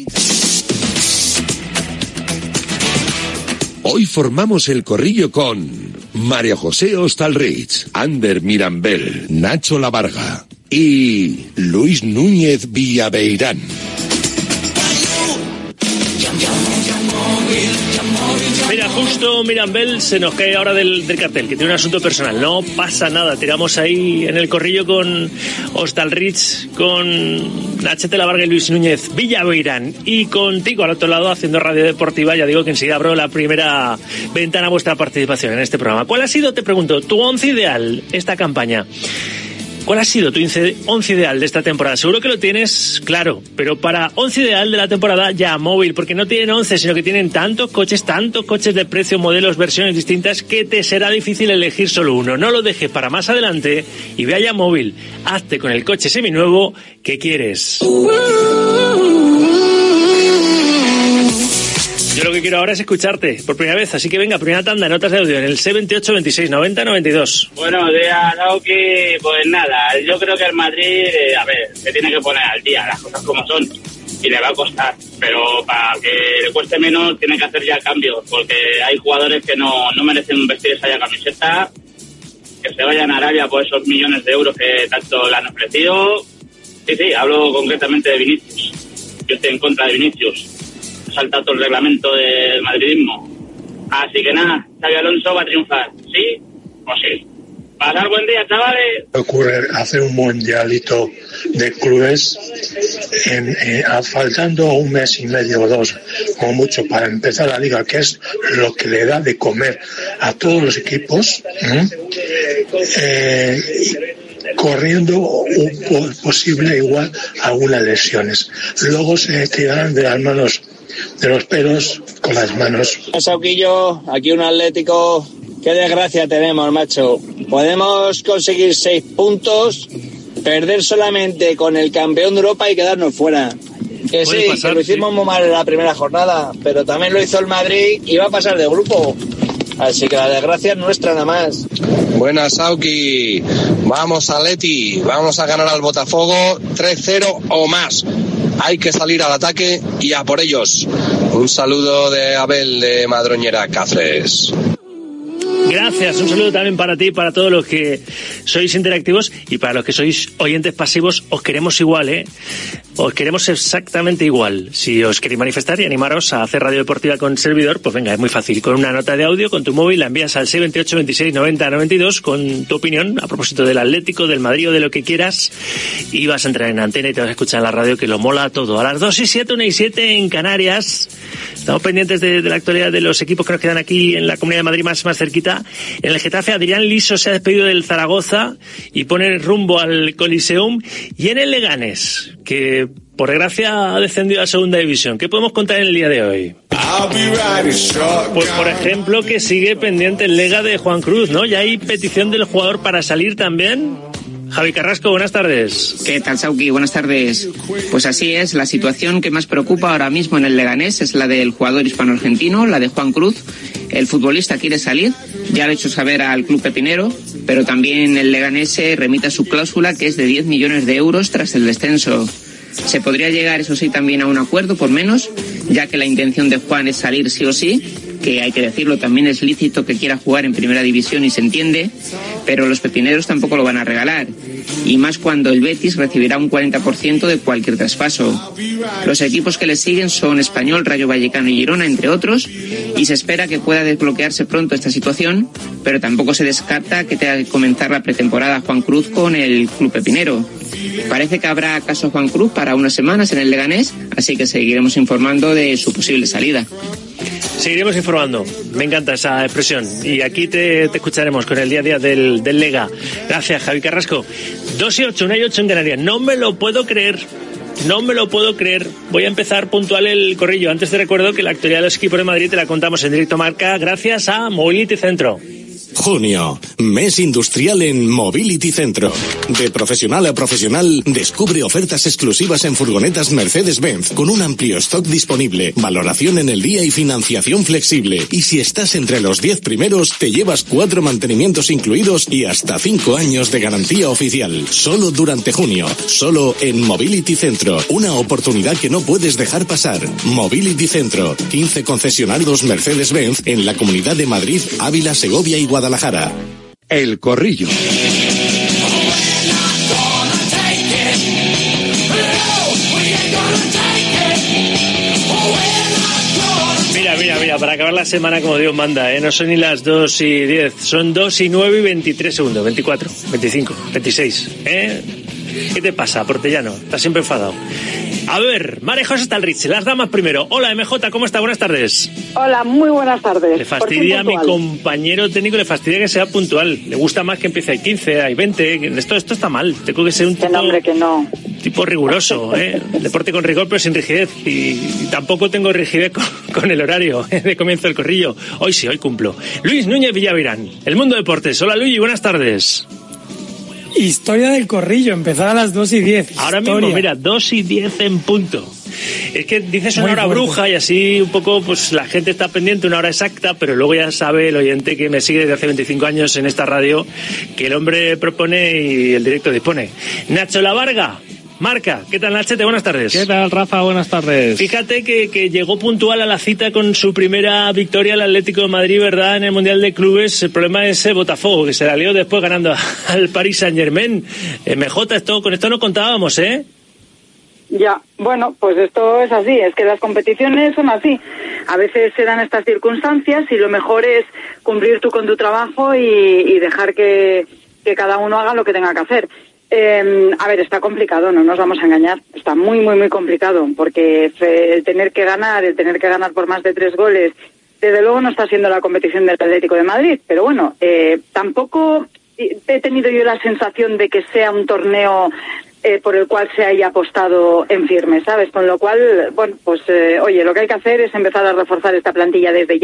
Hoy formamos el corrillo con María José Hostalrich, Ander Mirambel, Nacho Lavarga y Luis Núñez Villaveirán. Mira, justo Mirambel se nos cae ahora del, del cartel, que tiene un asunto personal. No pasa nada, tiramos ahí en el corrillo con Hostalrich, con Nachete Lavarga y Luis Núñez Villaveirán. Y contigo al otro lado, haciendo radio deportiva, ya digo que enseguida abro la primera ventana a vuestra participación en este programa. ¿Cuál ha sido, te pregunto, tu once ideal esta campaña? ¿Cuál ha sido tu once ideal de esta temporada? Seguro que lo tienes claro, pero para once ideal de la temporada ya móvil, porque no tienen once, sino que tienen tantos coches, tantos coches de precio, modelos, versiones distintas, que te será difícil elegir solo uno. No lo dejes para más adelante y ve a ya móvil. Hazte con el coche seminuevo que quieres. Yo lo que quiero ahora es escucharte por primera vez, así que venga, primera tanda, notas de audio en el seis veintiocho, veintiséis noventa, noventa y dos. Buenos días, Nauki. Pues nada, yo creo que el Madrid, eh, a ver, se tiene que poner al día las cosas como son y le va a costar, pero para que le cueste menos tiene que hacer ya cambios, porque hay jugadores que no, no merecen vestir esa ya camiseta, que se vayan a Arabia por esos millones de euros que tanto le han ofrecido. Sí, sí, hablo concretamente de Vinicius. Yo estoy en contra de Vinicius. Salta todo el reglamento del madridismo. Así que nada, Xabi Alonso va a triunfar. ¿Sí o sí? Pasar buen día, chavales. Ocurre hacer un mundialito de clubes en, en, faltando un mes y medio o dos, como mucho, para empezar la liga, que es lo que le da de comer a todos los equipos, ¿eh? Eh, y corriendo un posible igual algunas lesiones. Luego se tirarán de las manos, de los pelos con las manos. Sauquillo, aquí un Atlético. Qué desgracia tenemos, macho. Podemos conseguir seis puntos, perder solamente con el campeón de Europa y quedarnos fuera. Que sí, pasar, que lo hicimos sí. muy mal en la primera jornada, pero también lo hizo el Madrid y va a pasar de grupo. Así que la desgracia es nuestra nada más. Buenas, Sauki. Vamos a Leti, vamos a ganar al Botafogo tres cero o más. Hay que salir al ataque y a por ellos. Un saludo de Abel de Madroñera, Cáceres. Gracias, un saludo también para ti y para todos los que sois interactivos, y para los que sois oyentes pasivos, os queremos igual, ¿eh? Os queremos exactamente igual. Si os queréis manifestar y animaros a hacer radio deportiva con servidor, pues venga, es muy fácil. Con una nota de audio, con tu móvil, la envías al seis veintiocho veintiséis noventa noventa y dos con tu opinión a propósito del Atlético, del Madrid o de lo que quieras, y vas a entrar en antena y te vas a escuchar en la radio, que lo mola todo. A las dos y siete, una y siete en Canarias. Estamos pendientes de, de la actualidad de los equipos que nos quedan aquí en la Comunidad de Madrid más, más cerquita. En el Getafe, Adrián Liso se ha despedido del Zaragoza y pone rumbo al Coliseum. Y en el Leganés, que por desgracia ha descendido a segunda división, ¿qué podemos contar en el día de hoy? Pues por ejemplo que sigue pendiente el Lega de Juan Cruz, ¿no? Ya hay petición del jugador para salir también. Javi Carrasco, buenas tardes. ¿Qué tal, Sauki? Buenas tardes. Pues así es, la situación que más preocupa ahora mismo en el Leganés es la del jugador hispano-argentino, la de Juan Cruz. El futbolista quiere salir, ya lo ha hecho saber al club pepinero, pero también el Leganés remita su cláusula, que es de diez millones de euros tras el descenso. Se podría llegar, eso sí, también a un acuerdo por menos, ya que la intención de Juan es salir sí o sí, que hay que decirlo, también es lícito que quiera jugar en primera división y se entiende, pero los pepineros tampoco lo van a regalar, y más cuando el Betis recibirá un cuarenta por ciento de cualquier traspaso. Los equipos que le siguen son Español, Rayo Vallecano y Girona, entre otros, y se espera que pueda desbloquearse pronto esta situación, pero tampoco se descarta que tenga que comenzar la pretemporada Juan Cruz con el club pepinero. Parece que habrá caso Juan Cruz para unas semanas en el Leganés, así que seguiremos informando de su posible salida. Seguiremos informando, me encanta esa expresión, y aquí te, te escucharemos con el día a día del, del Lega. Gracias, Javi Carrasco. Dos y ocho, una y ocho en Canarias. No me lo puedo creer, no me lo puedo creer. Voy a empezar puntual el corrillo. Antes te recuerdo que la actualidad de los equipos de Madrid te la contamos en directo Marca gracias a Mobility Centro. Junio, mes industrial en Mobility Centro. De profesional a profesional, descubre ofertas exclusivas en furgonetas Mercedes-Benz con un amplio stock disponible, valoración en el día y financiación flexible. Y si estás entre los diez primeros, te llevas cuatro mantenimientos incluidos y hasta cinco años de garantía oficial. Solo durante junio, solo en Mobility Centro. Una oportunidad que no puedes dejar pasar. Mobility Centro, quince concesionarios Mercedes-Benz en la Comunidad de Madrid, Ávila, Segovia y Guadalajara. Guadalajara. El corrillo. Mira, mira, mira, para acabar la semana como Dios manda, ¿eh? No son ni las dos y diez, son dos y nueve y veintitrés segundos, veinticuatro, veinticinco, veintiséis, ¿eh? ¿Qué te pasa, Portellano? Estás siempre enfadado. A ver, María José Stalrich, las damas primero. Hola, M J, ¿cómo está? Buenas tardes. Hola, muy buenas tardes. Le fastidia a mi compañero técnico, le fastidia que sea puntual. Le gusta más que empiece a quince, hay veinte. Esto, esto está mal. Tengo que ser un tipo, nombre que no. tipo riguroso, ¿eh? Deporte con rigor, pero sin rigidez. Y, y tampoco tengo rigidez con, con el horario de comienzo del corrillo. Hoy sí, hoy cumplo. Luis Núñez Villavirán, El Mundo Deportes. Hola, Luis, buenas tardes. Historia del corrillo, empezar a las dos y diez. Ahora mismo, mira, dos y diez en punto. Es que dices una hora bruja y así un poco, pues la gente está pendiente, una hora exacta, pero luego ya sabe el oyente que me sigue desde hace veinticinco años en esta radio que el hombre propone y el directo dispone. Nacho Lavarga, Marca, ¿qué tal, Nachete? Buenas tardes. ¿Qué tal, Rafa? Buenas tardes. Fíjate que, que llegó puntual a la cita con su primera victoria el Atlético de Madrid, ¿verdad?, en el Mundial de Clubes. El problema es el Botafogo, que se la lió después ganando al Paris Saint-Germain. M J, esto, con esto no contábamos, ¿eh? Ya, bueno, pues esto es así, es que las competiciones son así. A veces se dan estas circunstancias y lo mejor es cumplir tú con tu trabajo y, y dejar que, que cada uno haga lo que tenga que hacer. Eh, a ver, está complicado, no nos vamos a engañar, está muy, muy, muy complicado, porque el tener que ganar, el tener que ganar por más de tres goles, desde luego no está siendo la competición del Atlético de Madrid, pero bueno, eh, tampoco he tenido yo la sensación de que sea un torneo eh, por el cual se haya apostado en firme, ¿sabes? Con lo cual, bueno, pues eh, oye, lo que hay que hacer es empezar a reforzar esta plantilla desde ya,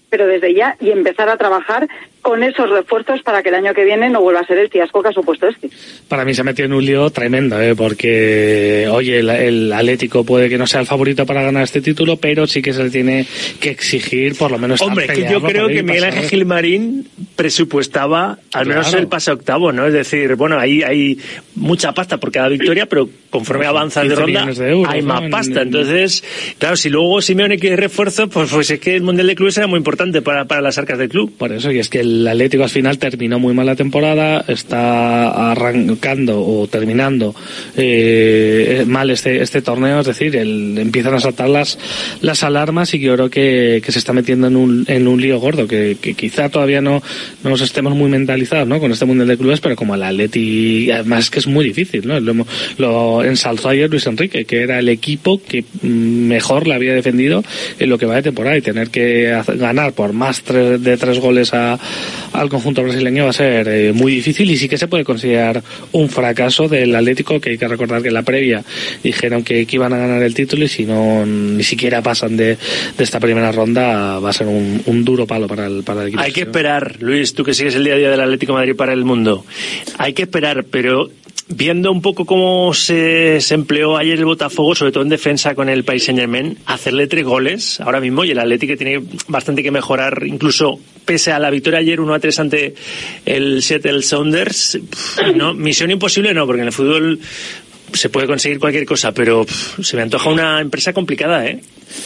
pero desde ya, y empezar a trabajar con esos refuerzos para que el año que viene no vuelva a ser el fiasco que ha supuesto este. Para mí se ha metido en un lío tremendo, ¿eh? Porque, oye, el, el Atlético puede que no sea el favorito para ganar este título, pero sí que se le tiene que exigir por lo menos. Hombre, que yo creo que Miguel Ángel Gilmarín presupuestaba al menos claro. el pase octavo, ¿no? Es decir, bueno, ahí hay mucha pasta por cada victoria, pero conforme avanza de ronda de euros, hay más ¿no? pasta. Entonces, claro, si luego Simeone quiere refuerzo, pues, pues es que el Mundial de Clubes era muy importante para, para las arcas del club. Por eso, y es que el Atlético al final terminó muy mal la temporada, está arrancando o terminando eh, mal este este torneo, es decir, el, empiezan a saltar las las alarmas y yo creo que, que se está metiendo en un en un lío gordo, que, que quizá todavía no, no nos estemos muy mentalizados, ¿no? Con este Mundial de Clubes, pero como el Atleti, además que es muy difícil, ¿no? Lo, lo ensalzó ayer Luis Enrique, que era el equipo que mejor le había defendido en lo que va de temporada, y tener que hacer, ganar por más tres, de tres goles a, al conjunto brasileño va a ser eh, muy difícil, y sí que se puede considerar un fracaso del Atlético, que hay que recordar que en la previa dijeron que, que iban a ganar el título, y si no ni siquiera pasan de, de esta primera ronda va a ser un, un duro palo para el, para el equipo. Hay que esperar, Luis, tú que sigues el día a día del Atlético de Madrid para el mundo, hay que esperar, pero viendo un poco cómo se, se empleó ayer el Botafogo, sobre todo en defensa con el Paris Saint-Germain, hacerle tres goles ahora mismo, y el Atlético tiene bastante que mejorar, incluso pese a la victoria ayer uno a tres ante el Seattle Sounders, no, misión imposible no, porque en el fútbol se puede conseguir cualquier cosa, pero pff, se me antoja una empresa complicada, ¿eh?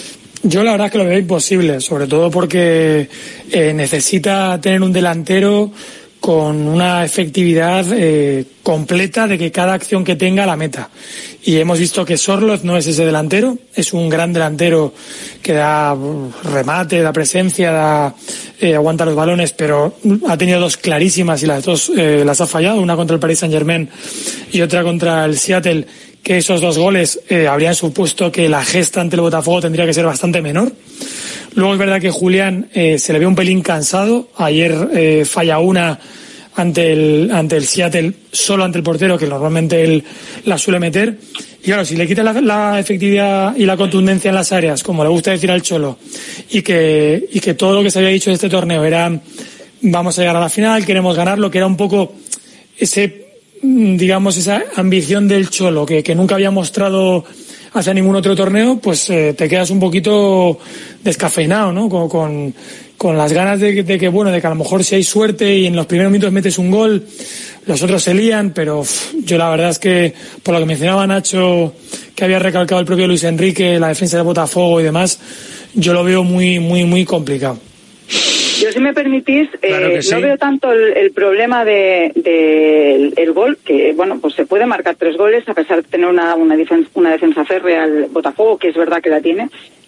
Yo la verdad es que lo veo imposible, sobre todo porque eh, necesita tener un delantero con una efectividad eh, completa de que cada acción que tenga la meta. Y hemos visto que Sorloth no es ese delantero, es un gran delantero que da remate, da presencia, da eh, aguanta los balones, pero ha tenido dos clarísimas y las dos eh, las ha fallado, una contra el Paris Saint-Germain y otra contra el Seattle, que esos dos goles eh, habrían supuesto que la gesta ante el Botafogo tendría que ser bastante menor. Luego es verdad que Julián eh, se le ve un pelín cansado. Ayer eh, falla una ante el ante el Seattle, solo ante el portero, que normalmente él la suele meter. Y claro, si le quita la, la efectividad y la contundencia en las áreas, como le gusta decir al Cholo, y que y que todo lo que se había dicho de este torneo era vamos a llegar a la final, queremos ganarlo, que era un poco ese, digamos, esa ambición del Cholo que, que nunca había mostrado hacia ningún otro torneo, pues eh, te quedas un poquito descafeinado, ¿no? Con, con, con las ganas de, de que, bueno, de que a lo mejor si hay suerte y en los primeros minutos metes un gol, los otros se lían, pero uf, yo la verdad es que, por lo que mencionaba Nacho, que había recalcado el propio Luis Enrique, la defensa de Botafogo y demás, yo lo veo muy, muy, muy complicado. Yo, si me permitís, claro eh, sí. no veo tanto el, el problema de, de el, el gol, que bueno, pues se puede marcar tres goles a pesar de tener una, una, defensa, una defensa férrea al Botafogo, que es verdad que la tiene.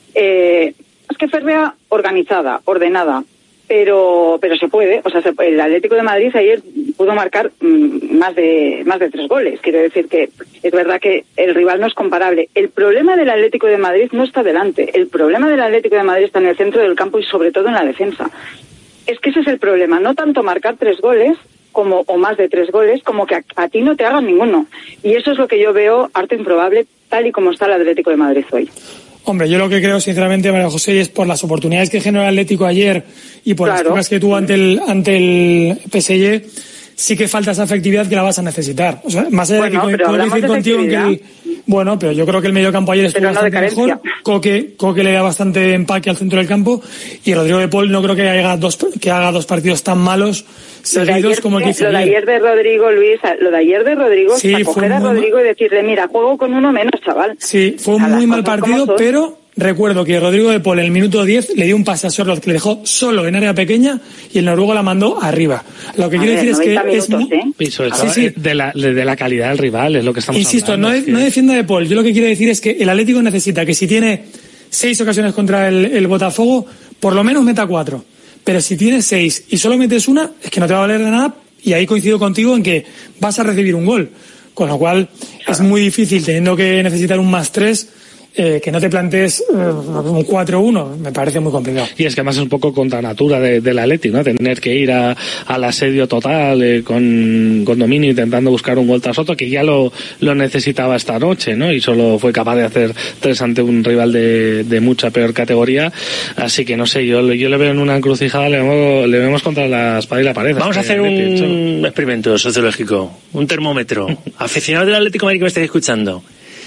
Eh, es que férrea organizada, ordenada, pero pero se puede. O sea, se, el Atlético de Madrid ayer pudo marcar mmm, más de más de tres goles. Quiero decir que es verdad que el rival no es comparable. El problema del Atlético de Madrid no está delante. El problema del Atlético de Madrid está en el centro del campo y sobre todo en la defensa. Es que ese es el problema, no tanto marcar tres goles como o más de tres goles, como que a, a ti no te hagan ninguno. Y eso es lo que yo veo harto improbable, tal y como está el Atlético de Madrid hoy. Hombre, yo lo que creo, sinceramente, María José, es por las oportunidades que generó el Atlético ayer y por claro. las pocas que tuvo ante el ante el P S G, sí que falta esa efectividad que la vas a necesitar. O sea, más allá bueno, de que puedo decir contigo en que el, bueno, pero yo creo que el mediocampo ayer estuvo no bastante mejor. Coque, Coque le da bastante empaque al centro del campo, y Rodrigo de Paul no creo que haga dos que haga dos partidos tan malos seguidos ayer, como el que hizo Lo de ayer de Rodrigo, Luis, lo de ayer de Rodrigo, sí, para coger a Rodrigo mal... y decirle, mira, juego con uno menos, chaval. Sí, fue un muy mal partido, pero recuerdo que Rodrigo de Paul en el minuto diez le dio un pase a Sorloth que le dejó solo en área pequeña y el noruego la mandó arriba. Lo que a quiero ver, decir es que minutos, es muy... ¿eh? Eso, sí, sí. De, la, de la calidad del rival, es lo que estamos Insisto, hablando. Insisto, no, no defienda de Paul. Yo lo que quiero decir es que el Atlético necesita que si tiene seis ocasiones contra el, el Botafogo, por lo menos meta cuatro. Pero si tienes seis y solo metes una, es que no te va a valer de nada, y ahí coincido contigo en que vas a recibir un gol. Con lo cual, claro, es muy difícil, teniendo que necesitar un más tres, eh, que no te plantees eh, un cuatro uno, me parece muy complicado. Y es que además es un poco contra natura de, del Atleti, ¿no? Tener que ir a, al asedio total, eh, con, con dominio, intentando buscar un gol tras otro, que ya lo, lo necesitaba esta noche, ¿no? Y solo fue capaz de hacer tres ante un rival de, de mucha peor categoría. Así que no sé, yo, yo le veo en una encrucijada, le vemos, le vemos contra la espada y la pared. Vamos a hacer un experimento sociológico, un termómetro. Aficionados del Atlético de Madrid que me estáis escuchando,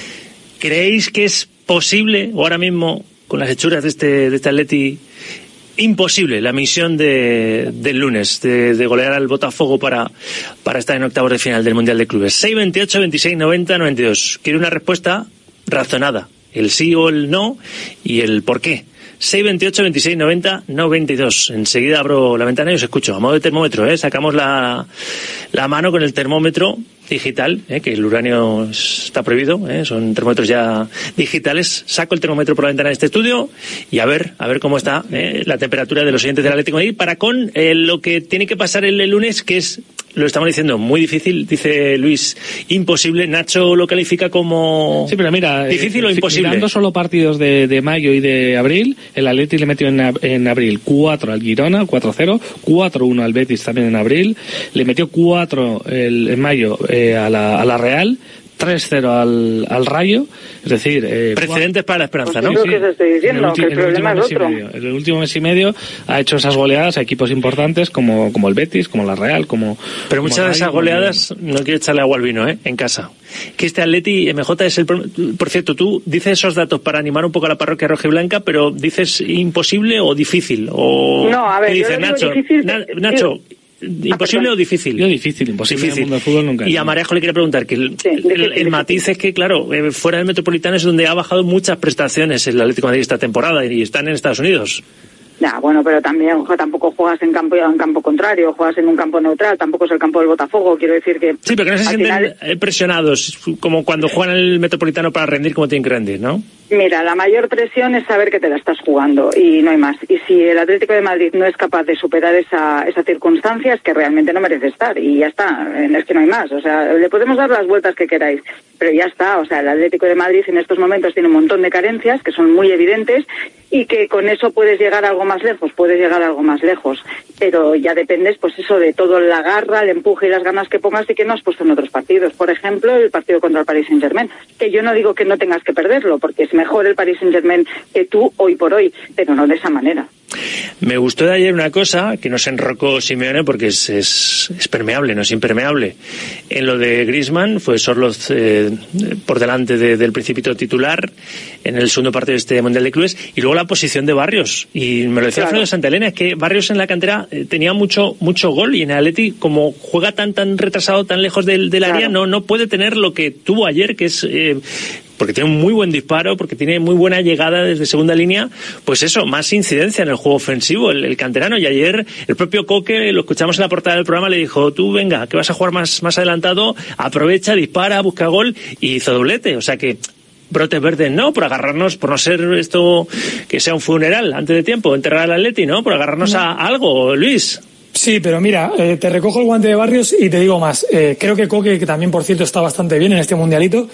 ¿creéis que es posible, o ahora mismo, con las hechuras de este, de este Atleti, imposible la misión de, del lunes, de, de golear al Botafogo para, para estar en octavos de final del Mundial de Clubes? seis veintiocho, veintiséis noventa, noventa y dos. Quiero una respuesta razonada, el sí o el no y el por qué. seis veintiocho, veintiséis noventa, noventa y dos. Enseguida abro la ventana y os escucho. A modo de termómetro, ¿eh? Sacamos la, la mano con el termómetro digital, ¿eh? Que el uranio está prohibido, ¿eh? Son termómetros ya digitales. Saco el termómetro por la ventana de este estudio y a ver, a ver cómo está, ¿eh? La temperatura de los oyentes del Atlético de Madrid para con eh, lo que tiene que pasar el, el lunes, que es, lo estamos diciendo, muy difícil, dice Luis, imposible. Nacho lo califica como... Sí, pero mira, difícil eh, o imposible. Mirando solo partidos de, de mayo y de abril, el Atleti le metió en, en abril cuatro al Girona, cuatro cero, cuatro uno al Betis también en abril, le metió cuatro el, en mayo eh, a, la, a la Real, tres cero al, al Rayo, es decir... Eh, precedentes para la esperanza, pues ¿no? Es lo que se estoy diciendo, que el problema es otro. En el último mes y medio ha hecho esas goleadas a equipos importantes como, como el Betis, como la Real, como... Pero muchas como de esas Rayo, goleadas, como... no quiero echarle agua al vino, ¿eh? En casa. Que este Atleti M J es el... Por cierto, tú dices esos datos para animar un poco a la parroquia rojiblanca, pero dices imposible o difícil, o... No, a ver, ¿qué dices, yo Nacho? difícil, Na, Nacho... ¿Imposible ah, o difícil? Yo difícil, imposible. Difícil. En el mundo del fútbol nunca. Y a Marejo le quiero preguntar que el, sí, el, el, el matiz es que, claro, eh, fuera del Metropolitano es donde ha bajado muchas prestaciones el Atlético de Madrid esta temporada y están en Estados Unidos. Ya, bueno, pero también ojo, tampoco juegas en campo en campo contrario, juegas en un campo neutral, tampoco es el campo del Botafogo, quiero decir que... Sí, pero que no se sienten final... presionados, como cuando juegan en el Metropolitano para rendir como tienen que rendir, ¿no? Mira, la mayor presión es saber que te la estás jugando y no hay más. Y si el Atlético de Madrid no es capaz de superar esa, esa circunstancia, es que realmente no merece estar y ya está, es que no hay más. O sea, le podemos dar las vueltas que queráis, pero ya está. O sea, el Atlético de Madrid en estos momentos tiene un montón de carencias que son muy evidentes y que con eso puedes llegar a algo más lejos, puedes llegar a algo más lejos. Pero ya dependes, pues eso, de todo la garra, el empuje y las ganas que pongas y que no has puesto en otros partidos. Por ejemplo, el partido contra el Paris Saint-Germain, que yo no digo que no tengas que perderlo, porque es mejor el Paris Saint-Germain que tú hoy por hoy, pero no de esa manera. Me gustó de ayer una cosa que nos enrocó Simeone porque es, es, es permeable, no es impermeable. En lo de Griezmann fue Sorloz eh, por delante de, del Principito titular en el segundo partido de este Mundial de Clubes, y luego la posición de Barrios. Y me lo decía claro. Alfredo Santelena, es que Barrios en la cantera eh, tenía mucho mucho gol y en el Atleti, como juega tan tan retrasado, tan lejos del, del área, claro. no, no puede tener lo que tuvo ayer, que es... Eh, porque tiene un muy buen disparo, porque tiene muy buena llegada desde segunda línea, pues eso, más incidencia en el juego ofensivo, el, el canterano. Y ayer el propio Coque, lo escuchamos en la portada del programa, le dijo, tú venga, que vas a jugar más, más adelantado, aprovecha, dispara, busca gol, y hizo doblete. O sea que brotes verdes no, por agarrarnos, por no ser esto que sea un funeral antes de tiempo, enterrar al Atleti, ¿no? Por agarrarnos no. a, a algo, Luis. Sí, pero mira, eh, te recojo el guante de Barrios y te digo más. Eh, creo que Coque, que también, por cierto, está bastante bien en este mundialito,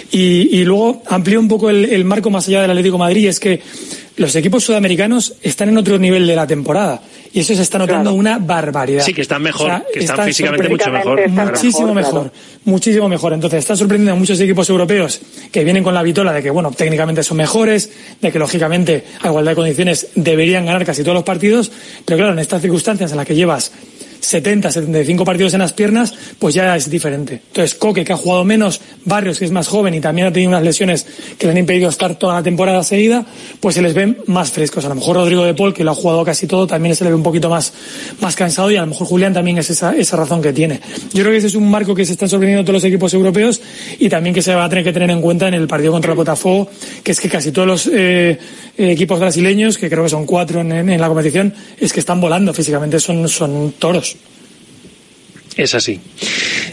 y, y luego amplío un poco el, el marco más allá del Atlético de Madrid, y es que los equipos sudamericanos están en otro nivel de la temporada y eso se está notando claro. una barbaridad. Sí, que están mejor, o sea, que están, están físicamente mucho mejor. Muchísimo mejor, mejor claro. muchísimo mejor. Entonces está sorprendiendo a muchos equipos europeos que vienen con la vitola de que, bueno, técnicamente son mejores, de que lógicamente a igualdad de condiciones deberían ganar casi todos los partidos, pero claro, en estas circunstancias en las que llevas setenta, setenta y cinco partidos en las piernas, pues ya es diferente. Entonces, Coque, que ha jugado menos, Barrios, que es más joven y también ha tenido unas lesiones que le han impedido estar toda la temporada seguida, pues se les ven más frescos. A lo mejor Rodrigo de Paul, que lo ha jugado casi todo, también se le ve un poquito más, más cansado, y a lo mejor Julián también es esa, esa razón que tiene. Yo creo que ese es un marco que se están sorprendiendo todos los equipos europeos y también que se va a tener que tener en cuenta en el partido contra el Botafogo, que es que casi todos los eh, equipos brasileños, que creo que son cuatro en, en, en la competición, es que están volando físicamente, son, son toros. Es así.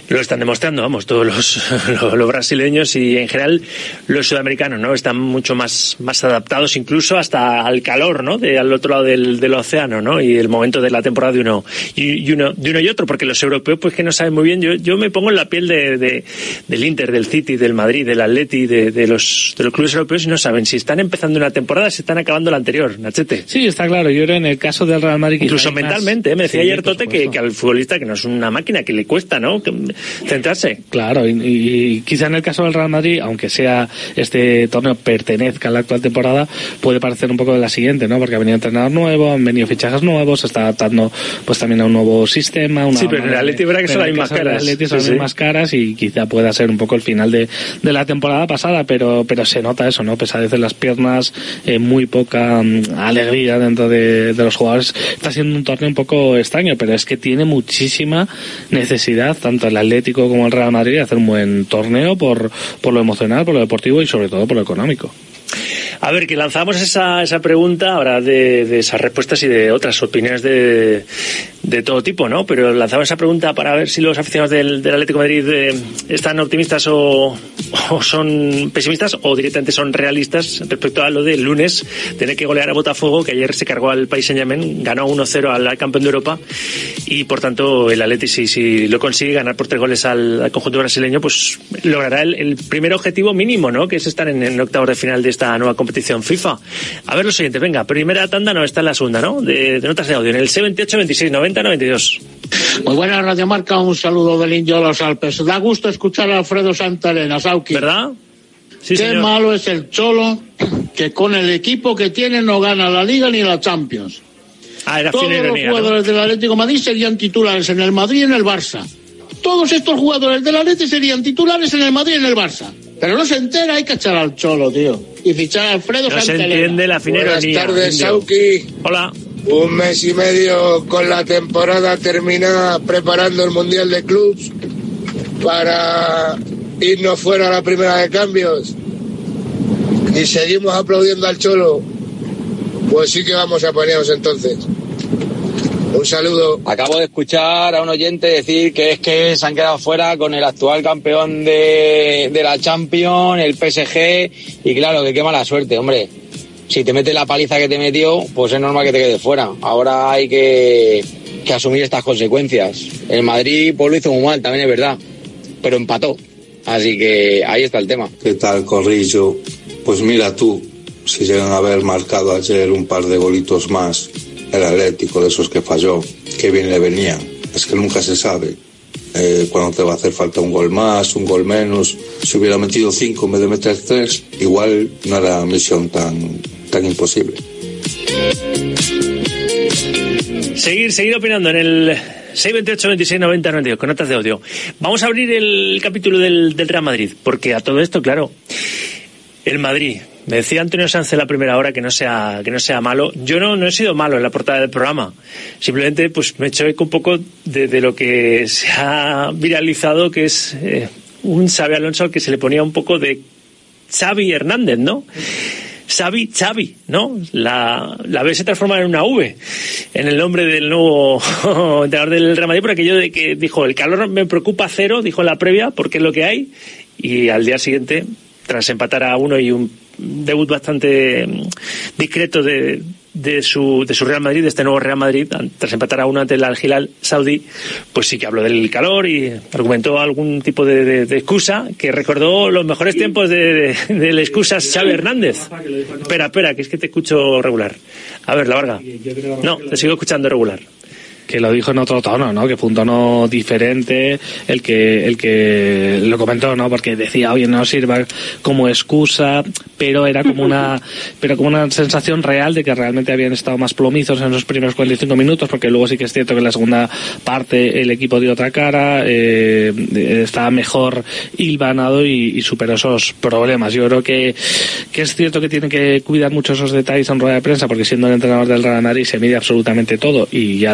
lo están demostrando, vamos, todos los, los, los brasileños y en general los sudamericanos, ¿no? Están mucho más, más adaptados incluso hasta al calor, ¿no? De al otro lado del, del océano, ¿no? Y el momento de la temporada de uno y, y uno de uno y otro, porque los europeos pues que no saben muy bien. Yo, yo me pongo en la piel de, de del Inter, del City, del Madrid, del Atleti, de, de los de los clubes europeos y no saben si están empezando una temporada, si están acabando la anterior, Nachete. Sí, está claro. Yo creo en el caso del Real Madrid incluso mentalmente, más... me decía sí, ayer Tote que, que al futbolista que no es una máquina, que le cuesta, ¿no? Que, centrarse. Claro, y, y quizá en el caso del Real Madrid, aunque sea este torneo pertenezca a la actual temporada, puede parecer un poco de la siguiente, ¿no? Porque ha venido entrenador nuevo, han venido fichajes nuevos, se está adaptando pues también a un nuevo sistema. Una sí, pero en el Atleti verá que son las mismas caras. El Atleti son sí, las sí. mismas caras y quizá pueda ser un poco el final de, de la temporada pasada, pero pero se nota eso, ¿no? Pesadez en las piernas, eh, muy poca um, alegría dentro de, de los jugadores. Está siendo un torneo un poco extraño, pero es que tiene muchísima necesidad, tanto el Atlético como el Real Madrid, de hacer un buen torneo por, por lo emocional, por lo deportivo y sobre todo por lo económico. A ver, que lanzamos esa, esa pregunta, ahora de, de esas respuestas y de otras opiniones de, de todo tipo, ¿no? Pero lanzamos esa pregunta para ver si los aficionados del, del Atlético de Madrid eh, están optimistas o, o son pesimistas o directamente son realistas respecto a lo del lunes, tener que golear a Botafogo, que ayer se cargó al Paris Saint-Germain, ganó uno cero al, al campeón de Europa y por tanto el Atleti, si, si lo consigue ganar por tres goles al, al conjunto brasileño, pues logrará el, el primer objetivo mínimo, ¿no? Que es estar en, en octavos de final de esta nueva competición FIFA. A ver los siguientes, venga, primera tanda, no, está en la segunda, ¿no? De, de notas de audio, en el seis veintiocho veintiséis noventa noventa y dos. Muy buena Radio Marca, un saludo del Indio de los Alpes. Da gusto escuchar a Alfredo Santarena, Sauki. ¿Verdad? Sí, Qué señor. malo es el Cholo, que con el equipo que tiene no gana la Liga ni la Champions. Ah, era Todos los ironía, jugadores ¿no? del Atlético de Madrid serían titulares en el Madrid y en el Barça. Todos estos jugadores del Atlético serían titulares en el Madrid y en el Barça. Pero no se entera, hay que echar al Cholo, tío. Y fichar a Alfredo No se Santelena. entiende la fina Buenas ironía. tardes, Indio. Sauki. Hola. Un mes y medio con la temporada terminada preparando el Mundial de Clubs para irnos fuera a la primera de cambios y seguimos aplaudiendo al Cholo. Pues sí que vamos a ponernos entonces. Un saludo. Acabo de escuchar a un oyente decir que es que se han quedado fuera con el actual campeón de, de la Champions, el P S G, y claro, que qué mala suerte, hombre. Si te mete la paliza que te metió, pues es normal que te quedes fuera. Ahora hay que, que asumir estas consecuencias. El Madrid pues lo hizo muy mal, también es verdad, pero empató. Así que ahí está el tema. ¿Qué tal, Corrillo? Pues mira tú, si llegan a haber marcado ayer un par de golitos más, el Atlético de esos que falló, qué bien le venían. Es que nunca se sabe eh, cuando te va a hacer falta un gol más, un gol menos. Si hubiera metido cinco en vez de meter tres, igual no era misión tan, tan imposible. Seguir, seguir opinando en el seis veintiocho veintiséis noventa noventa y dos con notas de audio. Vamos a abrir el capítulo del, del Real Madrid, porque a todo esto, claro, el Madrid. Me decía Antonio Sanz en la primera hora que no sea que no sea malo. Yo no no he sido malo en la portada del programa. Simplemente pues me he hecho eco un poco de, de lo que se ha viralizado, que es eh, un Xabi Alonso al que se le ponía un poco de Xavi Hernández, ¿no? Xavi, Xavi, ¿no? La, la B se transforma en una V en el nombre del nuevo entrenador del Real Madrid, por aquello de que dijo, el calor me preocupa cero, dijo en la previa, porque es lo que hay, y al día siguiente, tras empatar a uno y un debut bastante discreto de, de su de su Real Madrid, de este nuevo Real Madrid, tras empatar a uno ante el Al Hilal saudí, pues sí que habló del calor y argumentó algún tipo de, de, de excusa que recordó los mejores tiempos de, de, de la excusa Xavi Hernández. Espera, espera, que es que te escucho regular. A ver, la Varga. No, te sigo escuchando regular. Que lo dijo en otro tono, ¿no? Que fue un tono diferente el que el que lo comentó, ¿no? Porque decía, oye, no sirva como excusa, pero era como una pero como una sensación real de que realmente habían estado más plomizos en los primeros cuarenta y cinco minutos, porque luego sí que es cierto que en la segunda parte el equipo dio otra cara, eh, estaba mejor hilvanado y, y superó esos problemas. Yo creo que, que es cierto que tiene que cuidar mucho esos detalles en rueda de prensa, porque siendo el entrenador del Real Madrid se mide absolutamente todo y ya le está generando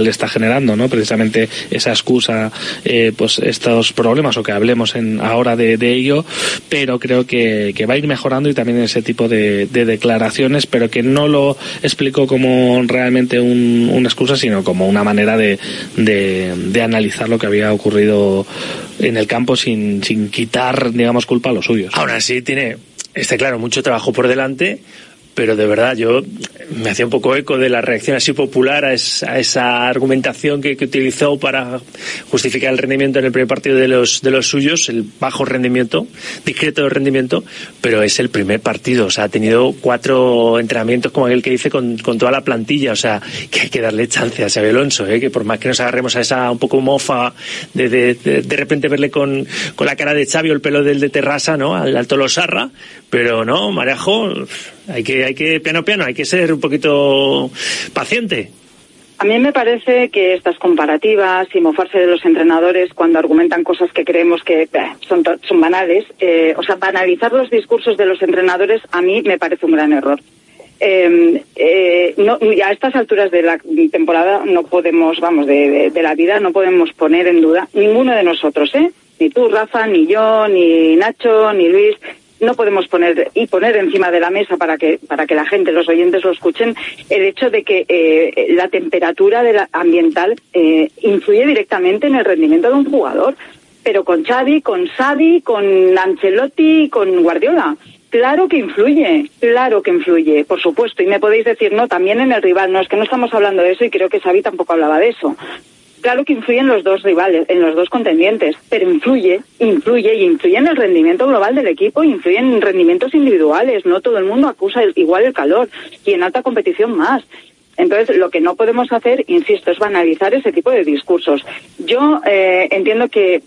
generando, ¿no? Precisamente esa excusa, eh, pues estos problemas, o que hablemos en ahora de, de ello, pero creo que, que va a ir mejorando, y también ese tipo de, de declaraciones, pero que no lo explicó como realmente un, una excusa, sino como una manera de, de, de analizar lo que había ocurrido en el campo sin, sin quitar, digamos, culpa a los suyos. Ahora sí tiene, está claro, mucho trabajo por delante, pero de verdad yo me hacía un poco eco de la reacción así popular a esa, a esa argumentación que, que utilizó para justificar el rendimiento en el primer partido de los de los suyos, el bajo rendimiento, discreto rendimiento, pero es el primer partido, o sea, ha tenido cuatro entrenamientos como aquel que dice con, con toda la plantilla, o sea, que hay que darle chance a Xabi Alonso, ¿eh? Que por más que nos agarremos a esa un poco mofa de de, de, de repente verle con, con la cara de Xavi o el pelo del de Terrassa, ¿no? Al, al Tolosarra, pero no, Marejo, hay que, hay que, piano piano, hay que ser un poquito paciente. A mí me parece que estas comparativas y mofarse de los entrenadores cuando argumentan cosas que creemos que eh, son, son banales, eh, o sea, banalizar los discursos de los entrenadores a mí me parece un gran error. Eh, eh, no, a estas alturas de la temporada no podemos, vamos, de, de, de la vida, no podemos poner en duda ninguno de nosotros, ¿eh? Ni tú, Rafa, ni yo, ni Nacho, ni Luis. No podemos poner y poner encima de la mesa para que para que la gente, los oyentes lo escuchen, el hecho de que eh, la temperatura de la ambiental eh, influye directamente en el rendimiento de un jugador, pero con Xavi, con Xavi, con Ancelotti, con Guardiola. Claro que influye, claro que influye, por supuesto, y me podéis decir, no, también en el rival, no, es que no estamos hablando de eso, y creo que Xavi tampoco hablaba de eso. Claro que influye en los dos rivales, en los dos contendientes, pero influye, influye y influye en el rendimiento global del equipo, influye en rendimientos individuales. No todo el mundo acusa el, igual el calor, y en alta competición más. Entonces, lo que no podemos hacer, insisto, es banalizar ese tipo de discursos. Yo eh, entiendo que,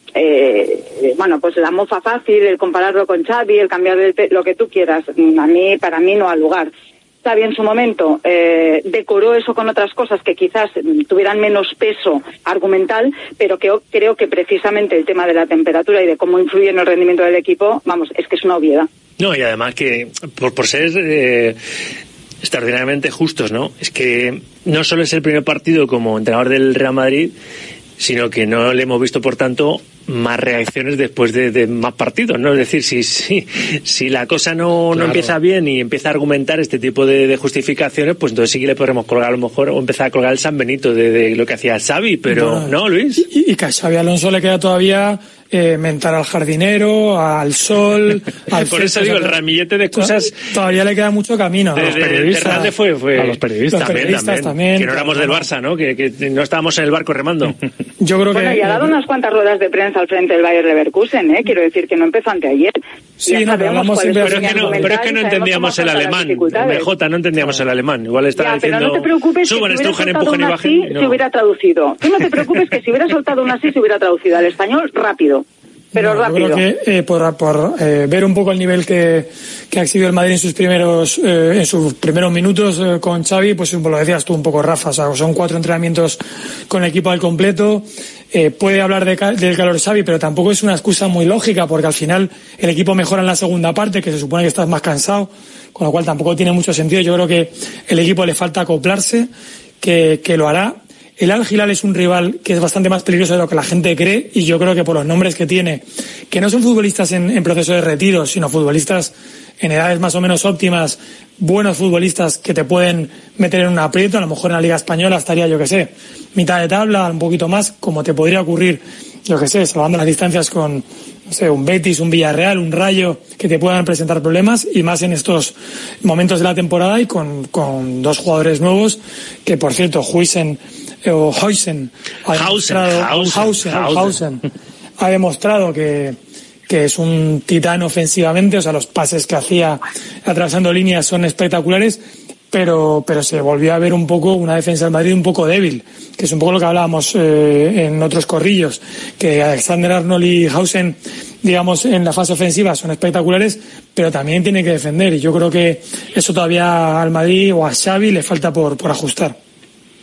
eh, bueno, pues la mofa fácil, el compararlo con Xavi, el cambiar el te- lo que tú quieras, a mí, para mí no ha lugar. Xavi en su momento eh, decoró eso con otras cosas que quizás tuvieran menos peso argumental, pero que creo que precisamente el tema de la temperatura y de cómo influye en el rendimiento del equipo, vamos, es que es una obviedad. No, y además que por, por ser eh, extraordinariamente justos, ¿no? Es que no solo es el primer partido como entrenador del Real Madrid, sino que no le hemos visto, por tanto, más reacciones después de, de más partidos, ¿no? Es decir, si si, si la cosa no, claro. no empieza bien y empieza a argumentar este tipo de, de justificaciones, pues entonces sí que le podremos colgar a lo mejor, o empezar a colgar el San Benito de, de lo que hacía Xavi, pero no, ¿no, Luis? Y, y que a Xavi Alonso le queda todavía eh, mentar al jardinero, al sol, al por eso digo, el ramillete de excusas todavía le queda mucho camino. De, a los de, periodistas, de fue, fue a los periodistas, también, periodistas también, también, que no éramos del Barça, ¿no? Que, que no estábamos en el barco remando. Yo creo bueno, que y ha dado unas cuantas ruedas de prensa al frente del Bayer Leverkusen, ¿eh? Quiero decir que no empezó anteayer. Sí, no, pero, pero, es que no, pero es que no entendíamos el alemán. M J, no entendíamos el alemán. Igual estaba ya, pero diciendo, no te preocupes, suban, que si estrujan, hubiera empujen y bajen. Así, no. Se hubiera traducido. Tú no te preocupes que si hubiera soltado una así, se hubiera traducido al español rápido. Pero no, rápido. Yo creo que eh, por, por eh, ver un poco el nivel que, que ha exhibido el Madrid en sus primeros eh, en sus primeros minutos eh, con Xavi, pues lo decías tú un poco, Rafa, o sea, son cuatro entrenamientos con el equipo al completo. Eh, puede hablar de, del calor Xavi, pero tampoco es una excusa muy lógica, porque al final el equipo mejora en la segunda parte, que se supone que estás más cansado, con lo cual tampoco tiene mucho sentido. Yo creo que el equipo le falta acoplarse, que, que lo hará. El Al Hilal es un rival que es bastante más peligroso de lo que la gente cree, y yo creo que por los nombres que tiene, que no son futbolistas en, en proceso de retiro, sino futbolistas en edades más o menos óptimas, buenos futbolistas que te pueden meter en un aprieto. A lo mejor en la Liga Española estaría, yo que sé, mitad de tabla, un poquito más, como te podría ocurrir, yo que sé, salvando las distancias con, no sé, un Betis, un Villarreal, un Rayo, que te puedan presentar problemas, y más en estos momentos de la temporada, y con, con dos jugadores nuevos, que por cierto, Huijsen o Huijsen ha demostrado, Hausen, Hausen, Hausen, ha demostrado que, que es un titán ofensivamente, o sea, los pases que hacía atravesando líneas son espectaculares, pero pero se volvió a ver un poco una defensa del Madrid un poco débil, que es un poco lo que hablábamos eh, en otros corrillos, que Alexander Arnold y Hausen, digamos, en la fase ofensiva son espectaculares, pero también tiene que defender, y yo creo que eso todavía al Madrid o a Xavi le falta por, por ajustar.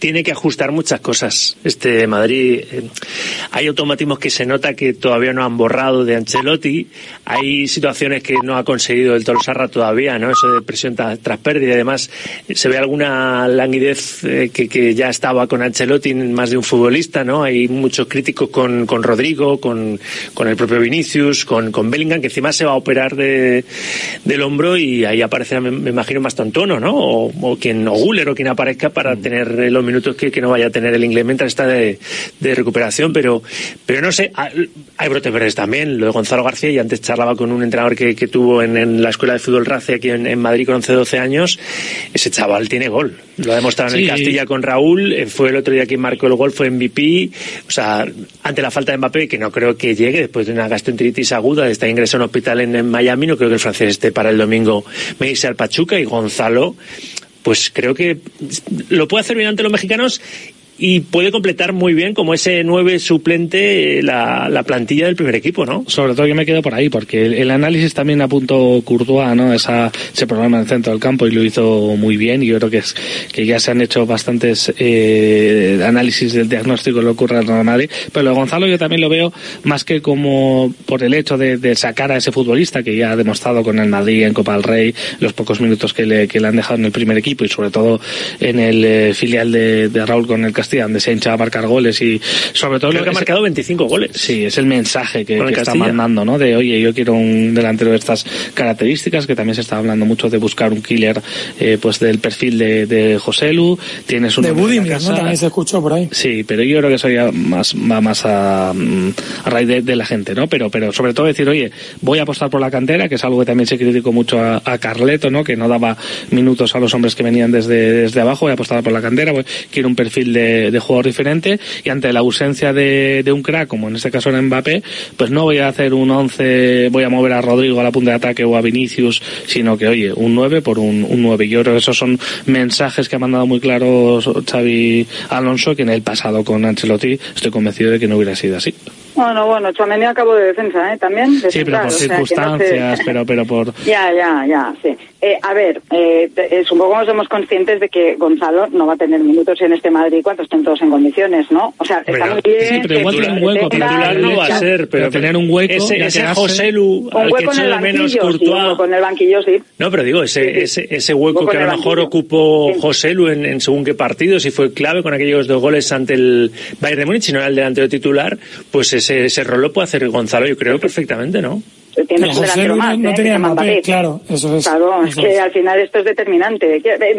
tiene que ajustar muchas cosas. Este Madrid, eh, hay automatismos que se nota que todavía no han borrado de Ancelotti, hay situaciones que no ha conseguido el Tolosarra todavía, ¿no? Eso de presión tras, tras pérdida y además se ve alguna languidez eh, que, que ya estaba con Ancelotti, más de un futbolista, ¿no? Hay muchos críticos con, con Rodrigo, con, con el propio Vinicius, con, con Bellingham, que encima se va a operar de, del hombro y ahí aparecerá, me, me imagino, Mastantuono, ¿no? O, o quien, o Güler o quien aparezca para tener los minutos que, que no vaya a tener el inglés mientras está de, de recuperación, pero, pero no sé, hay brotes verdes también, lo de Gonzalo García, y antes charlaba con un entrenador que, que tuvo en, en la escuela de fútbol Race aquí en, en Madrid con once doce años, ese chaval tiene gol, lo ha demostrado en sí. el Castilla con Raúl, fue el otro día quien marcó el gol, fue M V P, o sea, ante la falta de Mbappé, que no creo que llegue después de una gastroenteritis aguda, de estar ingresado en un hospital en, en Miami, no creo que el francés esté para el domingo, me dice al Pachuca, y Gonzalo, pues creo que lo puede hacer bien ante los mexicanos y puede completar muy bien como ese nueve suplente la, la plantilla del primer equipo, ¿no? Sobre todo yo me quedo por ahí, porque el, el análisis también apuntó Courtois, ¿no? Esa, ese programa en el centro del campo y lo hizo muy bien, y yo creo que es que ya se han hecho bastantes eh, análisis del diagnóstico de lo que ocurre al Real Madrid, pero lo de Gonzalo yo también lo veo más que como por el hecho de, de sacar a ese futbolista que ya ha demostrado con el Madrid en Copa del Rey los pocos minutos que le, que le han dejado en el primer equipo y sobre todo en el eh, filial de, de Raúl con el Castilla, donde se ha hinchado a marcar goles y sobre todo... Creo lo que ha marcado veinticinco goles. Sí, es el mensaje que, que está mandando, ¿no? De, oye, yo quiero un delantero de estas características, que también se está hablando mucho de buscar un killer, eh, pues del perfil de, de Joselu. Tienes un... De Budimir, ¿no? También se escuchó por ahí. Sí, pero yo creo que eso ya más, va más a, a raíz de, de la gente, ¿no? Pero, pero sobre todo decir, oye, voy a apostar por la cantera, que es algo que también se criticó mucho a, a Carleto, ¿no? Que no daba minutos a los hombres que venían desde, desde abajo, voy a apostar por la cantera, voy, quiero un perfil de de jugador diferente, y ante la ausencia de, de un crack, como en este caso era Mbappé, pues no voy a hacer un once, voy a mover a Rodrigo a la punta de ataque o a Vinicius, sino que, oye, un nueve por un, un nueve. Yo creo que esos son mensajes que ha mandado muy claros Xavi Alonso, que en el pasado con Ancelotti estoy convencido de que no hubiera sido así. Bueno, bueno, Tchouaméni acabó de defensa, ¿eh? También. De sí, central, pero por o sea, circunstancias, no se... pero, pero por... Ya, ya, ya, sí. Eh, a ver, eh, eh, supongo que somos conscientes de que Gonzalo no va a tener minutos en este Madrid cuando estén todos en condiciones, ¿no? O sea, está pero, muy bien... Sí, pero igual tiene un hueco, titular no va a ser, pero, pero tener un hueco... Ese, ese Joselu, al que echó de menos Courtois... Sí, un hueco en el banquillo, sí. No, pero digo, ese, sí, sí. ese, ese hueco, hueco que a lo mejor banquillo. ocupó sí. Joselu en, en según qué partidos y fue clave con aquellos dos goles ante el Bayern de Múnich, si no era el delantero titular, pues ese, ese rol lo puede hacer Gonzalo, yo creo, perfectamente, ¿no? Tiene un delantero más, no, no ¿eh? tenía Mbappé, claro, eso es. Claro, eso es que es. al final esto es determinante.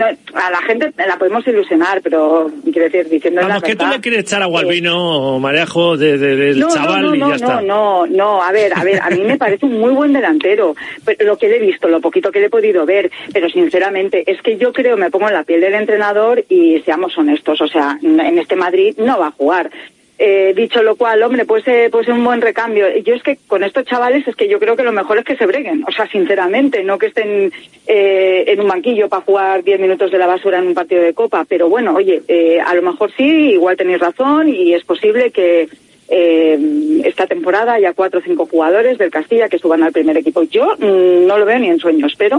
A la gente la podemos ilusionar, pero quiero decir, diciendo Vamos, la que verdad, tú le quieres echar agua al vino, Marejo, de, de, del no, chaval no, no, y ya no, está. No, no, no, a ver, a ver, a mí me parece un muy buen delantero, pero lo que le he visto, lo poquito que le he podido ver, pero sinceramente, es que yo creo, me pongo en la piel del entrenador y seamos honestos, o sea, en este Madrid no va a jugar. Eh, dicho lo cual, hombre, pues eh, pues un buen recambio. Yo es que con estos chavales es que yo creo que lo mejor es que se breguen, o sea, sinceramente, no que estén eh, en un banquillo para jugar diez minutos de la basura en un partido de Copa, pero bueno, oye, eh, a lo mejor sí, igual tenéis razón y es posible que eh, esta temporada haya cuatro o cinco jugadores del Castilla que suban al primer equipo. Yo mmm, no lo veo ni en sueños, pero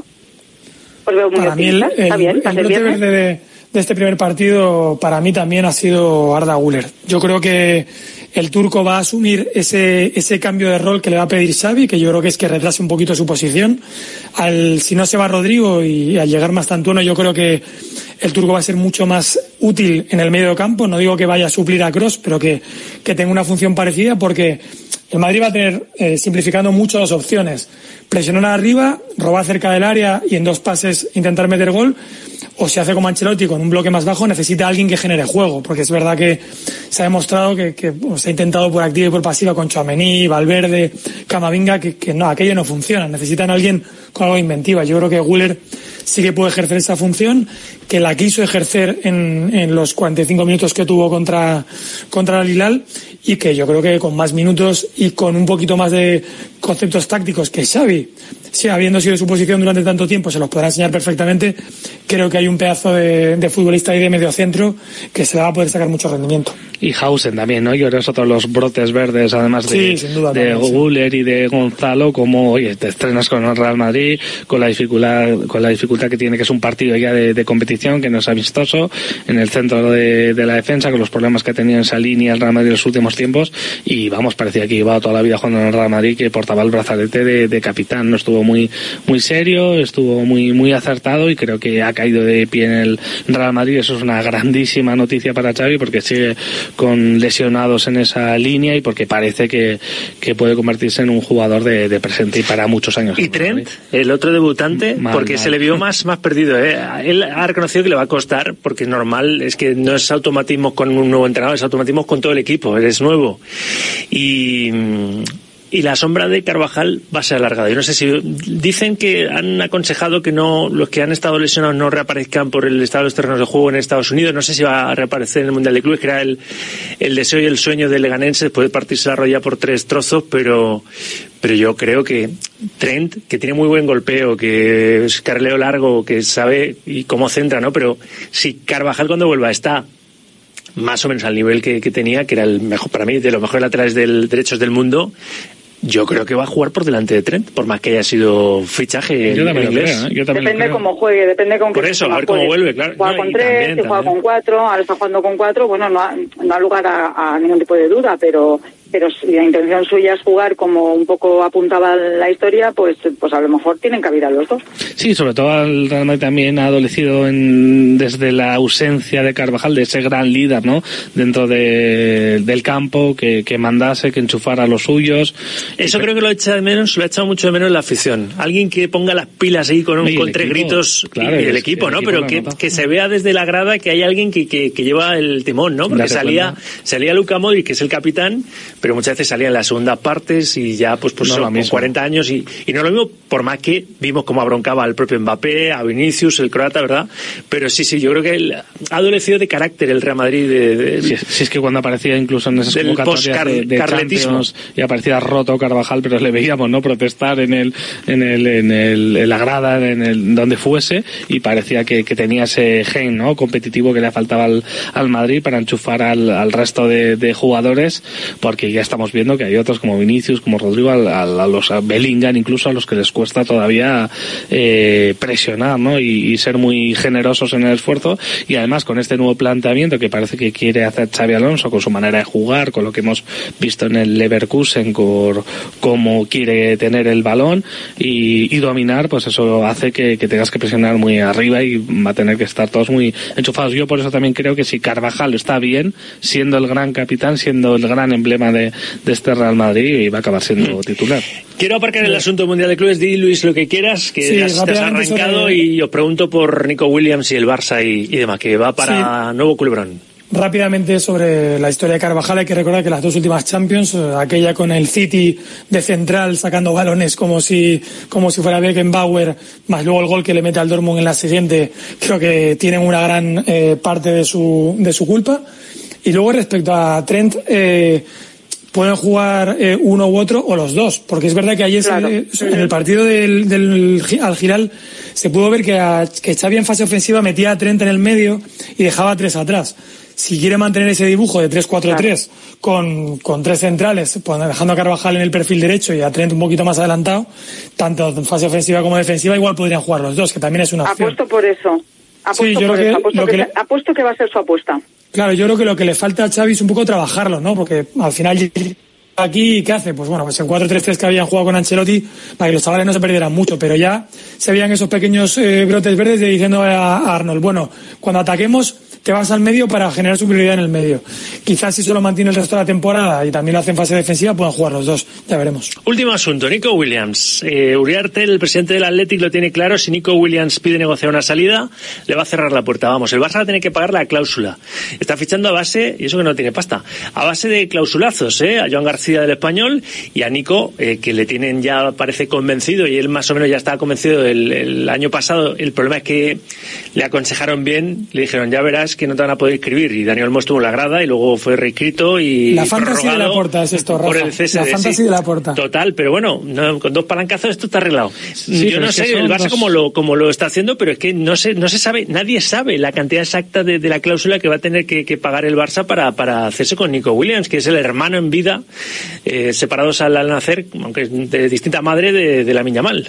pues veo muy para mí el, el, está bien, el brote verde de, de este primer partido para mí también ha sido Arda Güler. Yo creo que el turco va a asumir ese ese cambio de rol que le va a pedir Xavi, que yo creo que es que retrase un poquito su posición. Al, si no se va Rodrigo y al llegar Mastantuono, yo creo que el turco va a ser mucho más útil en el medio campo. No digo que vaya a suplir a Kroos, pero que, que tenga una función parecida, porque el Madrid va a tener, eh, simplificando mucho las opciones, presionar arriba, robar cerca del área y en dos pases intentar meter gol, o se hace como Ancelotti con un bloque más bajo, necesita alguien que genere juego, porque es verdad que se ha demostrado que, que pues, se ha intentado por activa y por pasiva con Tchouaméni, Valverde, Camavinga, que, que no, aquello no funciona, necesitan alguien con algo inventiva. Yo creo que Güler sí que puede ejercer esa función, que la quiso ejercer en, en los cuarenta y cinco minutos que tuvo contra, contra el Hilal, y que yo creo que con más minutos y con un poquito más de conceptos tácticos que Xavi sí, habiendo sido su posición durante tanto tiempo, se los podrá enseñar perfectamente. Creo que hay un pedazo de, de futbolista ahí de medio centro que se le va a poder sacar mucho rendimiento. Y Hausen también, ¿no? Yo creo que es otro de los brotes verdes, además de, sí, sin duda, de también, Güler sí. y de Gonzalo, como, oye, te estrenas con el Real Madrid, con la dificultad, con la dificultad que tiene, que es un partido ya de, de competición, que no es amistoso, en el centro de, de la defensa, con los problemas que ha tenido en esa línea el Real Madrid en los últimos tiempos, y vamos, parecía que iba toda la vida jugando en el Real Madrid, que portaba el brazalete de, de capitán. No estuvo muy, muy serio, estuvo muy, muy acertado, y creo que ha caído de pie en el Real Madrid. Eso es una grandísima noticia para Xavi, porque sigue con lesionados en esa línea y porque parece que, que puede convertirse en un jugador de, de presente y para muchos años. Y Trent, el otro debutante, mal, porque mal. se le vio más, más perdido, ¿eh? Él ha reconocido que le va a costar, porque normal es que no es automatismo con un nuevo entrenador, es automatismo con todo el equipo, eres nuevo. Y... Y la sombra de Carvajal va a ser alargada. Yo no sé si dicen que han aconsejado que no los que han estado lesionados no reaparezcan por el estado de los terrenos de juego en Estados Unidos. No sé si va a reaparecer en el Mundial de Clubes, que era el, el deseo y el sueño del Leganés después de partirse la rodilla por tres trozos, pero pero yo creo que Trent, que tiene muy buen golpeo, que es carrilero largo, que sabe y cómo centra, ¿no? Pero si Carvajal cuando vuelva está más o menos al nivel que, que tenía, que era el mejor para mí, de los mejores laterales del, derechos del mundo, yo creo que va a jugar por delante de Trent, por más que haya sido fichaje yo en inglés. Creo, ¿eh? Yo depende cómo juegue, depende con qué. Por eso, a ver cómo juegue. vuelve, claro. Juega no, con tres, también, si juega también. con cuatro, ahora está jugando con cuatro, bueno, no ha, no ha lugar a, a ningún tipo de duda, pero pero si la intención suya es jugar como un poco apuntaba la historia, pues pues a lo mejor tienen cabida los dos. Sí, sobre todo el Real Madrid también ha adolecido en, desde la ausencia de Carvajal, de ese gran líder, ¿no? Dentro de, del campo, que, que mandase, que enchufara a los suyos. Eso creo que lo echa de menos, lo ha echado mucho de menos la afición. Alguien que ponga las pilas ahí con, un, con tres equipo, gritos, claro, y el equipo, ¿no? El equipo Pero que, que se vea desde la grada que hay alguien que, que, que lleva el timón, ¿no? Porque salía, salía Luka Modric, que es el capitán, pero muchas veces salía en las segundas partes y ya pues, pues no son, con cuarenta años y, y no lo mismo, por más que vimos cómo abroncaba al propio Mbappé, a Vinicius, el croata, ¿verdad? Pero sí, sí, yo creo que él ha adolecido de carácter el Real Madrid. De, de, si, si es que cuando aparecía incluso en esas convocatorias de, de Champions y aparecía roto Carvajal, pero le veíamos, ¿no? Protestar en el, en el, en el, en la grada, en el, donde fuese, y parecía que, que tenía ese gen, ¿no? Competitivo que le faltaba al, al Madrid para enchufar al, al resto de, de jugadores, porque ya estamos viendo que hay otros como Vinicius, como Rodrigo, a, a, a los a Bellingham, incluso a los que les cuesta todavía eh, presionar, ¿no? Y, y ser muy generosos en el esfuerzo, y además con este nuevo planteamiento que parece que quiere hacer Xabi Alonso, con su manera de jugar, con lo que hemos visto en el Leverkusen, con cómo quiere tener el balón y, y dominar, pues eso hace que, que tengas que presionar muy arriba y va a tener que estar todos muy enchufados. Yo por eso también creo que si Carvajal está bien, siendo el gran capitán, siendo el gran emblema de, de este Real Madrid, y va a acabar siendo titular. Quiero aparcar el asunto mundial de clubes. Di, Luis, lo que quieras, que sí, has, te has arrancado sobre... y os pregunto por Nico Williams y el Barça y, y demás, que va para sí. Nuevo Culebrón. Rápidamente sobre la historia de Carvajal, hay que recordar que las dos últimas Champions, aquella con el City de central sacando balones como si como si fuera Beckenbauer, más luego el gol que le mete al Dortmund en la siguiente, creo que tienen una gran eh, parte de su de su culpa. Y luego respecto a Trent, eh, pueden jugar eh, uno u otro o los dos, porque es verdad que ayer claro. se, en el partido del, del Al Hilal se pudo ver que, a, que Xavi en fase ofensiva metía a Trent en el medio y dejaba a tres atrás. Si quiere mantener ese dibujo de tres cuatro tres claro. con, con tres centrales, pues dejando a Carvajal en el perfil derecho y a Trent un poquito más adelantado, tanto en fase ofensiva como defensiva, igual podrían jugar los dos, que también es una opción. Apuesto por eso. Apuesto, sí, yo por creo eso. Que, apuesto, que que, le... apuesto que va a ser su apuesta. Claro, yo creo que lo que le falta a Xavi es un poco trabajarlo, ¿no? Porque al final aquí, ¿qué hace? Pues bueno, pues en cuatro tres tres que habían jugado con Ancelotti, para que los chavales no se perdieran mucho, pero ya se veían esos pequeños eh, brotes verdes de diciendo a, a Arnold, bueno, cuando ataquemos te vas al medio para generar superioridad en el medio. Quizás si solo mantiene el resto de la temporada y también lo hace en fase defensiva, puedan jugar los dos, ya veremos. Último asunto, Nico Williams. Eh, Uriarte, el presidente del Athletic, lo tiene claro. Si Nico Williams pide negociar una salida, le va a cerrar la puerta. Vamos, el Barça va a tener que pagar la cláusula. Está fichando a base, y eso que no tiene pasta, a base de clausulazos, ¿eh? A Joan García del Español y a Nico, eh, que le tienen ya, parece convencido, y él más o menos ya estaba convencido el, el año pasado. El problema es que le aconsejaron bien, le dijeron, ya verás es que no te van a poder inscribir, y Dani Olmo estuvo en la grada y luego fue reescrito y la fantasy de la Porta es esto, Rafa. Por el C S D, la fantasy sí. de la Porta. Total, pero bueno, no, con dos palancazos esto está arreglado. Sí, yo no sé el Barça dos... cómo lo cómo lo está haciendo, pero es que no se no se sabe, nadie sabe la cantidad exacta de, de la cláusula que va a tener que, que pagar el Barça para para hacerse con Nico Williams, que es el hermano en vida, eh, separados al, al nacer, aunque de distinta madre de, de Lamine Yamal.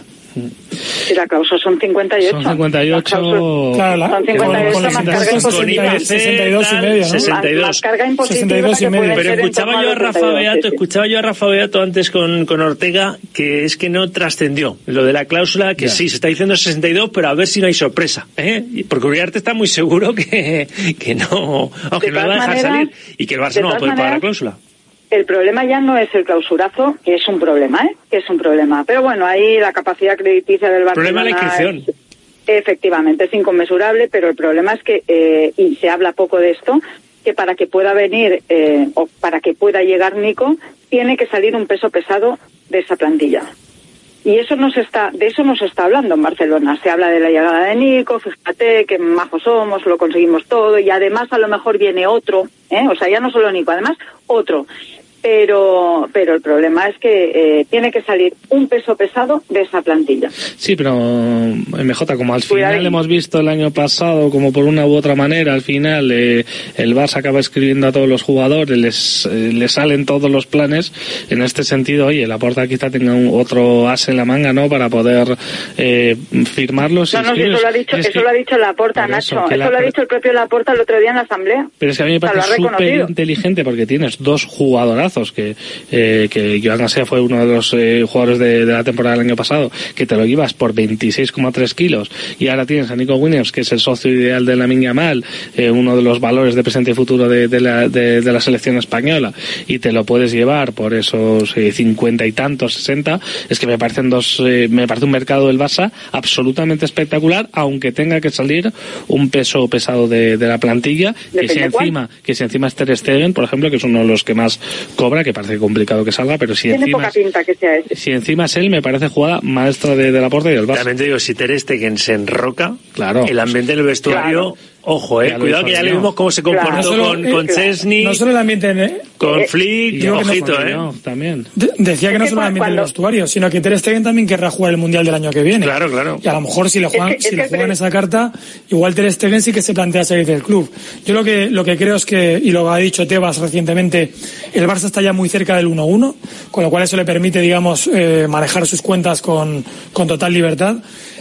Y la cláusula son cincuenta y ocho. Son cincuenta y ocho. Claro, la, son cincuenta y ocho con, más con carga imposible. sesenta y dos y medio, ¿no? sesenta y dos. Más carga imposible. sesenta y dos y medio. Pero escuchaba yo a Rafa Beato, sí, sí. escuchaba yo a Rafa Beato antes con, con Ortega, que es que no trascendió lo de la cláusula, que ya. sí, se está diciendo sesenta y dos, pero a ver si no hay sorpresa, ¿eh? Porque Uriarte está muy seguro que, que no, aunque no la va a dejar maneras, salir, y que el Barça no va a poder pagar la cláusula. El problema ya no es el clausurazo, que es un problema, ¿eh? Que es un problema. Pero bueno, ahí la capacidad crediticia del Barcelona... El problema es la inscripción. Es, efectivamente, es inconmensurable, pero el problema es que, eh, y se habla poco de esto, que para que pueda venir, eh, o para que pueda llegar Nico, tiene que salir un peso pesado de esa plantilla. Y eso no se está, de eso no se está hablando en Barcelona. Se habla de la llegada de Nico, fíjate que majos somos, lo conseguimos todo, y además a lo mejor viene otro, ¿eh? O sea, ya no solo Nico, además otro. Pero pero el problema es que eh, tiene que salir un peso pesado de esa plantilla. Sí, pero M J, como al Cuidado. final hemos visto el año pasado, como por una u otra manera, al final eh, el Barça acaba escribiendo a todos los jugadores, les, eh, les salen todos los planes. En este sentido, oye, Laporta quizá tenga un, otro as en la manga, ¿no?, para poder eh, firmarlos. No, no, si eso lo ha dicho, eso que, lo ha dicho Laporta, Nacho. Eso, eso la, lo ha dicho el propio Laporta el otro día en la asamblea. Pero es que a mí me parece o sea, súper inteligente, porque tienes dos jugadorazos que eh, que Joan García fue uno de los eh, jugadores de, de la temporada del año pasado, que te lo llevas por veintiséis coma tres kilos, y ahora tienes a Nico Williams, que es el socio ideal de Lamine Yamal, eh, uno de los valores de presente y futuro de, de, la, de, de la selección española, y te lo puedes llevar por esos eh, cincuenta y tantos, sesenta. Es que me parecen dos eh, me parece un mercado del Barça absolutamente espectacular, aunque tenga que salir un peso pesado de, de la plantilla, que si encima cuál? que si encima es Ter Stegen, por ejemplo, que es uno de los que más cobra, que parece complicado que salga, pero si Tiene encima poca pinta que sea ese. Si encima es él, me parece jugada maestra de, de la Porta y del Barça. También te digo, si Ter Stegen se enroca, claro, el ambiente del vestuario, claro. Ojo, eh, cuidado que ya le vimos cómo se comportó claro. no solo, con, con claro. Chesney, no solo el ambiente, ¿eh? con eh, Flick, y ojito, eh. Yo, también. De, decía que es no que solo el ambiente del vestuario, sino que Ter Stegen también querrá jugar el Mundial del año que viene. Claro, claro. Y a lo mejor si le juegan, es que, si es le que juegan que... esa carta, igual Ter Stegen sí que se plantea salir del club. Yo lo que lo que creo es que, y lo ha dicho Tebas recientemente, el Barça está ya muy cerca del uno uno, con lo cual eso le permite, digamos, eh, manejar sus cuentas con, con total libertad.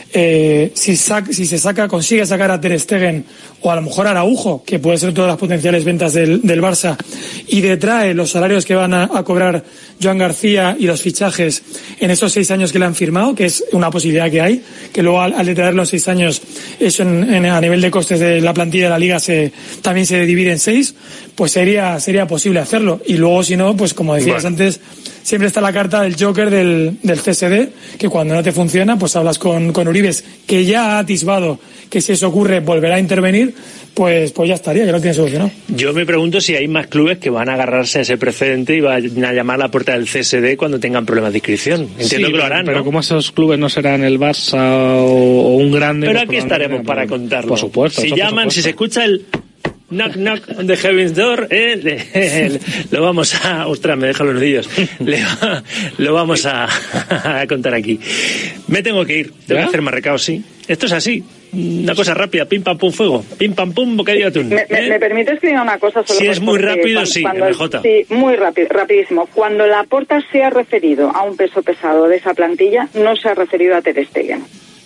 Eh, si, sac, si se saca, consigue sacar a Ter Stegen o a lo mejor a Araujo, que puede ser todas las potenciales ventas del, del Barça, y detrae los salarios que van a, a cobrar Joan García y los fichajes en esos seis años que le han firmado, que es una posibilidad que hay, que luego al, al detraer los seis años, eso en, en, a nivel de costes de la plantilla de la Liga se, también se divide en seis, pues sería, sería posible hacerlo. Y luego, si no, pues como decías bueno. antes, siempre está la carta del Joker del, del C S D, que cuando no te funciona, pues hablas con, con Uribes, que ya ha atisbado que si eso ocurre volverá a intervenir, pues pues ya estaría, ya lo tiene solucionado. Yo me pregunto si hay más clubes que van a agarrarse a ese precedente y van a llamar a la puerta del C S D cuando tengan problemas de inscripción. Entiendo sí, que lo harán, pero ¿no? como esos clubes no serán el Barça o, o un grande... Pero aquí estaremos para contarlo. Por supuesto. Si eso, llaman, por supuesto. Si se escucha el... Knock, knock on the heaven's door, eh, le, eh, lo vamos a... Ostras, me dejan los nudillos. Le, lo vamos a, a contar aquí. Me tengo que ir. Tengo que hacer más recados, sí. Esto es así. Una cosa rápida. Pim, pam, pum, fuego. Pim, pam, pum, bocadillo de atún. ¿Me, ¿eh? me, ¿Me permites que diga una cosa? Solo si es muy rápido, cuando, sí, cuando, M J. Sí, muy rápido, rapidísimo. Cuando Laporta se ha referido a un peso pesado de esa plantilla, no se ha referido a Ter Stegen.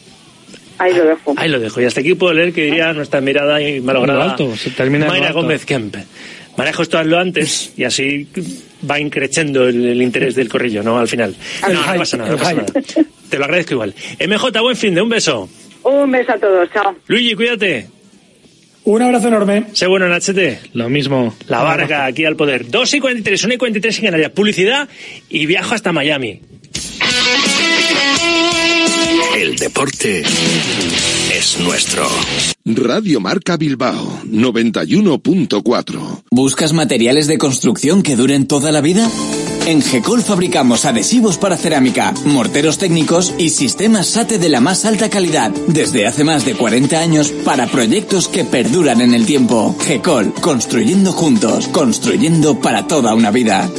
Ahí lo dejo. Ahí lo dejo. Y hasta aquí puedo leer que diría nuestra mirada y malograda alto, se termina Mayra Gómez Kempe. Manejo esto hazlo antes y así va increciendo el, el interés del corrillo, ¿no? Al final. No, no pasa nada, no pasa nada. Te lo agradezco igual. M J, buen fin de un beso. Un beso a todos, chao. Luigi, cuídate. Un abrazo enorme. Sé bueno, Nachete. Lo mismo. La Varga, aquí al poder. dos y cuarenta y tres, una y cuarenta y tres en Canarias. Publicidad y viajo hasta Miami. El deporte es nuestro. Radio Marca Bilbao, noventa y uno punto cuatro. ¿Buscas materiales de construcción que duren toda la vida? En Gecol fabricamos adhesivos para cerámica, morteros técnicos y sistemas SATE de la más alta calidad. Desde hace más de cuarenta años para proyectos que perduran en el tiempo. Gecol, construyendo juntos, construyendo para toda una vida.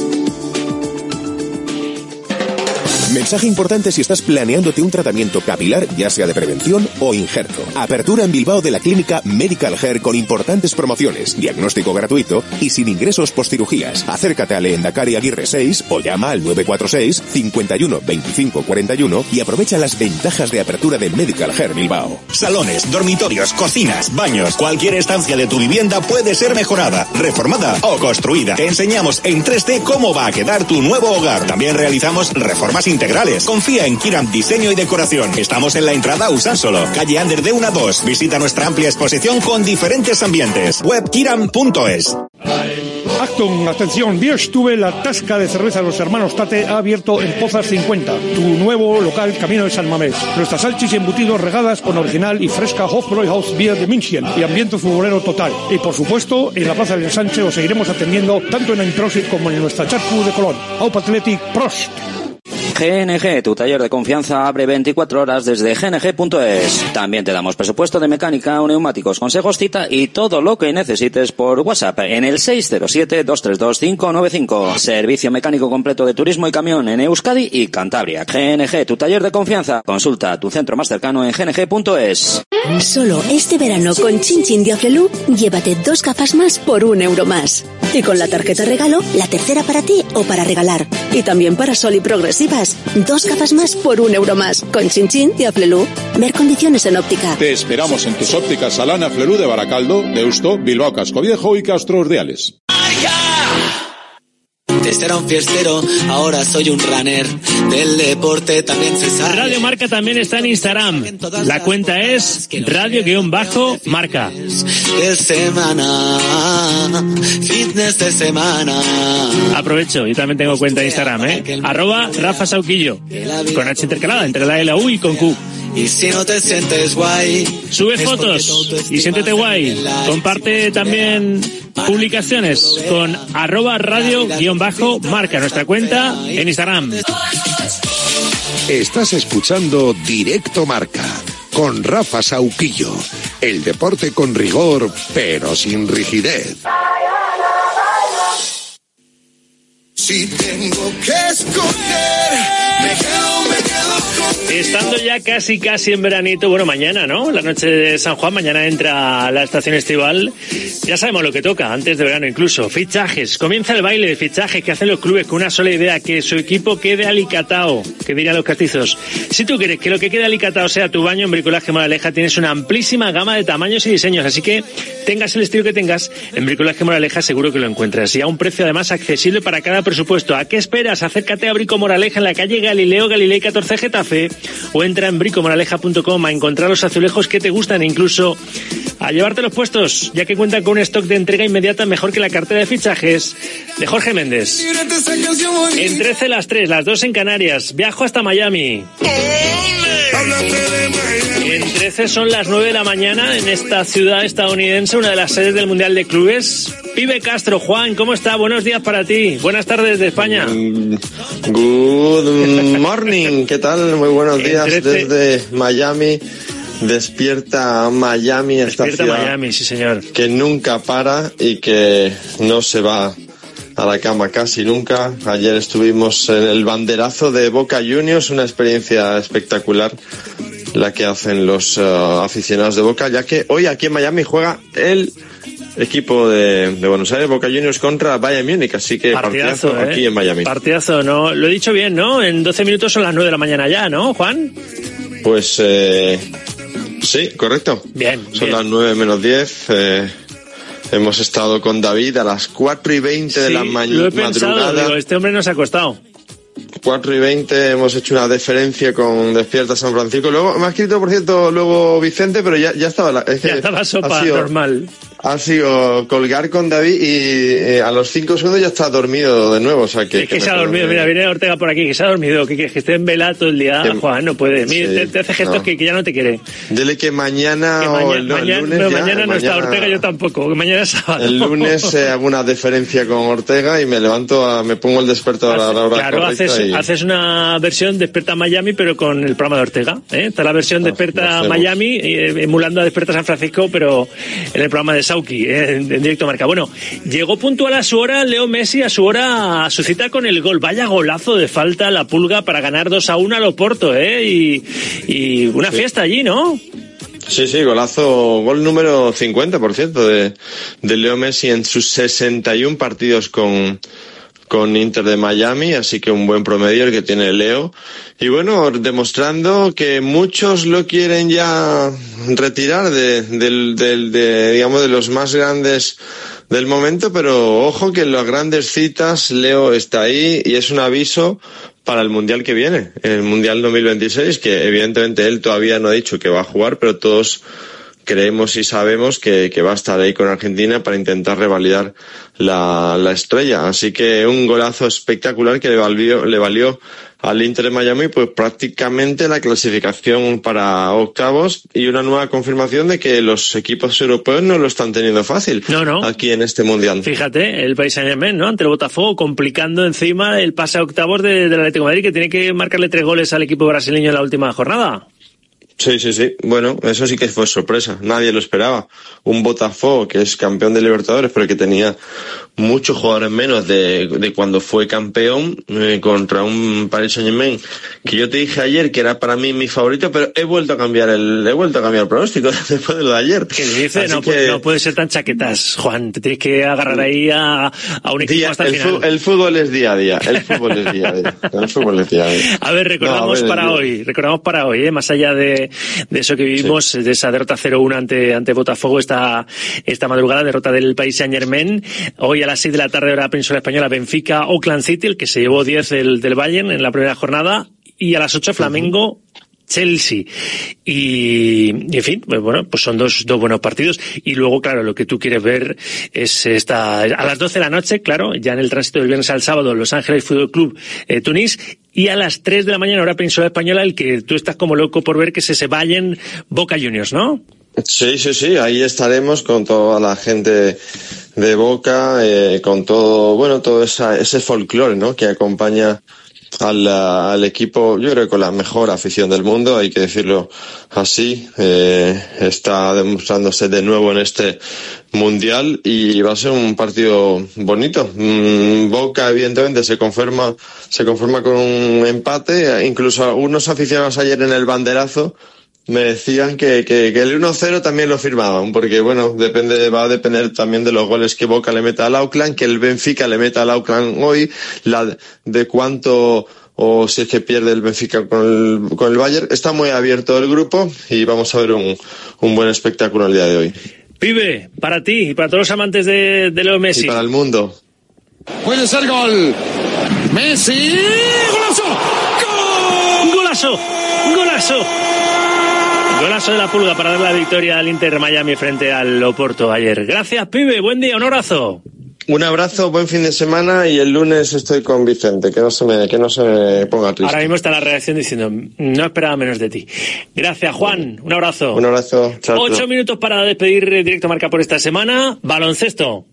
Mensaje importante si estás planeándote un tratamiento capilar, ya sea de prevención o injerto. Apertura en Bilbao de la clínica Medical Hair con importantes promociones, diagnóstico gratuito y sin ingresos postcirugías. Acércate a Lehendakari Aguirre seis o llama al nueve cuatro seis, cincuenta y uno, veinticinco cuarenta y uno y aprovecha las ventajas de apertura de Medical Hair Bilbao. Salones, dormitorios, cocinas, baños, cualquier estancia de tu vivienda puede ser mejorada, reformada o construida. Te enseñamos en tres D cómo va a quedar tu nuevo hogar. También realizamos reformas integrales. Confía en Kiram Diseño y Decoración. Estamos en la entrada a Usánsolo, calle Ander de uno a dos. Visita nuestra amplia exposición con diferentes ambientes. web kiram punto es. Acton, atención, Bierstube, la tasca de cerveza de los hermanos Tate, ha abierto en Pozas cincuenta, tu nuevo local camino de San Mamés. Nuestras salchis y embutidos regadas con original y fresca Hofbräuhaus Bier de München y ambiente futbolero total. Y por supuesto, en la Plaza del Ensanche os seguiremos atendiendo tanto en Introsit como en nuestra Charcu de Colón. Aup Athletic, Prost. G N G, tu taller de confianza, abre veinticuatro horas desde g n g punto es. También te damos presupuesto de mecánica, neumáticos, consejos, cita y todo lo que necesites por WhatsApp en el seis cero siete, dos tres dos, cinco nueve cinco. Servicio mecánico completo de turismo y camión en Euskadi y Cantabria. G N G, tu taller de confianza. Consulta tu centro más cercano en g n g punto es. Solo este verano con Chin Chin de Aflelu, llévate dos gafas más por un euro más. Y con la tarjeta regalo, la tercera para ti o para regalar. Y también para Sol y Progresivas. Dos gafas más por un euro más. Con Chin Chin de Aflelu. Ver condiciones en óptica. Te esperamos en tus ópticas Alana Aflelu de Baracaldo, Deusto, Bilbao Casco Viejo y Castro Urdiales. Antes era un fiestero, ahora soy un runner. Del deporte también se sabe. Radio Marca también está en Instagram. La cuenta es radio-marca. De semana, fitness de semana. Aprovecho, yo también tengo cuenta de Instagram, ¿eh? Arroba Rafa Sauquillo. Con H intercalada entre la L, U y con Q. Y si no te sientes guay, sube fotos y siéntete guay. Comparte también publicaciones con arroba radio-marca, nuestra cuenta en Instagram. Estás escuchando Directo Marca con Rafa Sauquillo. El deporte con rigor, pero sin rigidez. Si tengo que escoger, me quedo, me quedo contigo. Estando ya casi casi en veranito, bueno, mañana, ¿no? La noche de San Juan, mañana entra la estación estival. Ya sabemos lo que toca, antes de verano incluso. Fichajes. Comienza el baile de fichajes que hacen los clubes con una sola idea, que su equipo quede alicatao, que dirían los castizos. Si tú quieres que lo que quede alicatao sea tu baño, en Bricolaje Moraleja tienes una amplísima gama de tamaños y diseños, así que tengas el estilo que tengas, en Bricolaje Moraleja seguro que lo encuentras. Y a un precio además accesible para cada presupuesto. ¿A qué esperas? Acércate a Brico Moraleja en la calle Galileo Galilei catorce Getafe o entra en brico moraleja punto com a encontrar los azulejos que te gustan e incluso a llevarte los puestos, ya que cuentan con un stock de entrega inmediata mejor que la cartera de fichajes de Jorge Méndez. En trece las tres, las dos en Canarias. Viajo hasta Miami. En trece son las nueve de la mañana en esta ciudad estadounidense, una de las sedes del Mundial de Clubes. Pibe Castro, Juan, ¿cómo está? Buenos días para ti. Buenas tardes de España. Good morning, ¿qué tal? Muy buenos días desde Miami. Despierta Miami, esta Despierta ciudad Miami, sí señor, que nunca para y que no se va a la cama casi nunca. Ayer estuvimos en el banderazo de Boca Juniors, una experiencia espectacular la que hacen los uh, aficionados de Boca, ya que hoy aquí en Miami juega el equipo de, de Buenos Aires, Boca Juniors contra Bayern Múnich, así que partidazo, partidazo ¿eh? Aquí en Miami. Partidazo, ¿no? Lo he dicho bien, ¿no? En doce minutos son las nueve de la mañana ya, ¿no, Juan? Pues eh, sí, correcto. Bien. Son bien. las nueve menos diez. Eh, hemos estado con David a las cuatro y veinte sí, de la ma- lo he pensado, madrugada. Digo, este hombre nos ha costado. cuatro y veinte hemos hecho una deferencia con Despierta San Francisco. Luego me ha escrito, por cierto, luego Vicente, pero ya, ya estaba. La, es que ya estaba sopa ha sido, normal. ha sido colgar con David y eh, a los cinco segundos ya está dormido de nuevo. O sea que, es que, que se ha dormido, de... mira, viene Ortega por aquí, que se ha dormido, que, que, que esté en vela todo el día, que... Juan, no puede. Mira, sí, te, te hace gestos no. que, que ya no te quiere. Dile que mañana que o mañana, el, no, mañana, el lunes no, ya, mañana no mañana... está Ortega, yo tampoco, que mañana es sábado. El lunes eh, hago una deferencia con Ortega y me levanto, a, me pongo el despertador a la hora claro, correcta. Haces, y... haces una versión Desperta Miami, pero con el programa de Ortega. ¿eh? Está la versión Desperta Miami, eh, emulando a Desperta San Francisco, pero en el programa de Sauki, eh, en, en directo marca. Bueno, llegó puntual a su hora Leo Messi, a su hora, a su cita con el gol. Vaya golazo de falta la Pulga para ganar dos a uno al Oporto, ¿eh? Y, y una sí. fiesta allí, ¿no? Sí, sí, golazo, gol número cincuenta, por cierto, de, de Leo Messi en sus sesenta y uno partidos con... con Inter de Miami, así que un buen promedio el que tiene Leo. Y bueno, demostrando que muchos lo quieren ya retirar de, de, de, de, digamos, de los más grandes del momento, pero ojo que en las grandes citas Leo está ahí y es un aviso para el Mundial que viene, el Mundial dos mil veintiséis, que evidentemente él todavía no ha dicho que va a jugar, pero todos creemos y sabemos que, que va a estar ahí con Argentina para intentar revalidar la, la estrella. Así que un golazo espectacular que le valió, le valió al Inter de Miami pues prácticamente la clasificación para octavos y una nueva confirmación de que los equipos europeos no lo están teniendo fácil no, no. aquí en este Mundial. Fíjate, el Paris Saint-Germain, ¿no? Ante el Botafogo, complicando encima el pase a octavos de, del Atlético de Madrid, que tiene que marcarle tres goles al equipo brasileño en la última jornada. Sí, sí, sí. Bueno, eso sí que fue sorpresa. Nadie lo esperaba. Un Botafogo que es campeón de Libertadores, pero que tenía muchos jugadores menos de, de cuando fue campeón eh, contra un Paris Saint-Germain que yo te dije ayer que era para mí mi favorito, pero he vuelto a cambiar el he vuelto a cambiar el pronóstico después de lo de ayer. ¿Qué dices? No, que... no puede ser tan chaquetas, Juan. Te tienes que agarrar ahí a, a un equipo día, hasta el, el final. El fútbol es día a día. El fútbol es día a día. El fútbol es día a día. A ver, recordamos no, a ver, para hoy. Recordamos para hoy, ¿eh? Más allá de de eso que vivimos, sí. de esa derrota cero uno ante, ante Botafogo esta, esta madrugada, derrota del Paris Saint-Germain. Hoy a las seis de la tarde, hora península española, Benfica, Auckland City, el que se llevó diez del, del Bayern en la primera jornada, y a las ocho Flamengo, uh-huh. Chelsea. Y, en fin, bueno, pues son dos, dos buenos partidos. Y luego, claro, lo que tú quieres ver es esta, a las doce de la noche, claro, ya en el tránsito del viernes al sábado, Los Ángeles Fútbol Club, eh, Tunís, y a las tres de la mañana, hora península española, el que tú estás como loco por ver, que es ese Bayern Boca Juniors, ¿no? Sí, sí, sí, ahí estaremos con toda la gente de Boca, eh, con todo, bueno, todo esa, ese folclore, ¿no?, que acompaña al, al equipo, yo creo que con la mejor afición del mundo, hay que decirlo así, eh, está demostrándose de nuevo en este mundial y va a ser un partido bonito. Mm, Boca evidentemente se conforma, se conforma con un empate, incluso algunos aficionados ayer en el banderazo me decían que, que, que el uno cero también lo firmaban, porque bueno, depende, va a depender también de los goles que Boca le meta al Auckland, que el Benfica le meta al Auckland hoy, la, de cuánto, o si es que pierde el Benfica con el, con el Bayern. Está muy abierto el grupo y vamos a ver un, un buen espectáculo el día de hoy. Pibe, para ti y para todos los amantes de, de Leo Messi. Y para el mundo. Puede ser gol. Messi, golazo. ¡Gol! Golazo, golazo. Golazo de la Pulga para dar la victoria al Inter Miami frente al Oporto ayer. Gracias, pibe, buen día, un abrazo. Un abrazo, buen fin de semana y el lunes estoy con Vicente, que no se me, que no se me ponga triste. Ahora mismo está la redacción diciendo, no esperaba menos de ti. Gracias, Juan, un abrazo. Un abrazo, chao. Ocho chao. minutos para despedir Directo Marca por esta semana. Baloncesto.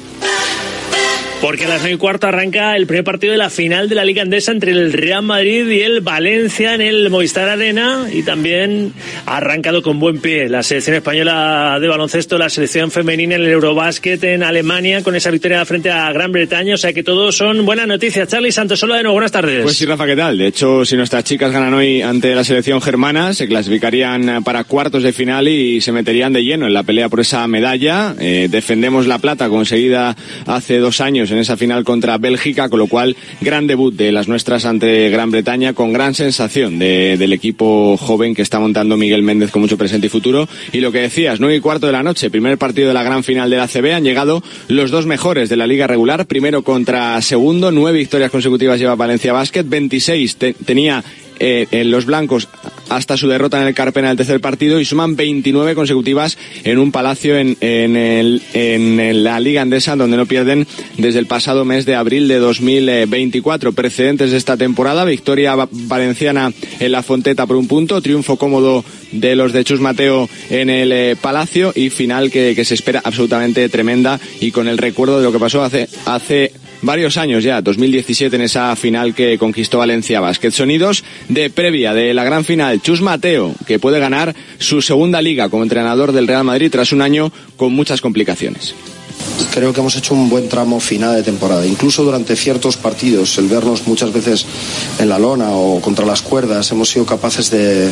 Porque a las nueve y cuarto arranca el primer partido de la final de la Liga Endesa entre el Real Madrid y el Valencia en el Movistar Arena, y también ha arrancado con buen pie la selección española de baloncesto, la selección femenina en el Eurobásquet en Alemania, con esa victoria frente a Gran Bretaña, o sea que todos son buenas noticias. Charly Santosola, de nuevo, buenas tardes. Pues sí, Rafa, ¿qué tal? De hecho, si nuestras chicas ganan hoy ante la selección germana, se clasificarían para cuartos de final y se meterían de lleno en la pelea por esa medalla. Eh, defendemos la plata conseguida hace dos años en esa final contra Bélgica, con lo cual gran debut de las nuestras ante Gran Bretaña, con gran sensación de, del equipo joven que está montando Miguel Méndez con mucho presente y futuro. Y lo que decías, nueve y cuarto de la noche, primer partido de la gran final de la A C B, han llegado los dos mejores de la liga regular, primero contra segundo, nueve victorias consecutivas lleva Valencia Basket, veintiséis te, tenía eh, en los blancos hasta su derrota en el Carpena del tercer partido y suman veintinueve consecutivas en un Palacio en, en, el, en la Liga Endesa, donde no pierden desde el pasado mes de abril de dos mil veinticuatro. Precedentes de esta temporada: victoria valenciana en la Fonteta por un punto, triunfo cómodo de los de Chus Mateo en el eh, Palacio y final que, que se espera absolutamente tremenda, y con el recuerdo de lo que pasó hace hace varios años ya, dos mil diecisiete, en esa final que conquistó Valencia Basket. Sonidos de previa de la gran final: Chus Mateo, que puede ganar su segunda liga como entrenador del Real Madrid tras un año con muchas complicaciones. Creo que hemos hecho un buen tramo final de temporada, incluso durante ciertos partidos, el vernos muchas veces en la lona o contra las cuerdas, hemos sido capaces de,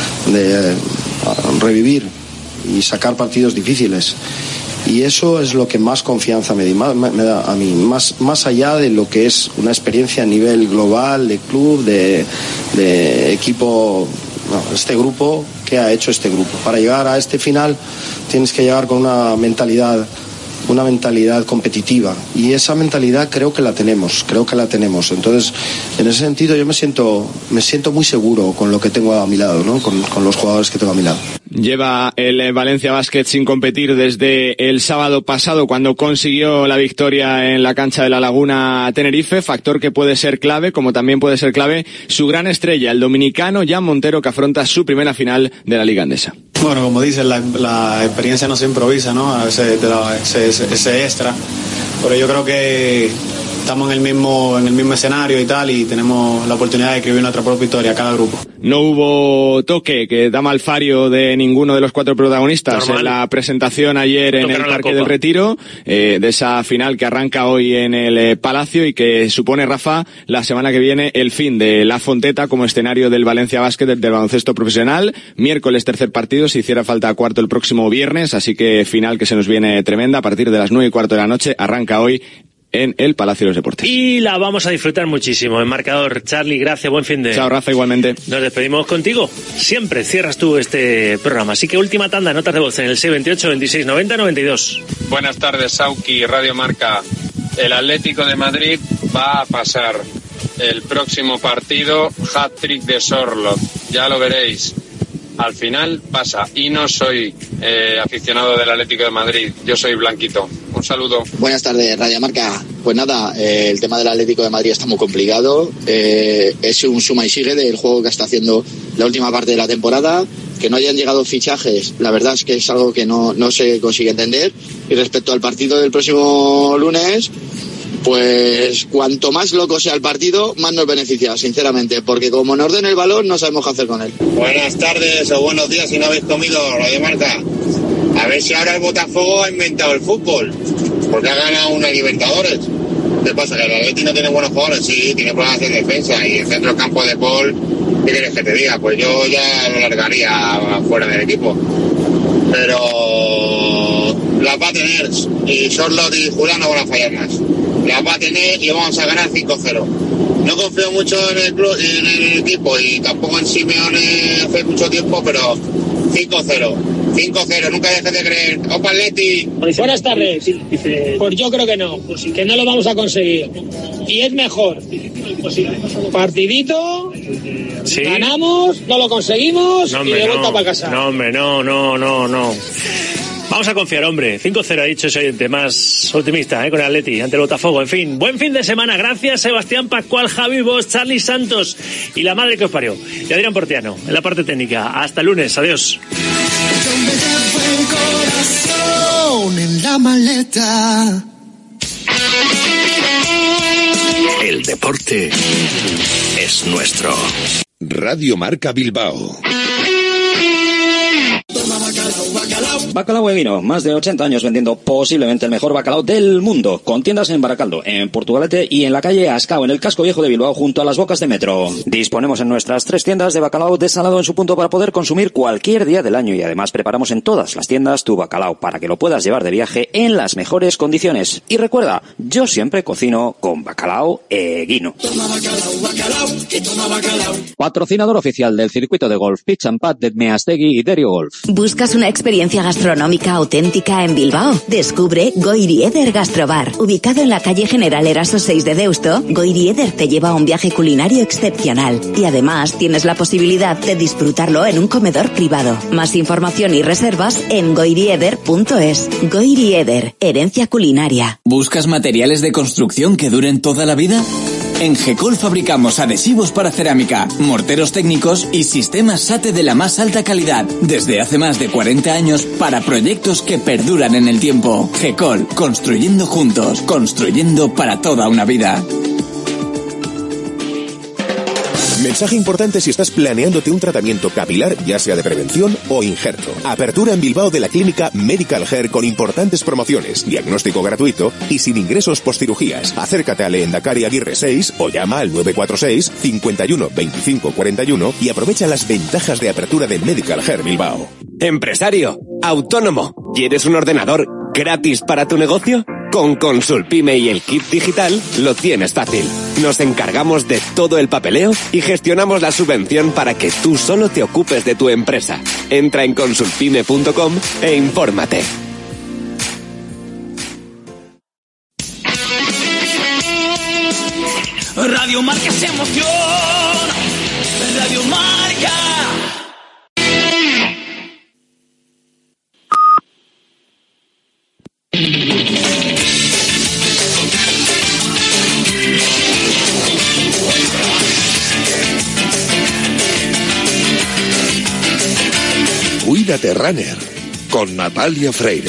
de revivir y sacar partidos difíciles. Y eso es lo que más confianza me, me, me da a mí, más, más allá de lo que es una experiencia a nivel global, de club, de, de equipo. No, este grupo, ¿qué ha hecho este grupo? Para llegar a este final tienes que llegar con una mentalidad una mentalidad competitiva, y esa mentalidad creo que la tenemos, creo que la tenemos. Entonces, en ese sentido yo me siento me siento muy seguro con lo que tengo a mi lado, ¿no? Con, con los jugadores que tengo a mi lado. Lleva el Valencia Basket sin competir desde el sábado pasado, cuando consiguió la victoria en la cancha de La Laguna Tenerife, factor que puede ser clave, como también puede ser clave su gran estrella, el dominicano Jan Montero, que afronta su primera final de la Liga Endesa. Bueno, como dices, la, la experiencia no se improvisa, ¿no? A veces te da ese, ese, ese extra, pero yo creo que estamos en el mismo en el mismo escenario y tal, y tenemos la oportunidad de escribir nuestra propia historia, cada grupo. No hubo toque que da Malfario de ninguno de los cuatro protagonistas. Normal. En la presentación ayer en el Parque del Retiro, eh, de esa final que arranca hoy en el eh, Palacio, y que supone, Rafa, la semana que viene el fin de La Fonteta como escenario del Valencia Basket, del, del baloncesto profesional. Miércoles tercer partido, si hiciera falta cuarto el próximo viernes, así que final que se nos viene tremenda a partir de las nueve y cuarto de la noche. Arranca hoy en el Palacio de los Deportes. Y la vamos a disfrutar muchísimo. En marcador, Charlie, gracias, buen fin de... Chao, Rafa, igualmente. Nos despedimos contigo. Siempre cierras tú este programa. Así que última tanda, notas de voz en el seis veintiocho, veintiséis noventa, noventa y dos. Buenas tardes, Sauki, Radio Marca. El Atlético de Madrid va a pasar el próximo partido, hat-trick de Sorloth. Ya lo veréis. Al final pasa, y no soy eh, aficionado del Atlético de Madrid, yo soy blanquito. Un saludo. Buenas tardes, Radio Marca. Pues nada, eh, el tema del Atlético de Madrid está muy complicado, eh, es un suma y sigue del juego que está haciendo la última parte de la temporada. Que no hayan llegado fichajes, la verdad es que es algo que no, no se consigue entender. Y respecto al partido del próximo lunes, pues cuanto más loco sea el partido, más nos beneficia, sinceramente, porque como nos den el balón no sabemos qué hacer con él. Buenas tardes o buenos días si no habéis comido, Radio Marca. A ver si ahora el Botafogo ha inventado el fútbol, porque ha ganado una Libertadores. ¿Qué pasa? ¿Que el Atleti no tiene buenos jugadores? Sí, tiene problemas en defensa, y el centro campo de Paul, ¿qué quieres que te diga? Pues yo ya lo largaría fuera del equipo. Pero las va a tener, y Sorloth y Julián no van a fallar más. Las va a tener y vamos a ganar cinco cero. No confío mucho en el club, en el equipo, y tampoco en Simeone hace mucho tiempo, pero cinco cero. cinco cero, nunca dejes de creer. ¡Opa, Atleti! Buenas tardes. Pues yo creo que no, que no lo vamos a conseguir. Y es mejor. Partidito, ¿sí? Ganamos, no lo conseguimos, no, hombre, y de vuelta no, para casa. No, hombre, no, no, no, no. Vamos a confiar, hombre. cinco cero ha dicho ese oyente, más optimista, ¿eh? Con el Atleti ante el Botafogo. En fin, buen fin de semana. Gracias, Sebastián Pascual, Javi Bosch, Charlie Santos y la madre que os parió. Y Adrián Portiano, en la parte técnica. Hasta el lunes. Adiós. En la maleta. El deporte es nuestro. Radio Marca Bilbao. Bacalao e Vino, más de ochenta años vendiendo posiblemente el mejor bacalao del mundo, con tiendas en Baracaldo, en Portugalete y en la calle Ascao, en el casco viejo de Bilbao, junto a las bocas de metro. Disponemos en nuestras tres tiendas de bacalao desalado en su punto para poder consumir cualquier día del año, y además preparamos en todas las tiendas tu bacalao para que lo puedas llevar de viaje en las mejores condiciones. Y recuerda, yo siempre cocino con Bacalao e Guino. Patrocinador oficial del circuito de golf Pitch and Pad de Meastegui y Derio Golf. ¿Buscas una experiencia experiencia gastronómica auténtica en Bilbao. Descubre Goiri Eder Gastrobar. Ubicado en la calle General Eraso seis de Deusto, Goiri Eder te lleva a un viaje culinario excepcional. Y además tienes la posibilidad de disfrutarlo en un comedor privado. Más información y reservas en goirieder punto es. Goiri Eder, herencia culinaria. ¿Buscas materiales de construcción que duren toda la vida? En Gecol fabricamos adhesivos para cerámica, morteros técnicos y sistemas SATE de la más alta calidad. Desde hace más de cuarenta años para proyectos que perduran en el tiempo. Gecol, construyendo juntos, construyendo para toda una vida. Mensaje importante si estás planeándote un tratamiento capilar, ya sea de prevención o injerto. Apertura en Bilbao de la clínica Medical Hair con importantes promociones, diagnóstico gratuito y sin ingresos postcirugías. Acércate a Lehendakari Aguirre seis o llama al nueve cuatro seis, cincuenta y uno, veinticinco cuarenta y uno y aprovecha las ventajas de apertura de Medical Hair Bilbao. Empresario, autónomo, ¿quieres un ordenador gratis para tu negocio? Con Consulpime y el kit digital lo tienes fácil. Nos encargamos de todo el papeleo y gestionamos la subvención para que tú solo te ocupes de tu empresa. Entra en consulpime punto com e infórmate. Radio Marca es emoción. Radio Marca. Cuídate Runner, con Natalia Freire.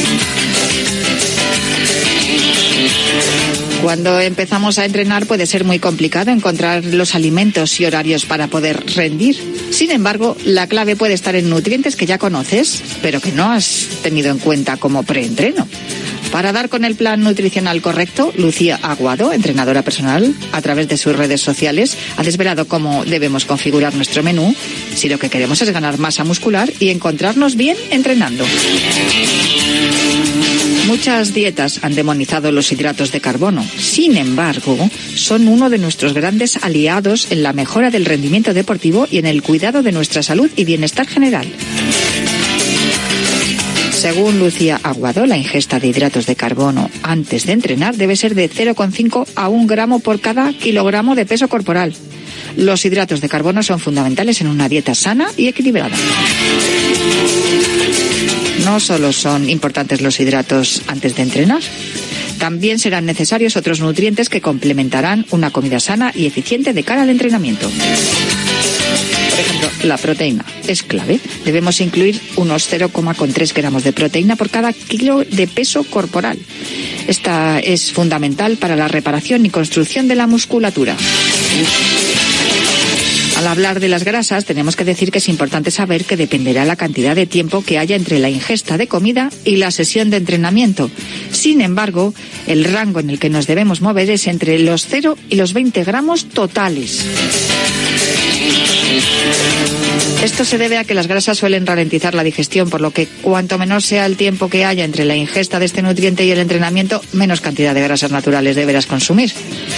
Cuando empezamos a entrenar puede ser muy complicado encontrar los alimentos y horarios para poder rendir. Sin embargo, la clave puede estar en nutrientes que ya conoces, pero que no has tenido en cuenta como preentreno. Para dar con el plan nutricional correcto, Lucía Aguado, entrenadora personal, a través de sus redes sociales, ha desvelado cómo debemos configurar nuestro menú si lo que queremos es ganar masa muscular y encontrarnos bien entrenando. Muchas dietas han demonizado los hidratos de carbono. Sin embargo, son uno de nuestros grandes aliados en la mejora del rendimiento deportivo y en el cuidado de nuestra salud y bienestar general. Según Lucía Aguado, la ingesta de hidratos de carbono antes de entrenar debe ser de cero coma cinco a un gramo por cada kilogramo de peso corporal. Los hidratos de carbono son fundamentales en una dieta sana y equilibrada. No solo son importantes los hidratos antes de entrenar, también serán necesarios otros nutrientes que complementarán una comida sana y eficiente de cara al entrenamiento. Por ejemplo, la proteína es clave. Debemos incluir unos cero coma tres gramos de proteína por cada kilo de peso corporal. Esta es fundamental para la reparación y construcción de la musculatura. Al hablar de las grasas, tenemos que decir que es importante saber que dependerá la cantidad de tiempo que haya entre la ingesta de comida y la sesión de entrenamiento. Sin embargo, el rango en el que nos debemos mover es entre los cero y los veinte gramos totales. Esto se debe a que las grasas suelen ralentizar la digestión, por lo que cuanto menor sea el tiempo que haya entre la ingesta de este nutriente y el entrenamiento, menos cantidad de grasas naturales deberás consumir.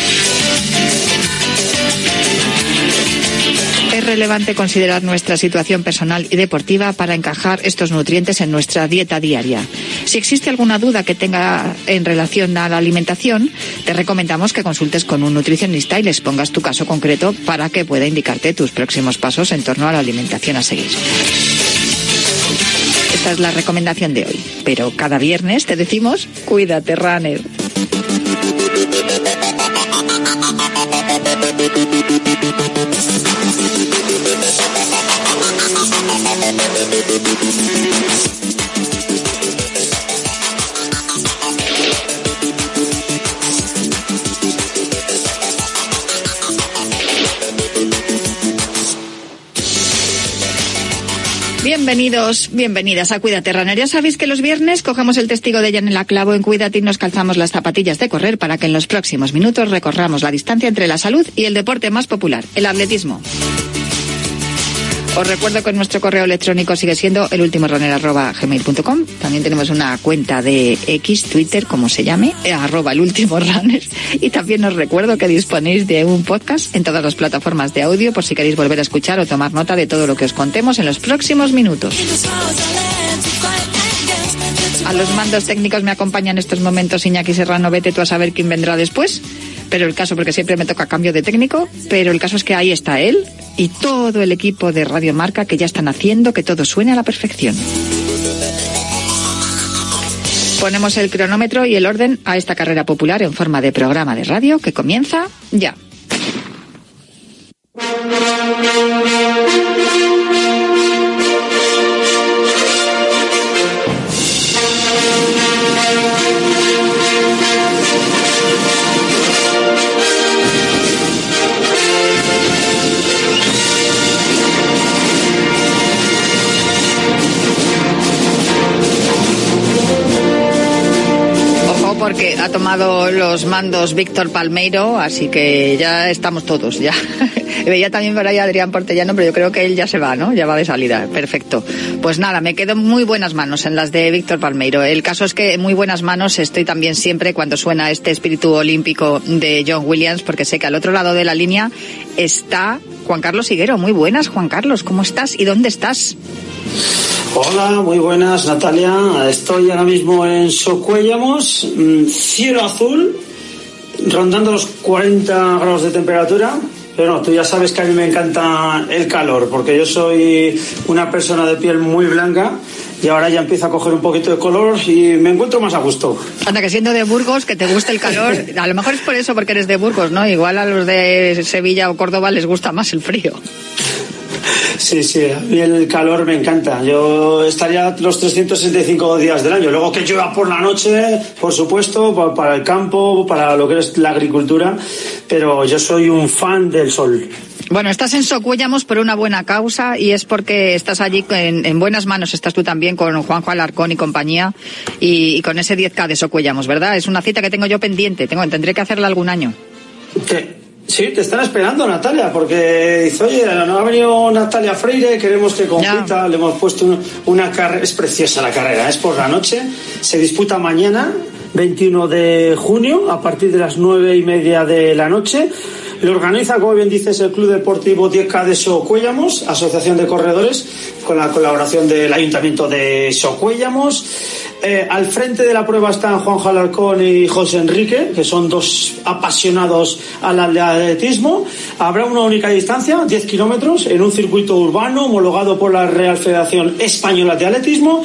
Es relevante considerar nuestra situación personal y deportiva para encajar estos nutrientes en nuestra dieta diaria. Si existe alguna duda que tenga en relación a la alimentación, te recomendamos que consultes con un nutricionista y les pongas tu caso concreto para que pueda indicarte tus próximos pasos en torno a la alimentación a seguir. Esta es la recomendación de hoy, pero cada viernes te decimos, cuídate, runner. Bienvenidos, bienvenidas a Cuídate Runner. Ya sabéis que los viernes cogemos el testigo de Yanela Clavo en Cuídate y nos calzamos las zapatillas de correr para que en los próximos minutos recorramos la distancia entre la salud y el deporte más popular, el atletismo. Os recuerdo que nuestro correo electrónico sigue siendo elultimorunner arroba gmail punto com. También tenemos una cuenta de X, Twitter, como se llame, arroba elultimorunner. Y también os recuerdo que disponéis de un podcast en todas las plataformas de audio por si queréis volver a escuchar o tomar nota de todo lo que os contemos en los próximos minutos. A los mandos técnicos me acompañan en estos momentos Iñaki Serrano, vete tú a saber quién vendrá después. Pero el caso, porque siempre me toca cambio de técnico, pero el caso es que ahí está él y todo el equipo de Radio Marca que ya están haciendo que todo suene a la perfección. Ponemos el cronómetro y el orden a esta carrera popular en forma de programa de radio que comienza ya. Porque ha tomado los mandos Víctor Palmeiro, así que ya estamos todos, ya. Veía también por ahí a Adrián Portellano, pero yo creo que él ya se va, ¿no? Ya va de salida, perfecto. Pues nada, me quedo en muy buenas manos, en las de Víctor Palmeiro. El caso es que en muy buenas manos estoy también siempre cuando suena este espíritu olímpico de John Williams, porque sé que al otro lado de la línea está Juan Carlos Higuero. Muy buenas, Juan Carlos, ¿cómo estás y dónde estás? Hola, muy buenas, Natalia. Estoy ahora mismo en Socuéllamos, cielo azul, rondando los cuarenta grados de temperatura. Pero no, tú ya sabes que a mí me encanta el calor, porque yo soy una persona de piel muy blanca y ahora ya empiezo a coger un poquito de color y me encuentro más a gusto. Anda, que siendo de Burgos, que te gusta el calor, a lo mejor es por eso, porque eres de Burgos, ¿no? Igual a los de Sevilla o Córdoba les gusta más el frío. Sí, sí, a mí el calor me encanta. Yo estaría los trescientos sesenta y cinco días del año. Luego que llueva por la noche, por supuesto, para el campo, para lo que es la agricultura, pero yo soy un fan del sol. Bueno, estás en Socuéllamos por una buena causa y es porque estás allí en, en buenas manos, estás tú también con Juanjo Alarcón y compañía y, y con ese diez K de Socuéllamos, ¿verdad? Es una cita que tengo yo pendiente, tengo, tendré que hacerla algún año. ¿Qué? Sí, te están esperando, Natalia, porque dice, oye, no ha venido Natalia Freire, queremos que compita, ya. Le hemos puesto una, una carrera, es preciosa la carrera, es por la noche, se disputa mañana, veintiuno de junio, a partir de las nueve y media de la noche. Lo organiza, como bien dices, el Club Deportivo diez K de Socuéllamos, Asociación de Corredores, con la colaboración del Ayuntamiento de Socuéllamos. Eh, al frente de la prueba están Juanjo Alarcón y José Enrique, que son dos apasionados al atletismo. Habrá una única distancia, diez kilómetros, en un circuito urbano homologado por la Real Federación Española de Atletismo.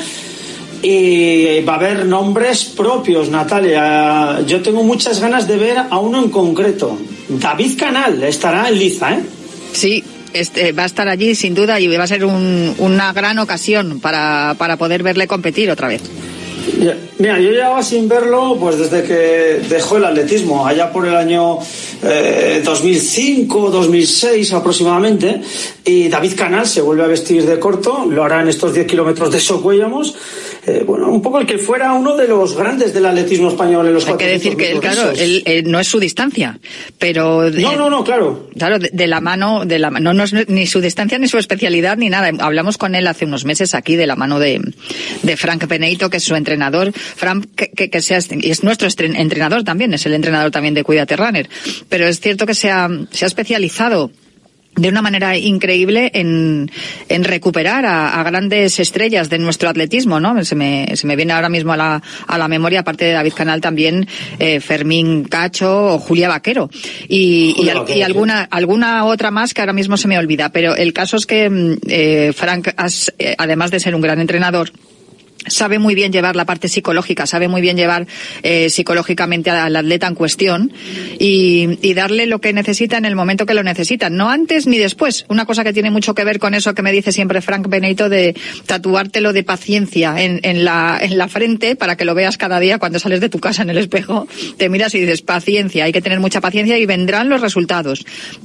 Y va a haber nombres propios, Natalia. Yo tengo muchas ganas de ver a uno en concreto. David Canal estará en liza, ¿eh? Sí. Este, va a estar allí sin duda y va a ser un, una gran ocasión para, para poder verle competir otra vez. Mira, yo llevaba sin verlo pues desde que dejó el atletismo, allá por el año eh, dos mil cinco, dos mil seis aproximadamente, y David Canal se vuelve a vestir de corto, lo hará en estos diez kilómetros de Socuéllamos. Eh, bueno, un poco el que fuera uno de los grandes del atletismo español en los Hay que decir que él, claro, él, él no es su distancia, pero... De, no, no, no, claro. Claro, de, de la mano, de la no, no es ni su distancia, ni su especialidad, ni nada. Hablamos con él hace unos meses aquí de la mano de, de Frank Peneito, que es su entrenador. Frank, que, que, que sea, y es nuestro entrenador también, es el entrenador también de Cuídate Runner. Pero es cierto que se ha, se ha especializado de una manera increíble en, en recuperar a, a grandes estrellas de nuestro atletismo, ¿no? Se me, se me viene ahora mismo a la, a la memoria, aparte de David Canal, también eh, Fermín Cacho o Julia Vaquero. Y, Julia y, Vaquero, y alguna, sí. alguna otra más que ahora mismo se me olvida. Pero el caso es que eh, Frank, has, eh, además de ser un gran entrenador, sabe muy bien llevar la parte psicológica, sabe muy bien llevar eh, psicológicamente al atleta en cuestión y, y darle lo que necesita en el momento que lo necesita, no antes ni después. Una cosa que tiene mucho que ver con eso que me dice siempre Frank Peneito de tatuártelo de paciencia en, en la en la frente para que lo veas cada día cuando sales de tu casa en el espejo, te miras y dices paciencia, hay que tener mucha paciencia y vendrán los resultados.